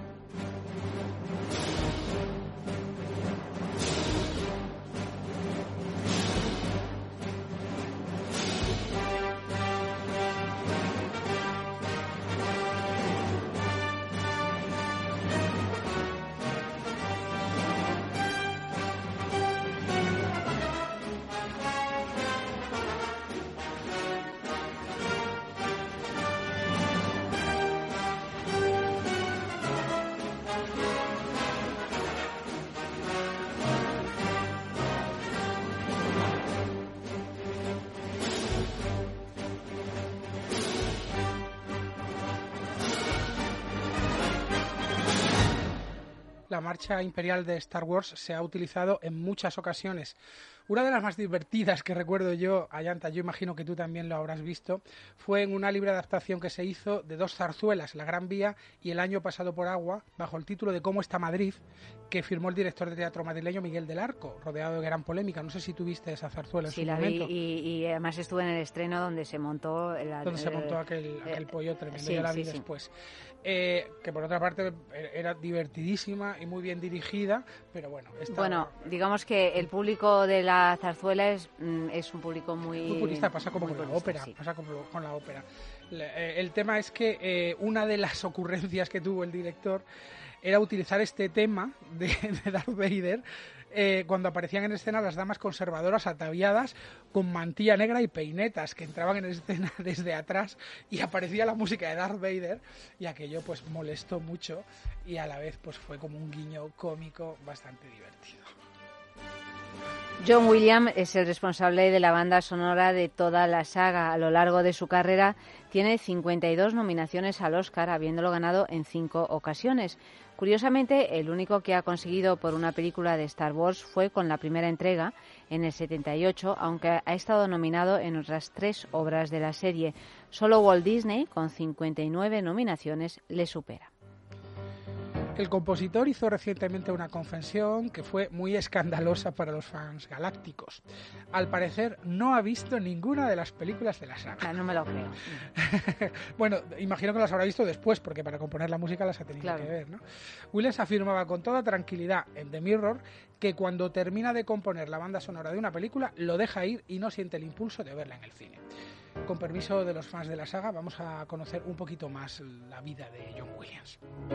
S14: La marcha imperial de Star Wars se ha utilizado en muchas ocasiones. Una de las más divertidas que recuerdo yo, Ayanta, yo imagino que tú también lo habrás visto, fue en una libre adaptación que se hizo de dos zarzuelas, La Gran Vía y El año pasado por agua, bajo el título de ¿Cómo está Madrid?, que firmó el director de teatro madrileño Miguel del Arco, rodeado de gran polémica. No sé si tú viste esa zarzuela en
S3: Sí,
S14: su
S3: la
S14: momento.
S3: vi y, y además estuve en el estreno donde se montó... La,
S14: donde se
S3: el-
S14: montó aquel,
S3: eh,
S14: aquel pollo tremendo,
S3: sí,
S14: yo la
S3: sí,
S14: vi
S3: sí.
S14: después. Eh, que por otra parte era divertidísima y muy bien dirigida, pero bueno, estaba
S3: Bueno, digamos que el público de la zarzuela es, mm, es un público muy...
S14: muy purista, pasa como
S3: muy
S14: con la
S3: purista,
S14: ópera,
S3: sí.
S14: pasa como con la ópera. Le- eh, el tema es que eh, una de las ocurrencias que tuvo el director era utilizar este tema de, de Darth Vader eh, cuando aparecían en escena las damas conservadoras ataviadas con mantilla negra y peinetas que entraban en escena desde atrás y aparecía la música de Darth Vader y aquello pues molestó mucho y a la vez pues fue como un guiño cómico bastante divertido.
S3: John Williams es el responsable de la banda sonora de toda la saga. A lo largo de su carrera tiene cincuenta y dos nominaciones al Oscar, habiéndolo ganado en cinco ocasiones. Curiosamente, el único que ha conseguido por una película de Star Wars fue con la primera entrega, en el setenta y ocho, aunque ha estado nominado en otras tres obras de la serie. Solo Walt Disney, con cincuenta y nueve nominaciones, le supera.
S14: El compositor hizo recientemente una confesión que fue muy escandalosa para los fans galácticos. Al parecer no ha visto ninguna de las películas de la saga.
S3: Ah, no me lo creo.
S14: Bueno, imagino que las habrá visto después, porque para componer la música las ha tenido
S3: Claro.
S14: que ver, ¿no? Williams afirmaba con toda tranquilidad en The Mirror que cuando termina de componer la banda sonora de una película lo deja ir y no siente el impulso de verla en el cine. Con permiso de los fans de la saga, vamos a conocer un poquito más la vida de John Williams.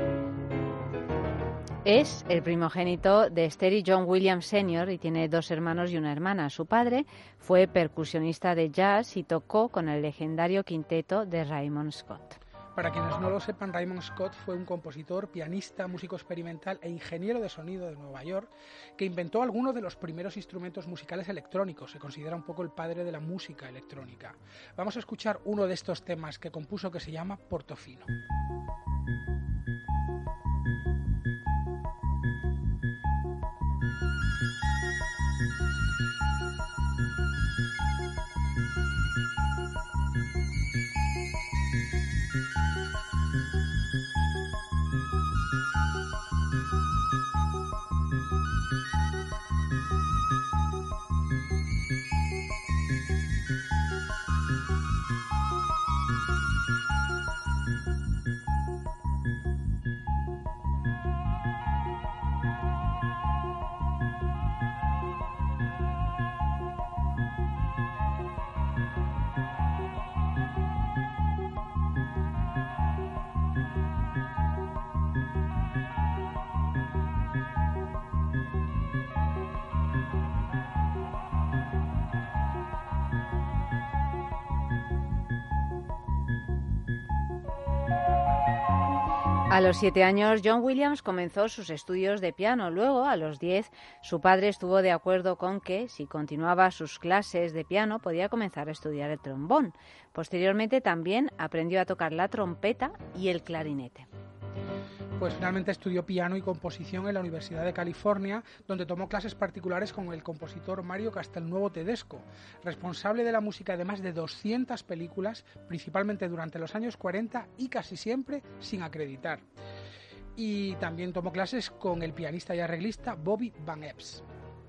S3: Es el primogénito de Esther y John Williams senior y tiene dos hermanos y una hermana. Su padre fue percusionista de jazz y tocó con el legendario quinteto de Raymond Scott.
S14: Para quienes no lo sepan, Raymond Scott fue un compositor, pianista, músico experimental e ingeniero de sonido de Nueva York que inventó algunos de los primeros instrumentos musicales electrónicos. Se considera un poco el padre de la música electrónica. Vamos a escuchar uno de estos temas que compuso que se llama Portofino.
S3: A los siete años, John Williams comenzó sus estudios de piano. Luego, a los diez, su padre estuvo de acuerdo con que, si continuaba sus clases de piano, podía comenzar a estudiar el trombón. Posteriormente, también aprendió a tocar la trompeta y el clarinete.
S14: Pues finalmente estudió piano y composición en la Universidad de California, donde tomó clases particulares con el compositor Mario Castelnuovo Tedesco, responsable de la música de más de doscientas películas, principalmente durante los años cuarenta y casi siempre sin acreditar. Y también tomó clases con el pianista y arreglista Bobby Van Epps.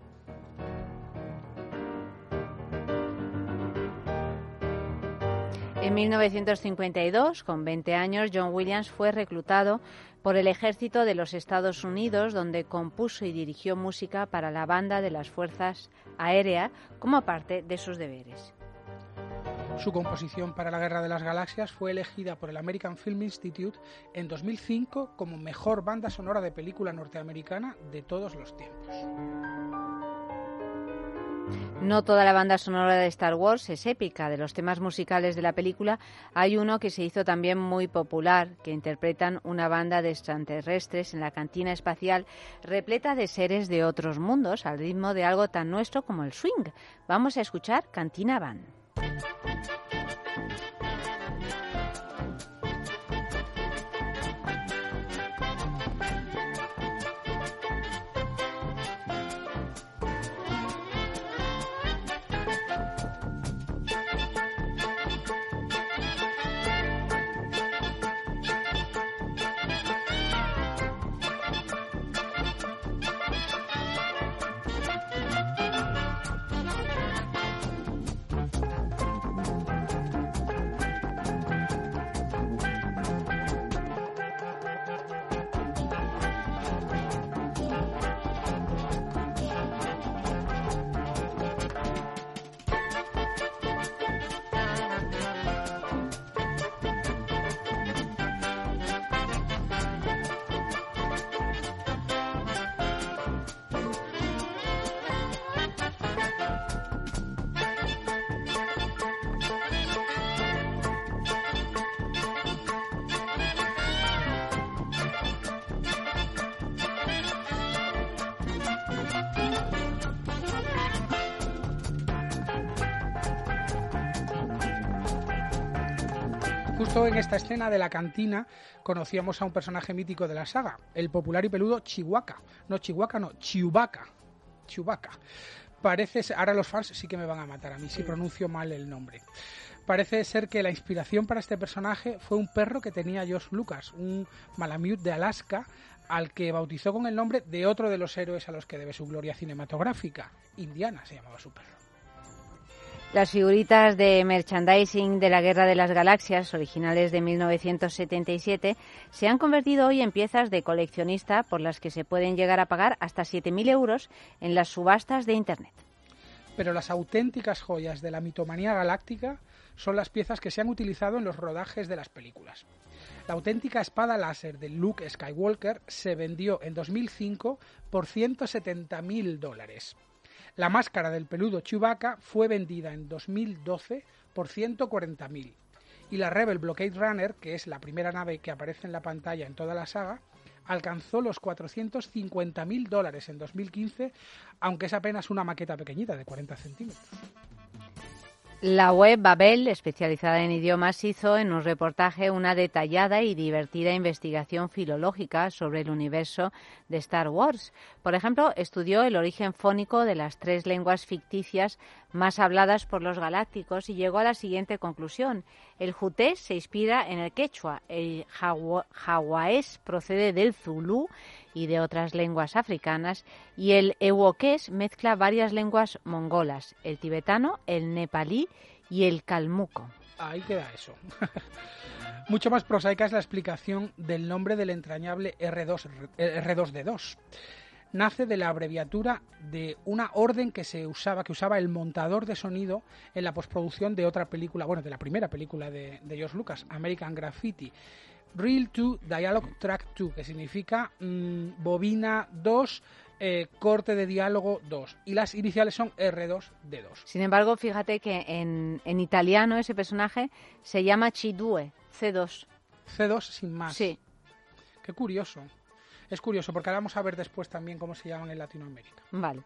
S3: En mil novecientos cincuenta y dos, con veinte años, John Williams fue reclutado por el ejército de los Estados Unidos, donde compuso y dirigió música para la banda de las Fuerzas Aéreas como parte de sus deberes.
S14: Su composición para la Guerra de las Galaxias fue elegida por el American Film Institute en dos mil cinco como mejor banda sonora de película norteamericana de todos los tiempos.
S3: No toda la banda sonora de Star Wars es épica. De los temas musicales de la película hay uno que se hizo también muy popular, que interpretan una banda de extraterrestres en la cantina espacial repleta de seres de otros mundos al ritmo de algo tan nuestro como el swing. Vamos a escuchar Cantina Band.
S14: Justo en esta escena de la cantina conocíamos a un personaje mítico de la saga, el popular y peludo Chewbacca. No, Chewbacca no, Chewbacca. Chewbacca. Parece ser, ahora los fans sí que me van a matar a mí si pronuncio mal el nombre. Parece ser que la inspiración para este personaje fue un perro que tenía George Lucas, un Malamute de Alaska, al que bautizó con el nombre de otro de los héroes a los que debe su gloria cinematográfica. Indiana se llamaba su perro.
S3: Las figuritas de merchandising de la Guerra de las Galaxias, originales de mil novecientos setenta y siete, se han convertido hoy en piezas de coleccionista por las que se pueden llegar a pagar hasta siete mil euros en las subastas de Internet.
S14: Pero las auténticas joyas de la mitomanía galáctica son las piezas que se han utilizado en los rodajes de las películas. La auténtica espada láser de Luke Skywalker se vendió en dos mil cinco por ciento setenta mil dólares. La máscara del peludo Chewbacca fue vendida en dos mil doce por ciento cuarenta mil. Y la Rebel Blockade Runner, que es la primera nave que aparece en la pantalla en toda la saga, alcanzó los cuatrocientos cincuenta mil dólares en dos mil quince, aunque es apenas una maqueta pequeñita de cuarenta centímetros.
S3: La web Babel, especializada en idiomas, hizo en un reportaje una detallada y divertida investigación filológica sobre el universo de Star Wars. Por ejemplo, estudió el origen fónico de las tres lenguas ficticias más habladas por los galácticos y llegó a la siguiente conclusión. El jutés se inspira en el quechua, el jaguaés procede del zulú y de otras lenguas africanas, y el ewoqués mezcla varias lenguas mongolas, el tibetano, el nepalí y el calmuco.
S14: Ahí queda eso. Mucho más prosaica es la explicación del nombre del entrañable erre dos, erre dos de dos. Nace de la abreviatura de una orden que se usaba, que usaba el montador de sonido en la postproducción de otra película, bueno, de la primera película de, de George Lucas, American Graffiti. Reel dos, Dialogue Track dos, que significa mmm, bobina dos, eh, corte de diálogo dos. Y las iniciales son erre dos de dos.
S3: Sin embargo, fíjate que en, en italiano ese personaje se llama C dos, ce dos.
S14: ce dos sin más.
S3: Sí.
S14: Qué curioso. Es curioso, porque ahora vamos a ver después también cómo se llaman en Latinoamérica.
S3: Vale.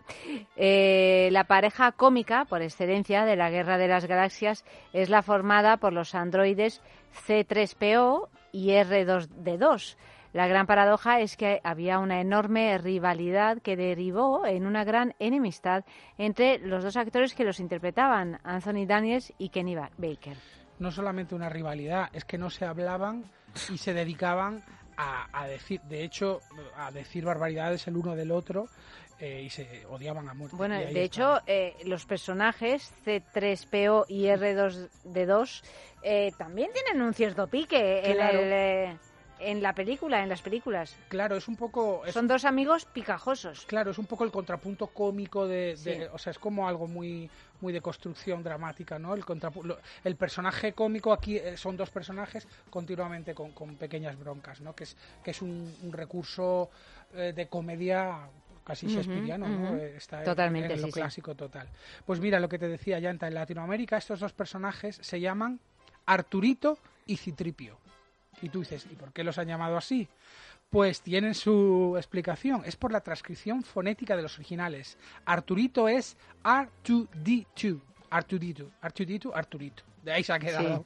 S3: Eh, la pareja cómica, por excelencia, de la Guerra de las Galaxias es la formada por los androides ce tres pe o y erre dos de dos. La gran paradoja es que había una enorme rivalidad que derivó en una gran enemistad entre los dos actores que los interpretaban, Anthony Daniels y Kenny Baker.
S14: No solamente una rivalidad, es que no se hablaban y se dedicaban a, a decir, de hecho, a decir barbaridades el uno del otro eh, y se odiaban a muerte.
S3: Bueno, de
S14: está.
S3: hecho, eh, los personajes ce tres pe o y erre dos de dos eh, también tienen un cierto pique
S14: Claro.
S3: en, el, eh, en la película, en las películas.
S14: Claro, es un poco... Es,
S3: Son dos amigos picajosos.
S14: Claro, es un poco el contrapunto cómico de... de
S3: Sí.
S14: O sea, es como algo muy muy de construcción dramática, ¿no? El, contrapu- lo- el personaje cómico aquí eh, son dos personajes continuamente con, con pequeñas broncas, ¿no? Que es, que es un, un recurso eh, de comedia casi
S3: Ujú,
S14: shakespeariano, ¿no?
S3: ujú.
S14: Eh, Está en-
S3: Totalmente,
S14: en, lo
S3: sí, sí.
S14: clásico total. Pues mira, lo que te decía, Yanta, en Latinoamérica estos dos personajes se llaman Arturito y Citripio. Y tú dices, ¿y por qué los han llamado así? Pues tienen su explicación. Es por la transcripción fonética de los originales. Arturito es erre dos de dos. Arturito, Arturito, Arturito. De ahí se ha quedado.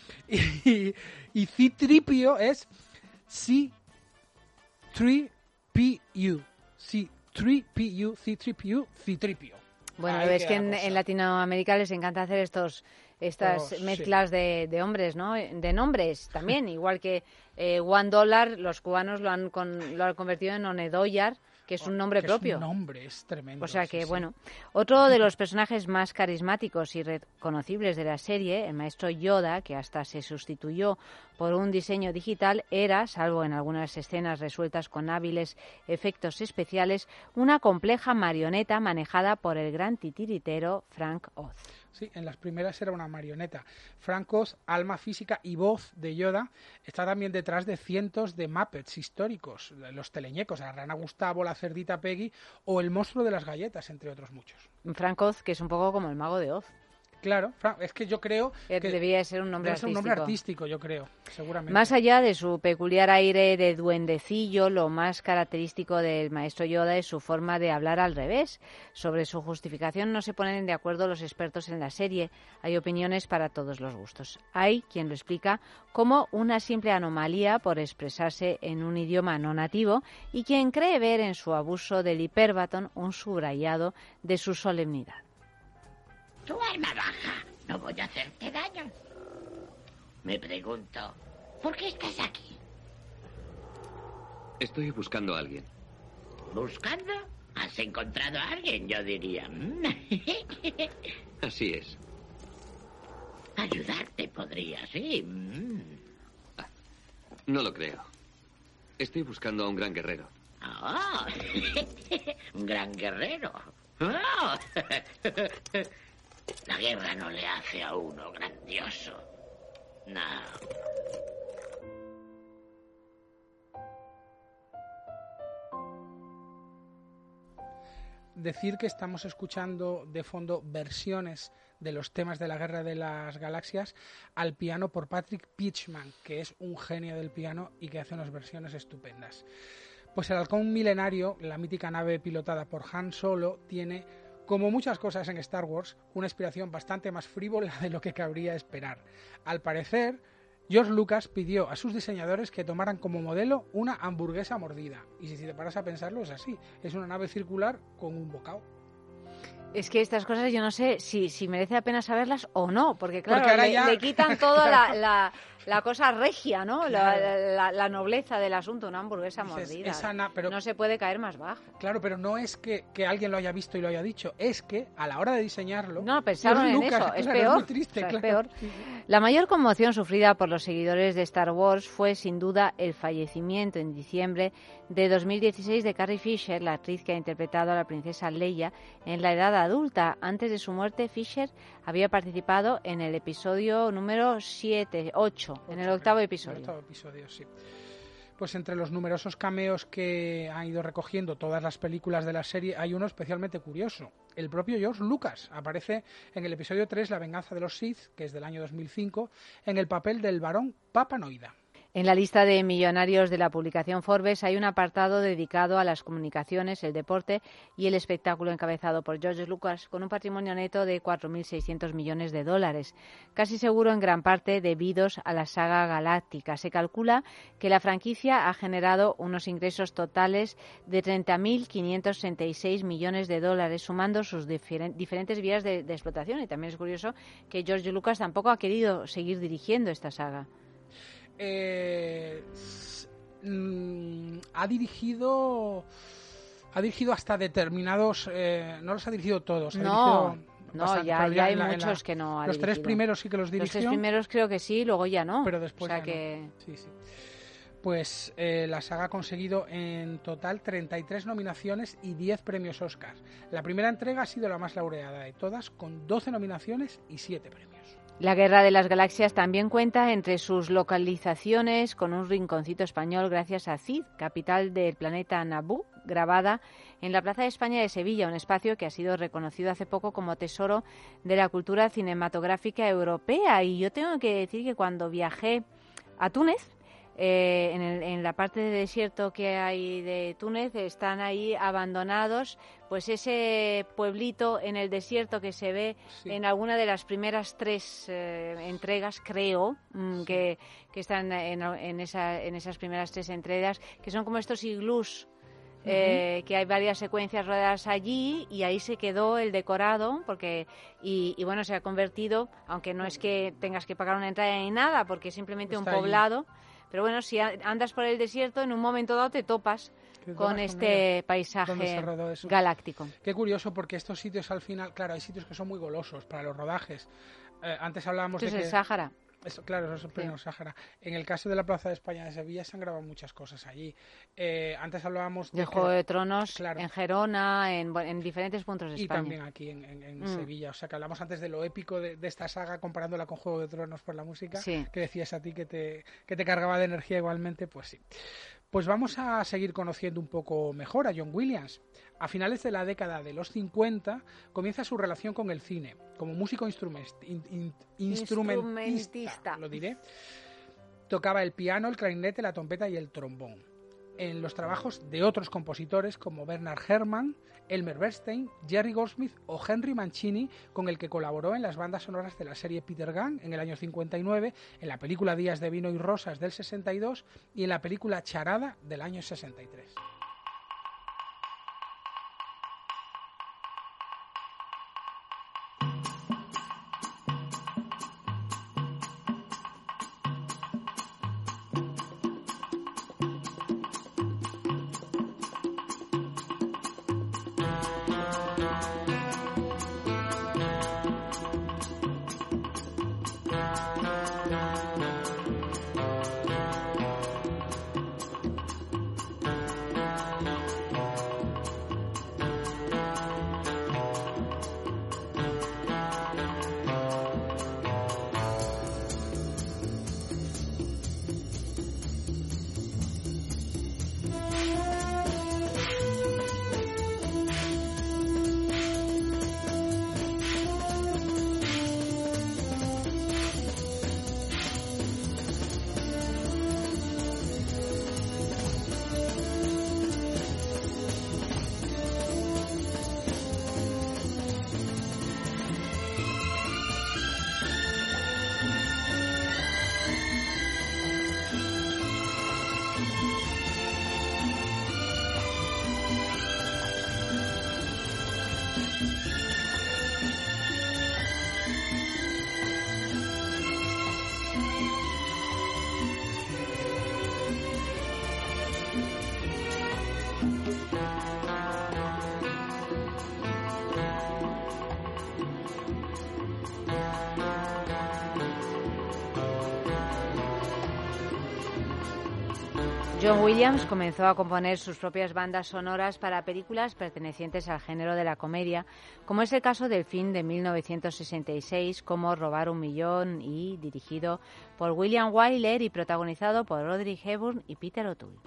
S14: Y, y Citripio es C tres pe u. C tres pe u, Citripio, Citripio.
S3: Bueno,
S14: Ahí
S3: es
S14: queda
S3: que en,
S14: la cosa.
S3: en Latinoamérica les encanta hacer estos estas
S14: Oh, sí.
S3: mezclas de, de hombres, ¿no? De nombres también, igual que eh, One Dollar, los cubanos lo han con, lo han convertido en Onedoyar, que es un nombre
S14: Que
S3: propio.
S14: Es un nombre, es tremendo.
S3: O sea
S14: sí,
S3: que,
S14: sí.
S3: bueno, otro de los personajes más carismáticos y reconocibles de la serie, el maestro Yoda, que hasta se sustituyó por un diseño digital, era, salvo en algunas escenas resueltas con hábiles efectos especiales, una compleja marioneta manejada por el gran titiritero Frank Oz.
S14: Sí, en las primeras era una marioneta. Frank Oz, alma física y voz de Yoda, está también detrás de cientos de Muppets históricos, los teleñecos, la rana Gustavo, la cerdita Peggy o el monstruo de las galletas, entre otros muchos.
S3: Frank Oz, que es un poco como el mago de Oz.
S14: Claro, Fra- es que yo creo
S3: Eh,
S14: que
S3: Debía de ser un nombre
S14: debe ser un
S3: artístico.
S14: nombre artístico, yo creo, seguramente.
S3: Más allá de su peculiar aire de duendecillo, lo más característico del maestro Yoda es su forma de hablar al revés. Sobre su justificación no se ponen de acuerdo los expertos en la serie. Hay opiniones para todos los gustos. Hay quien lo explica como una simple anomalía por expresarse en un idioma no nativo y quien cree ver en su abuso del hiperbatón un subrayado de su solemnidad.
S16: Tu arma baja. No voy a hacerte daño. Me pregunto, ¿por qué estás aquí?
S17: Estoy buscando a alguien.
S16: ¿Buscando? ¿Has encontrado a alguien? Yo diría.
S17: Así es.
S16: Ayudarte podría, sí.
S17: No lo creo. Estoy buscando a un gran guerrero.
S16: Oh, un gran guerrero. Oh. La guerra no le hace a uno grandioso. No.
S14: Decir que estamos escuchando de fondo versiones de los temas de la Guerra de las Galaxias al piano por Patrick Pichman, que es un genio del piano y que hace unas versiones estupendas. Pues el Halcón Milenario, la mítica nave pilotada por Han Solo, tiene, como muchas cosas en Star Wars, una inspiración bastante más frívola de lo que cabría esperar. Al parecer, George Lucas pidió a sus diseñadores que tomaran como modelo una hamburguesa mordida. Y si te paras a pensarlo, es así. Es una nave circular con un bocado.
S3: Es que estas cosas yo no sé si, si merece la pena saberlas o no, porque claro,
S14: porque
S3: le,
S14: ya...
S3: le quitan toda la, la, la cosa regia, ¿no? Claro. La, la, la nobleza del asunto, una hamburguesa
S14: Dices,
S3: mordida.
S14: Esa na... pero...
S3: No se puede caer más bajo.
S14: Claro, pero no es que, que alguien lo haya visto y lo haya dicho, es que a la hora de diseñarlo...
S3: No, pensaron en
S14: Lucas,
S3: eso, es
S14: claro,
S3: peor.
S14: Es muy triste,
S3: o sea,
S14: claro.
S3: es peor. La mayor conmoción sufrida por los seguidores de Star Wars fue sin duda el fallecimiento en diciembre de dos mil dieciséis de Carrie Fisher, la actriz que ha interpretado a la princesa Leia en la edad adulta. Antes de su muerte, Fisher había participado en el episodio número siete, ocho, en el octavo episodio.
S14: El octavo episodio, sí. Pues entre los numerosos cameos que han ido recogiendo todas las películas de la serie, hay uno especialmente curioso. El propio George Lucas aparece en el episodio tres, La venganza de los Sith, que es del año dos mil cinco, en el papel del barón Papanoida.
S3: En la lista de millonarios de la publicación Forbes hay un apartado dedicado a las comunicaciones, el deporte y el espectáculo encabezado por George Lucas, con un patrimonio neto de cuatro mil seiscientos millones de dólares, casi seguro en gran parte debidos a la saga galáctica. Se calcula que la franquicia ha generado unos ingresos totales de treinta mil quinientos sesenta y seis millones de dólares, sumando sus difer- diferentes vías de, de explotación. Y también es curioso que George Lucas tampoco ha querido seguir dirigiendo esta saga.
S14: Eh, mm, ha dirigido ha dirigido hasta determinados eh, no los ha dirigido todos ha
S3: no
S14: dirigido
S3: no
S14: bastante,
S3: ya, ya hay
S14: la,
S3: muchos
S14: la,
S3: que no ha
S14: los
S3: dirigido.
S14: Tres primeros sí que los dirigió,
S3: los tres primeros creo que sí, luego ya no,
S14: pero después
S3: o sea
S14: ya
S3: que
S14: no. sí, sí. Pues eh, la saga ha conseguido en total treinta y tres nominaciones y diez premios Oscar. La primera entrega ha sido la más laureada de todas, con doce nominaciones y siete premios.
S3: La Guerra de las Galaxias también cuenta entre sus localizaciones con un rinconcito español gracias a Cid, capital del planeta Naboo, grabada en la Plaza de España de Sevilla, un espacio que ha sido reconocido hace poco como tesoro de la cultura cinematográfica europea. Y yo tengo que decir que cuando viajé a Túnez, Eh, en, el, en la parte de desierto que hay de Túnez, están ahí abandonados, pues ese pueblito en el desierto que se ve sí. en alguna de las primeras tres eh, entregas, creo, mmm, sí. que, que están en, en, esa, en esas primeras tres entregas, que son como estos iglús, uh-huh. eh, que hay varias secuencias rodadas allí, y ahí se quedó el decorado, porque y, y bueno, se ha convertido, aunque no es que tengas que pagar una entrada ni nada, porque es simplemente Está un poblado. Allí. Pero bueno, si andas por el desierto, en un momento dado te topas con este paisaje galáctico.
S14: Qué curioso, porque estos sitios al final, claro, hay sitios que son muy golosos para los rodajes. Eh, antes hablábamos
S3: Esto
S14: de
S3: es el
S14: que...
S3: Sáhara.
S14: Eso, claro, eso es el pleno sí. Sáhara. En el caso de la Plaza de España de Sevilla se han grabado muchas cosas allí. Eh, antes hablábamos
S3: de, de
S14: Juego
S3: que, de Tronos,
S14: claro.
S3: en Gerona, en, en diferentes puntos de
S14: y
S3: España.
S14: Y también aquí en, en, en mm. Sevilla. O sea, que hablamos antes de lo épico de, de esta saga comparándola con Juego de Tronos por la música,
S3: sí.
S14: que decías a ti que te, que te cargaba de energía igualmente, pues sí. Pues vamos a seguir conociendo un poco mejor a John Williams. A finales de la década de los cincuenta comienza su relación con el cine, como músico instrument, in, in, instrumentista, instrumentista, lo diré. Tocaba el piano, el clarinete, la trompeta y el trombón. En los trabajos de otros compositores como Bernard Herrmann, Elmer Bernstein, Jerry Goldsmith o Henry Mancini, con el que colaboró en las bandas sonoras de la serie Peter Gunn en el año cincuenta y nueve, en la película Días de vino y rosas del sesenta y dos y en la película Charada del año sesenta y tres.
S3: John Williams comenzó a componer sus propias bandas sonoras para películas pertenecientes al género de la comedia, como es el caso del film de mil novecientos sesenta y seis, Cómo robar un millón, y dirigido por William Wyler y protagonizado por Audrey Hepburn y Peter O'Toole.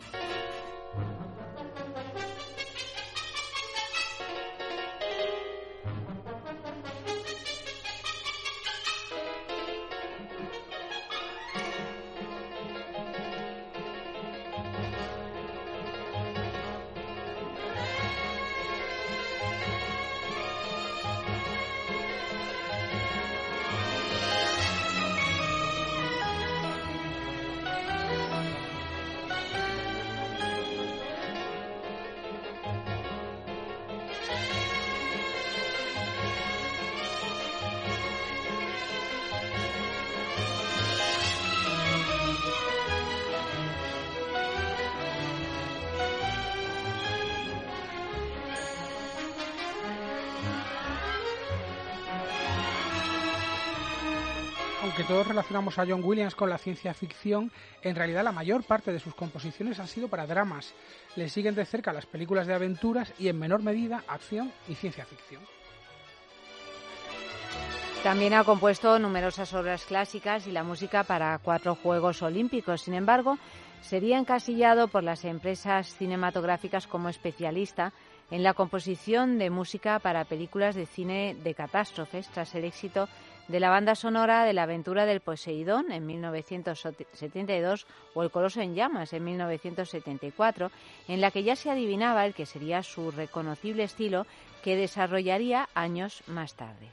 S14: Aunque todos relacionamos a John Williams con la ciencia ficción, en realidad la mayor parte de sus composiciones han sido para dramas. Le siguen de cerca las películas de aventuras y, en menor medida, acción y ciencia ficción.
S3: También ha compuesto numerosas obras clásicas y la música para cuatro Juegos Olímpicos. Sin embargo, sería encasillado por las empresas cinematográficas como especialista en la composición de música para películas de cine de catástrofes, tras el éxito de la banda sonora de La aventura del Poseidón en mil novecientos setenta y dos o El coloso en llamas en mil novecientos setenta y cuatro, en la que ya se adivinaba el que sería su reconocible estilo que desarrollaría años más tarde.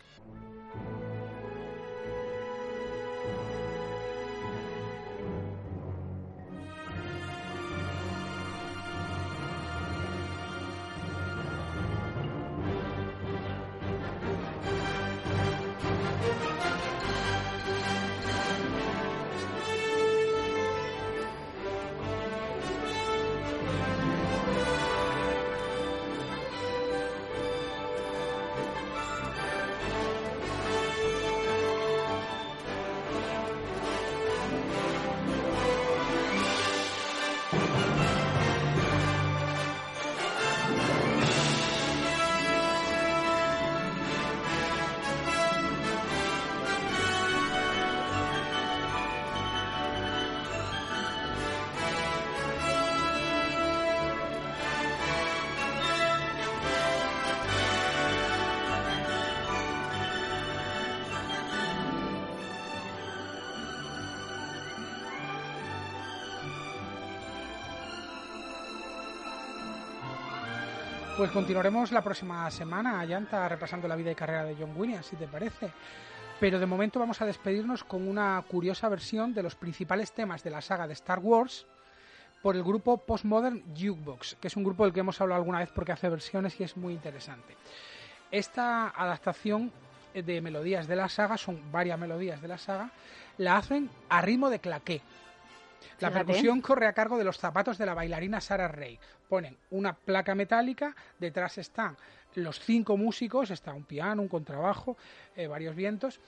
S14: Pues continuaremos la próxima semana, Ayanta, repasando la vida y carrera de John Williams, si te parece. Pero de momento vamos a despedirnos con una curiosa versión de los principales temas de la saga de Star Wars por el grupo Postmodern Jukebox, que es un grupo del que hemos hablado alguna vez porque hace versiones y es muy interesante. Esta adaptación de melodías de la saga, son varias melodías de la saga, la hacen a ritmo de claqué. La
S3: Fíjate.
S14: percusión corre a cargo de los zapatos de la bailarina Sarah Ray. Ponen una placa metálica, detrás están los cinco músicos, está un piano, un contrabajo, eh, varios vientos,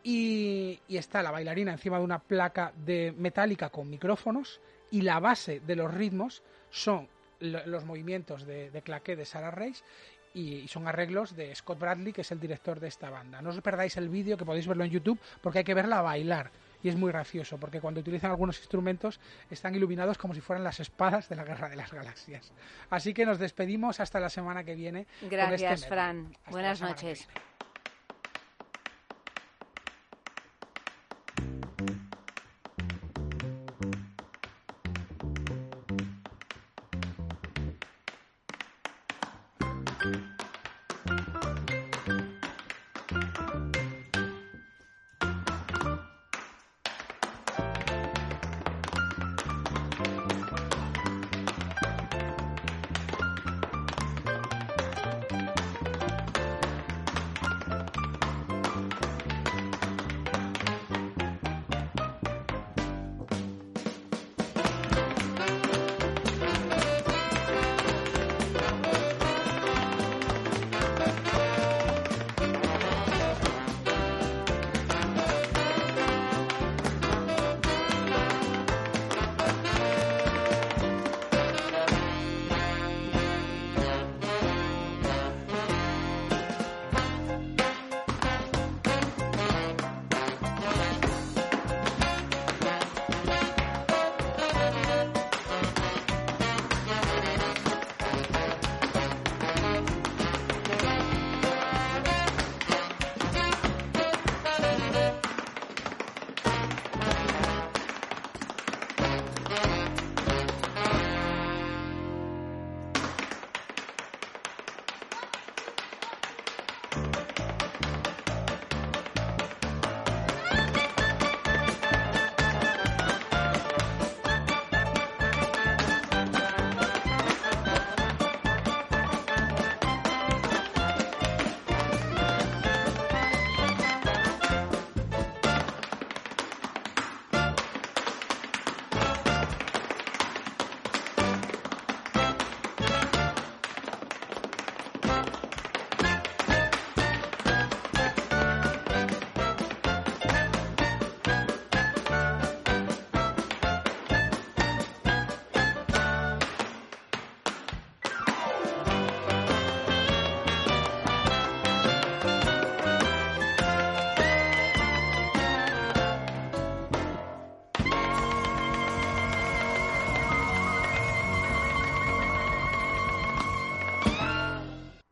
S14: y, y está la bailarina encima de una placa de metálica con micrófonos, y la base de los ritmos son lo, los movimientos de, de claqué de Sarah Ray, y, y son arreglos de Scott Bradley, que es el director de esta banda. No os perdáis el vídeo, que podéis verlo en YouTube, porque hay que verla bailar. Y es muy gracioso, porque cuando utilizan algunos instrumentos están iluminados como si fueran las espadas de la Guerra de las Galaxias. Así que nos despedimos hasta la semana que viene.
S3: Gracias,
S14: con este
S3: Fran. Buenas noches.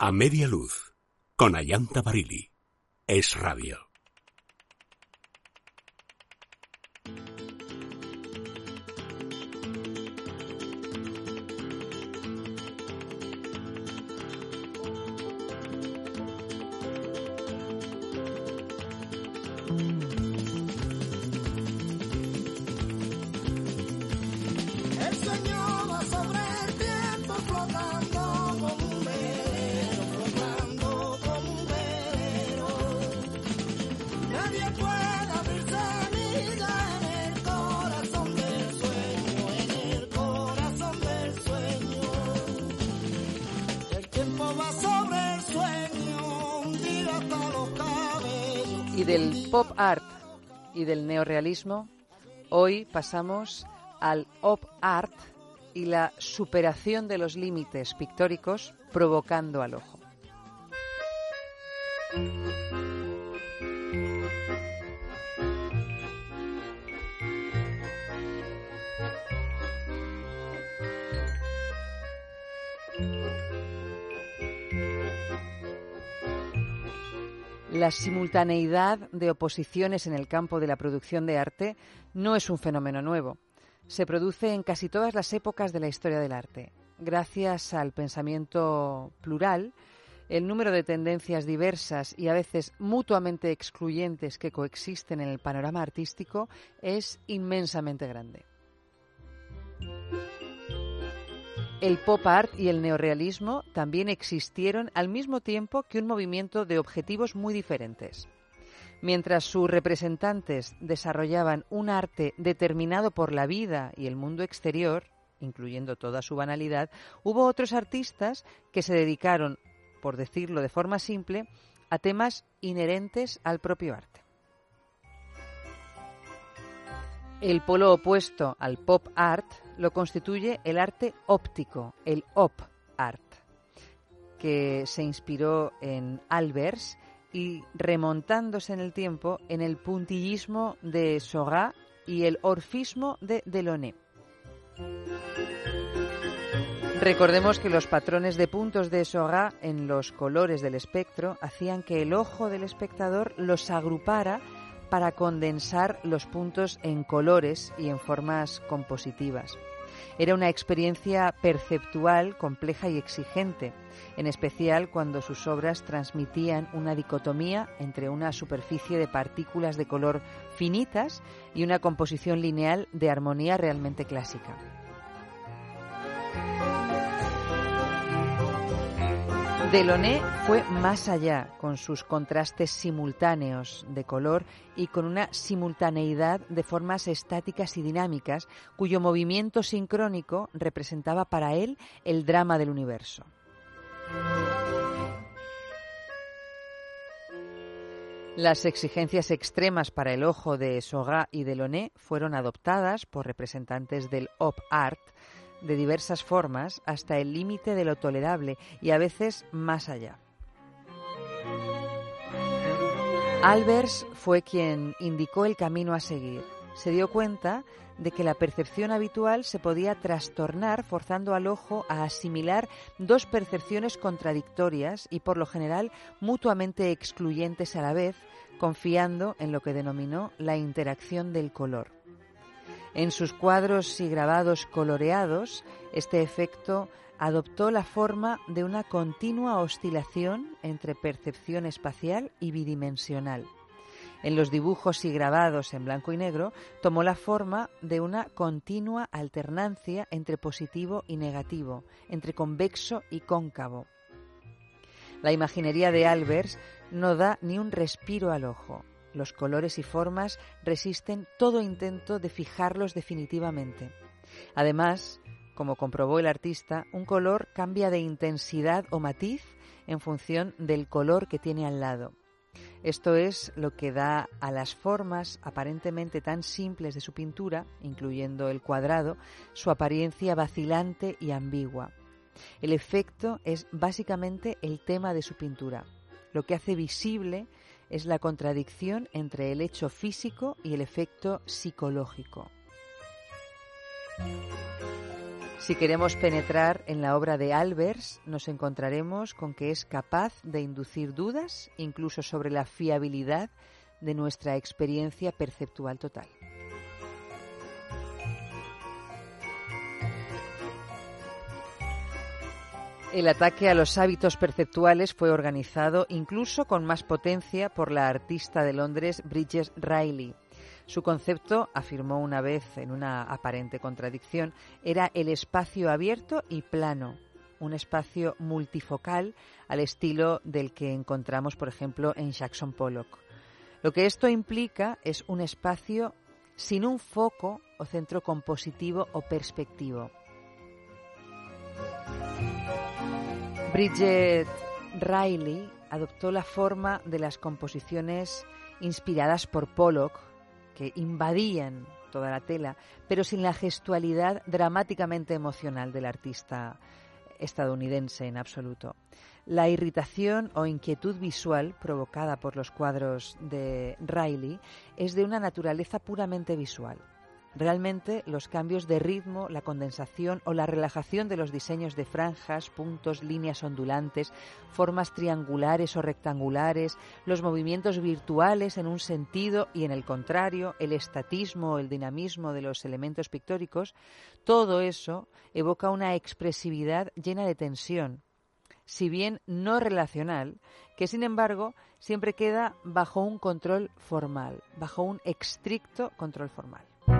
S1: A media luz, con Ayanta Barili. Es Radio.
S18: Y del pop art y del neorrealismo, hoy pasamos al op art y la superación de los límites pictóricos provocando al ojo. La simultaneidad de oposiciones en el campo de la producción de arte no es un fenómeno nuevo. Se produce en casi todas las épocas de la historia del arte. Gracias al pensamiento plural, el número de tendencias diversas y a veces mutuamente excluyentes que coexisten en el panorama artístico es inmensamente grande. El pop art y el neorrealismo también existieron al mismo tiempo que un movimiento de objetivos muy diferentes. Mientras sus representantes desarrollaban un arte determinado por la vida y el mundo exterior, incluyendo toda su banalidad, hubo otros artistas que se dedicaron, por decirlo de forma simple, a temas inherentes al propio arte. El polo opuesto al pop art lo constituye el arte óptico, el op art, que se inspiró en Albers y, remontándose en el tiempo, en el puntillismo de Seurat y el orfismo de Delaunay. Recordemos que los patrones de puntos de Seurat en los colores del espectro hacían que el ojo del espectador los agrupara para condensar los puntos en colores y en formas compositivas. Era una experiencia perceptual compleja y exigente, en especial cuando sus obras transmitían una dicotomía entre una superficie de partículas de color finitas y una composición lineal de armonía realmente clásica. Delaunay fue más allá, con sus contrastes simultáneos de color y con una simultaneidad de formas estáticas y dinámicas, cuyo movimiento sincrónico representaba para él el drama del universo. Las exigencias extremas para el ojo de Seurat y Delaunay fueron adoptadas por representantes del op art de diversas formas hasta el límite de lo tolerable y a veces más allá. Albers fue quien indicó el camino a seguir. Se dio cuenta de que la percepción habitual se podía trastornar forzando al ojo a asimilar dos percepciones contradictorias y por lo general mutuamente excluyentes a la vez, confiando en lo que denominó la interacción del color. En sus cuadros y grabados coloreados, este efecto adoptó la forma de una continua oscilación entre percepción espacial y bidimensional. En los dibujos y grabados en blanco y negro, tomó la forma de una continua alternancia entre positivo y negativo, entre convexo y cóncavo. La imaginería de Albers no da ni un respiro al ojo. Los colores y formas resisten todo intento de fijarlos definitivamente. Además, como comprobó el artista, un color cambia de intensidad o matiz en función del color que tiene al lado. Esto es lo que da a las formas aparentemente tan simples de su pintura, incluyendo el cuadrado, su apariencia vacilante y ambigua. El efecto es básicamente el tema de su pintura. Lo que hace visible es la contradicción entre el hecho físico y el efecto psicológico. Si queremos penetrar en la obra de Albers, nos encontraremos con que es capaz de inducir dudas, incluso sobre la fiabilidad de nuestra experiencia perceptual total. El ataque a los hábitos perceptuales fue organizado incluso con más potencia por la artista de Londres Bridget Riley. Su concepto, afirmó una vez en una aparente contradicción, era el espacio abierto y plano, un espacio multifocal al estilo del que encontramos, por ejemplo, en Jackson Pollock. Lo que esto implica es un espacio sin un foco o centro compositivo o perspectivo. Bridget Riley adoptó la forma de las composiciones inspiradas por Pollock, que invadían toda la tela, pero sin la gestualidad dramáticamente emocional del artista estadounidense en absoluto. La irritación o inquietud visual provocada por los cuadros de Riley es de una naturaleza puramente visual. Realmente, los cambios de ritmo, la condensación o la relajación de los diseños de franjas, puntos, líneas ondulantes, formas triangulares o rectangulares, los movimientos virtuales en un sentido y en el contrario, el estatismo o el dinamismo de los elementos pictóricos, todo eso evoca una expresividad llena de tensión, si bien no relacional, que sin embargo siempre queda bajo un control formal, bajo un estricto control formal.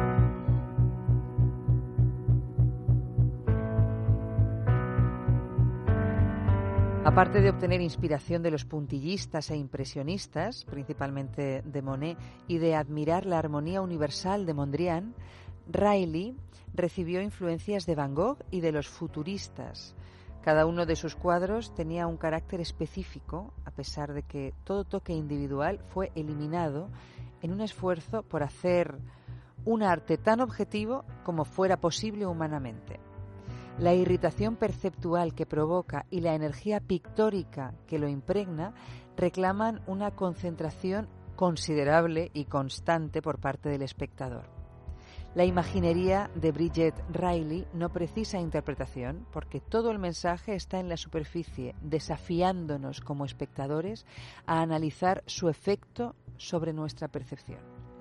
S18: Aparte de obtener inspiración de los puntillistas e impresionistas, principalmente de Monet, y de admirar la armonía universal de Mondrian, Riley recibió influencias de Van Gogh y de los futuristas. Cada uno de sus cuadros tenía un carácter específico, a pesar de que todo toque individual fue eliminado en un esfuerzo por hacer un arte tan objetivo como fuera posible humanamente. La irritación perceptual que provoca y la energía pictórica que lo impregna reclaman una concentración considerable y constante por parte del espectador. La imaginería de Bridget Riley no precisa interpretación porque todo el mensaje está en la superficie, desafiándonos como espectadores a analizar su efecto sobre nuestra percepción.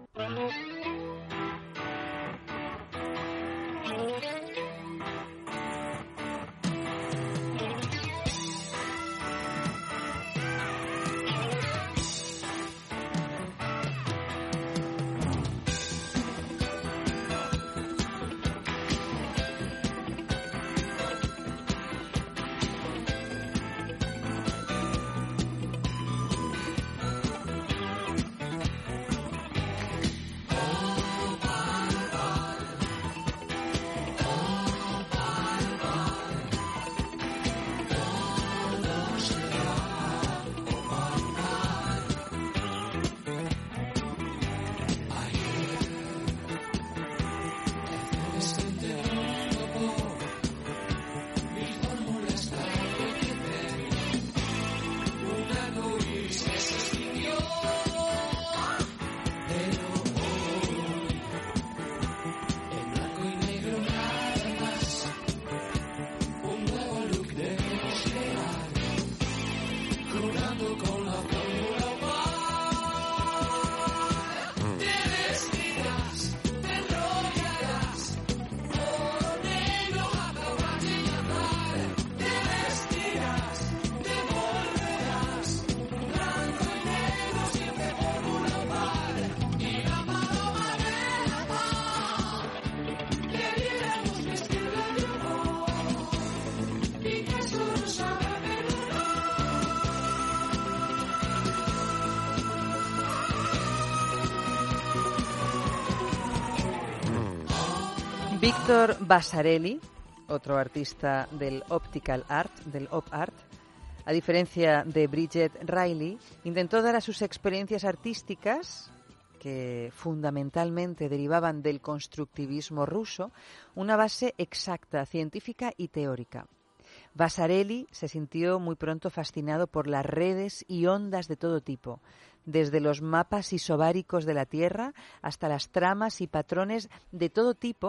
S18: Victor Vasarely, otro artista del optical art, del op art, a diferencia de Bridget Riley, intentó dar a sus experiencias artísticas, que fundamentalmente derivaban del constructivismo ruso, una base exacta, científica y teórica. Vasarely se sintió muy pronto fascinado por las redes y ondas de todo tipo, desde los mapas isobáricos de la Tierra hasta las tramas y patrones de todo tipo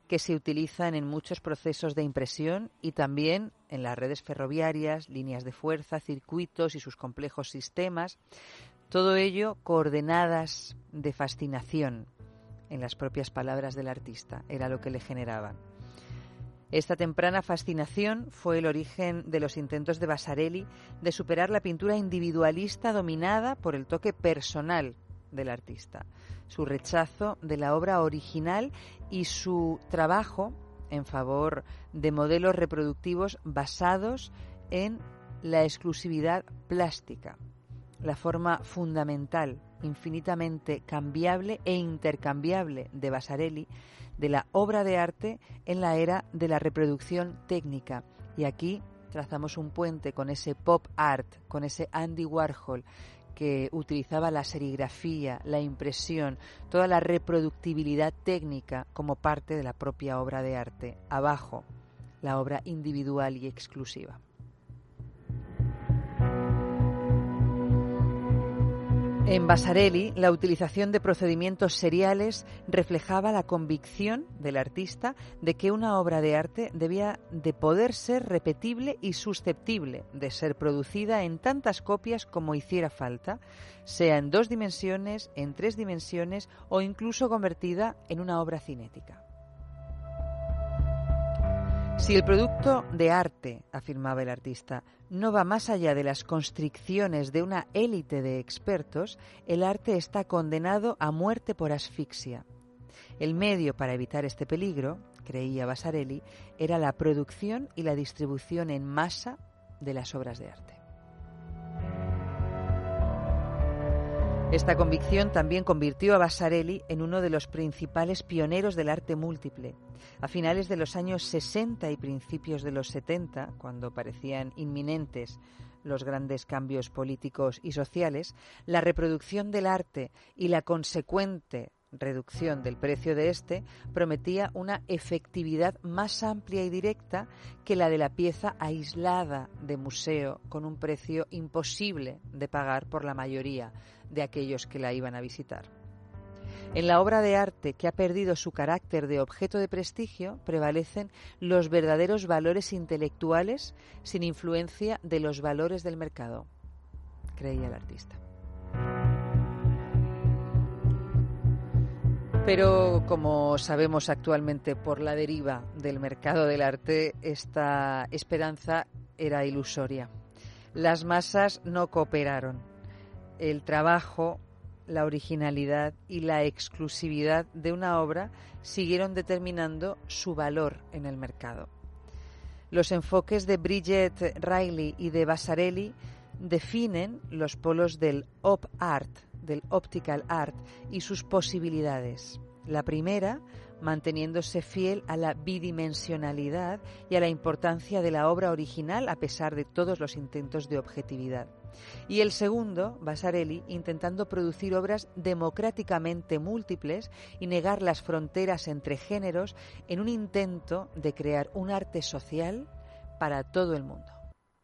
S18: que se utilizan en muchos procesos de impresión y también en las redes ferroviarias, líneas de fuerza, circuitos y sus complejos sistemas. Todo ello coordenadas de fascinación, en las propias palabras del artista, era lo que le generaban. Esta temprana fascinación fue el origen de los intentos de Vasarely de superar la pintura individualista dominada por el toque personal del artista, su rechazo de la obra original y su trabajo en favor de modelos reproductivos basados en la exclusividad plástica, la forma fundamental, infinitamente cambiable e intercambiable de Vasarely, de la obra de arte en la era de la reproducción técnica. Y aquí trazamos un puente con ese pop art, con ese Andy Warhol, que utilizaba la serigrafía, la impresión, toda la reproductibilidad técnica como parte de la propia obra de arte. Abajo, la obra individual y exclusiva. En Vasarely, la utilización de procedimientos seriales reflejaba la convicción del artista de que una obra de arte debía de poder ser repetible y susceptible de ser producida en tantas copias como hiciera falta, sea en dos dimensiones, en tres dimensiones o incluso convertida en una obra cinética. Si el producto de arte, afirmaba el artista, no va más allá de las constricciones de una élite de expertos, el arte está condenado a muerte por asfixia. El medio para evitar este peligro, creía Vasarely, era la producción y la distribución en masa de las obras de arte. Esta convicción también convirtió a Vasarely en uno de los principales pioneros del arte múltiple. A finales de los años sesenta y principios de los setenta, cuando parecían inminentes los grandes cambios políticos y sociales, la reproducción del arte y la consecuente reducción del precio de este prometía una efectividad más amplia y directa que la de la pieza aislada de museo con un precio imposible de pagar por la mayoría de aquellos que la iban a visitar. En la obra de arte que ha perdido su carácter de objeto de prestigio prevalecen los verdaderos valores intelectuales sin influencia de los valores del mercado, creía el artista. Pero, como sabemos actualmente por la deriva del mercado del arte, esta esperanza era ilusoria. Las masas no cooperaron. El trabajo, la originalidad y la exclusividad de una obra siguieron determinando su valor en el mercado. Los enfoques de Bridget Riley y de Vasarely definen los polos del op art, del optical art y sus posibilidades. La primera, manteniéndose fiel a la bidimensionalidad y a la importancia de la obra original a pesar de todos los intentos de objetividad. Y el segundo, Vasarely, intentando producir obras democráticamente múltiples y negar las fronteras entre géneros en un intento de crear un arte social para todo el mundo.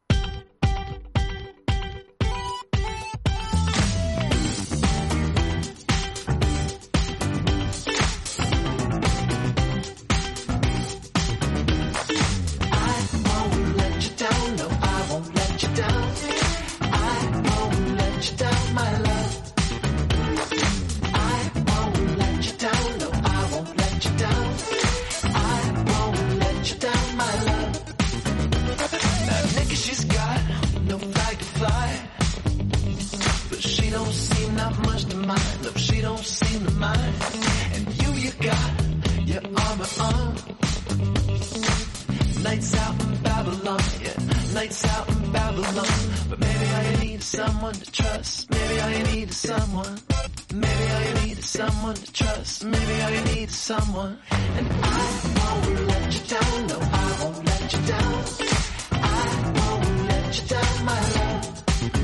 S4: Someone, and I won't let you down, no, I won't let you down. I won't let you down, my love.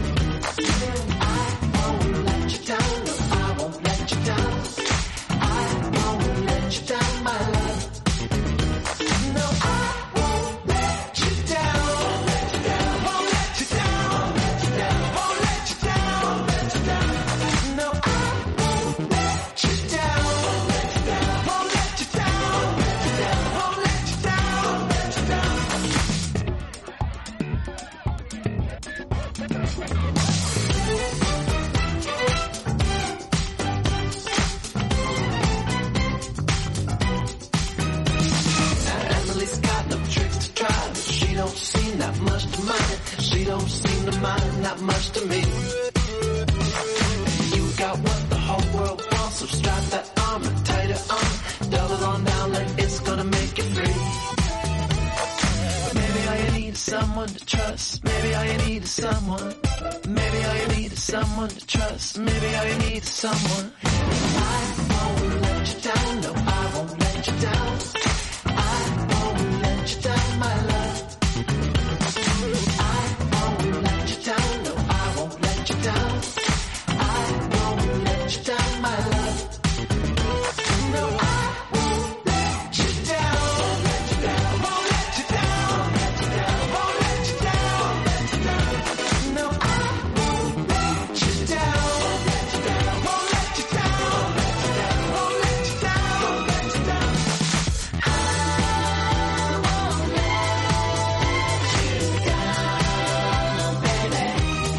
S4: I won't let you down, no, I won't let you down. I won't let you down, my love. No, I won't let you down. Won't let you down. Won't let you down. Won't let you down. Won't let you down. No, I won't let you down. Won't let you down. not much to mind. She don't seem to mind, not much to me. You got what the whole world wants, so strap that armor tighter on. Double on down like it's gonna make you free. Maybe all you need is someone to trust. Maybe all you need is someone. Maybe all you need is someone to trust. Maybe all you need is someone. I won't let you down, no, I won't let you down. I won't let you down, my love. I won't let you down, no, I won't let you down. I won't let you down, my love. No, I won't let you down. Won't let you down. Won't let you down. Won't let you down. Won't let you down. No, I won't let you down. Won't let you down. Won't let you down. Won't let you down. Won't let you down. I won't let you down, baby.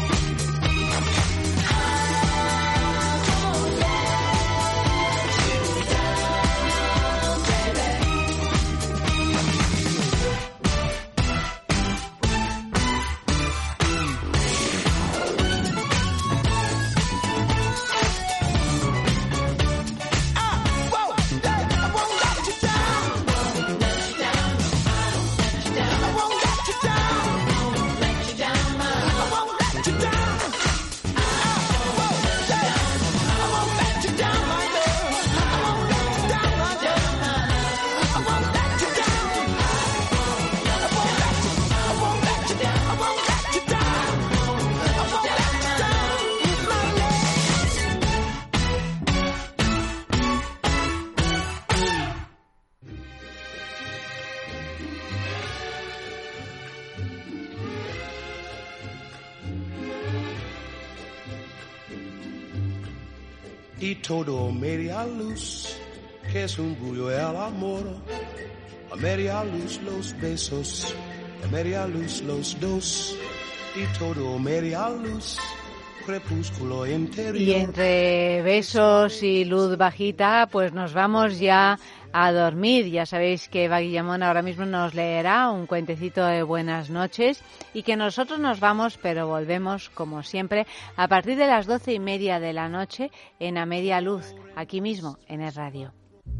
S2: Y todo media luz, que es un bullo el amor. A media luz los besos, a media luz los dos. Y todo media luz, crepúsculo interior.
S3: Y entre besos y luz bajita, pues nos vamos ya a dormir. Ya sabéis que Eva Guillamón ahora mismo nos leerá un cuentecito de buenas noches y que nosotros nos vamos, pero volvemos, como siempre, a partir de las doce y media de la noche en A Media Luz, aquí mismo en el radio.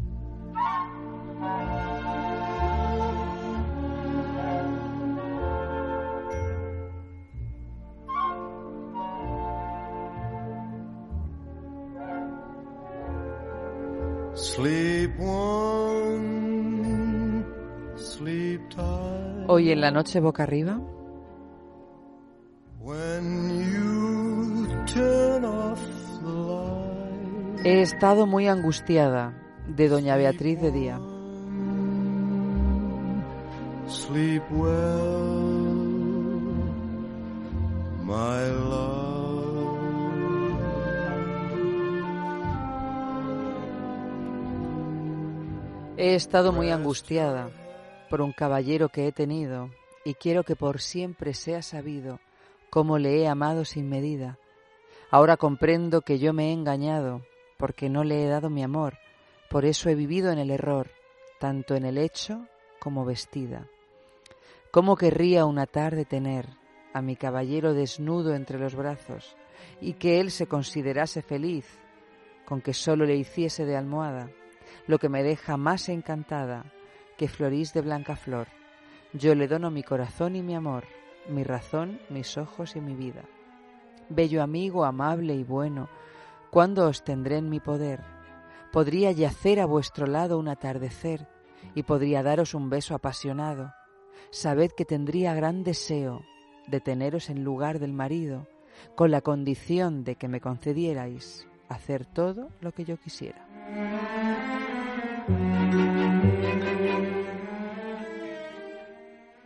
S8: Sleep one, sleep tight.
S18: Hoy en la noche boca arriba.
S8: When you turn off the light.
S18: He estado muy angustiada, de doña Beatriz de Día.
S8: Sleep well, my love.
S18: He estado muy angustiada por un caballero que he tenido y quiero que por siempre sea sabido cómo le he amado sin medida. Ahora comprendo que yo me he engañado porque no le he dado mi amor, por eso he vivido en el error, tanto en el hecho como vestida. ¿Cómo querría una tarde tener a mi caballero desnudo entre los brazos y que él se considerase feliz con que solo le hiciese de almohada? Lo que me deja más encantada que florís de blanca flor. Yo le dono mi corazón y mi amor, mi razón, mis ojos y mi vida. Bello amigo, amable y bueno, ¿cuándo os tendré en mi poder? Podría yacer a vuestro lado un atardecer y podría daros un beso apasionado. Sabed que tendría gran deseo de teneros en lugar del marido, con la condición de que me concedierais hacer todo lo que yo quisiera.
S4: Thank you.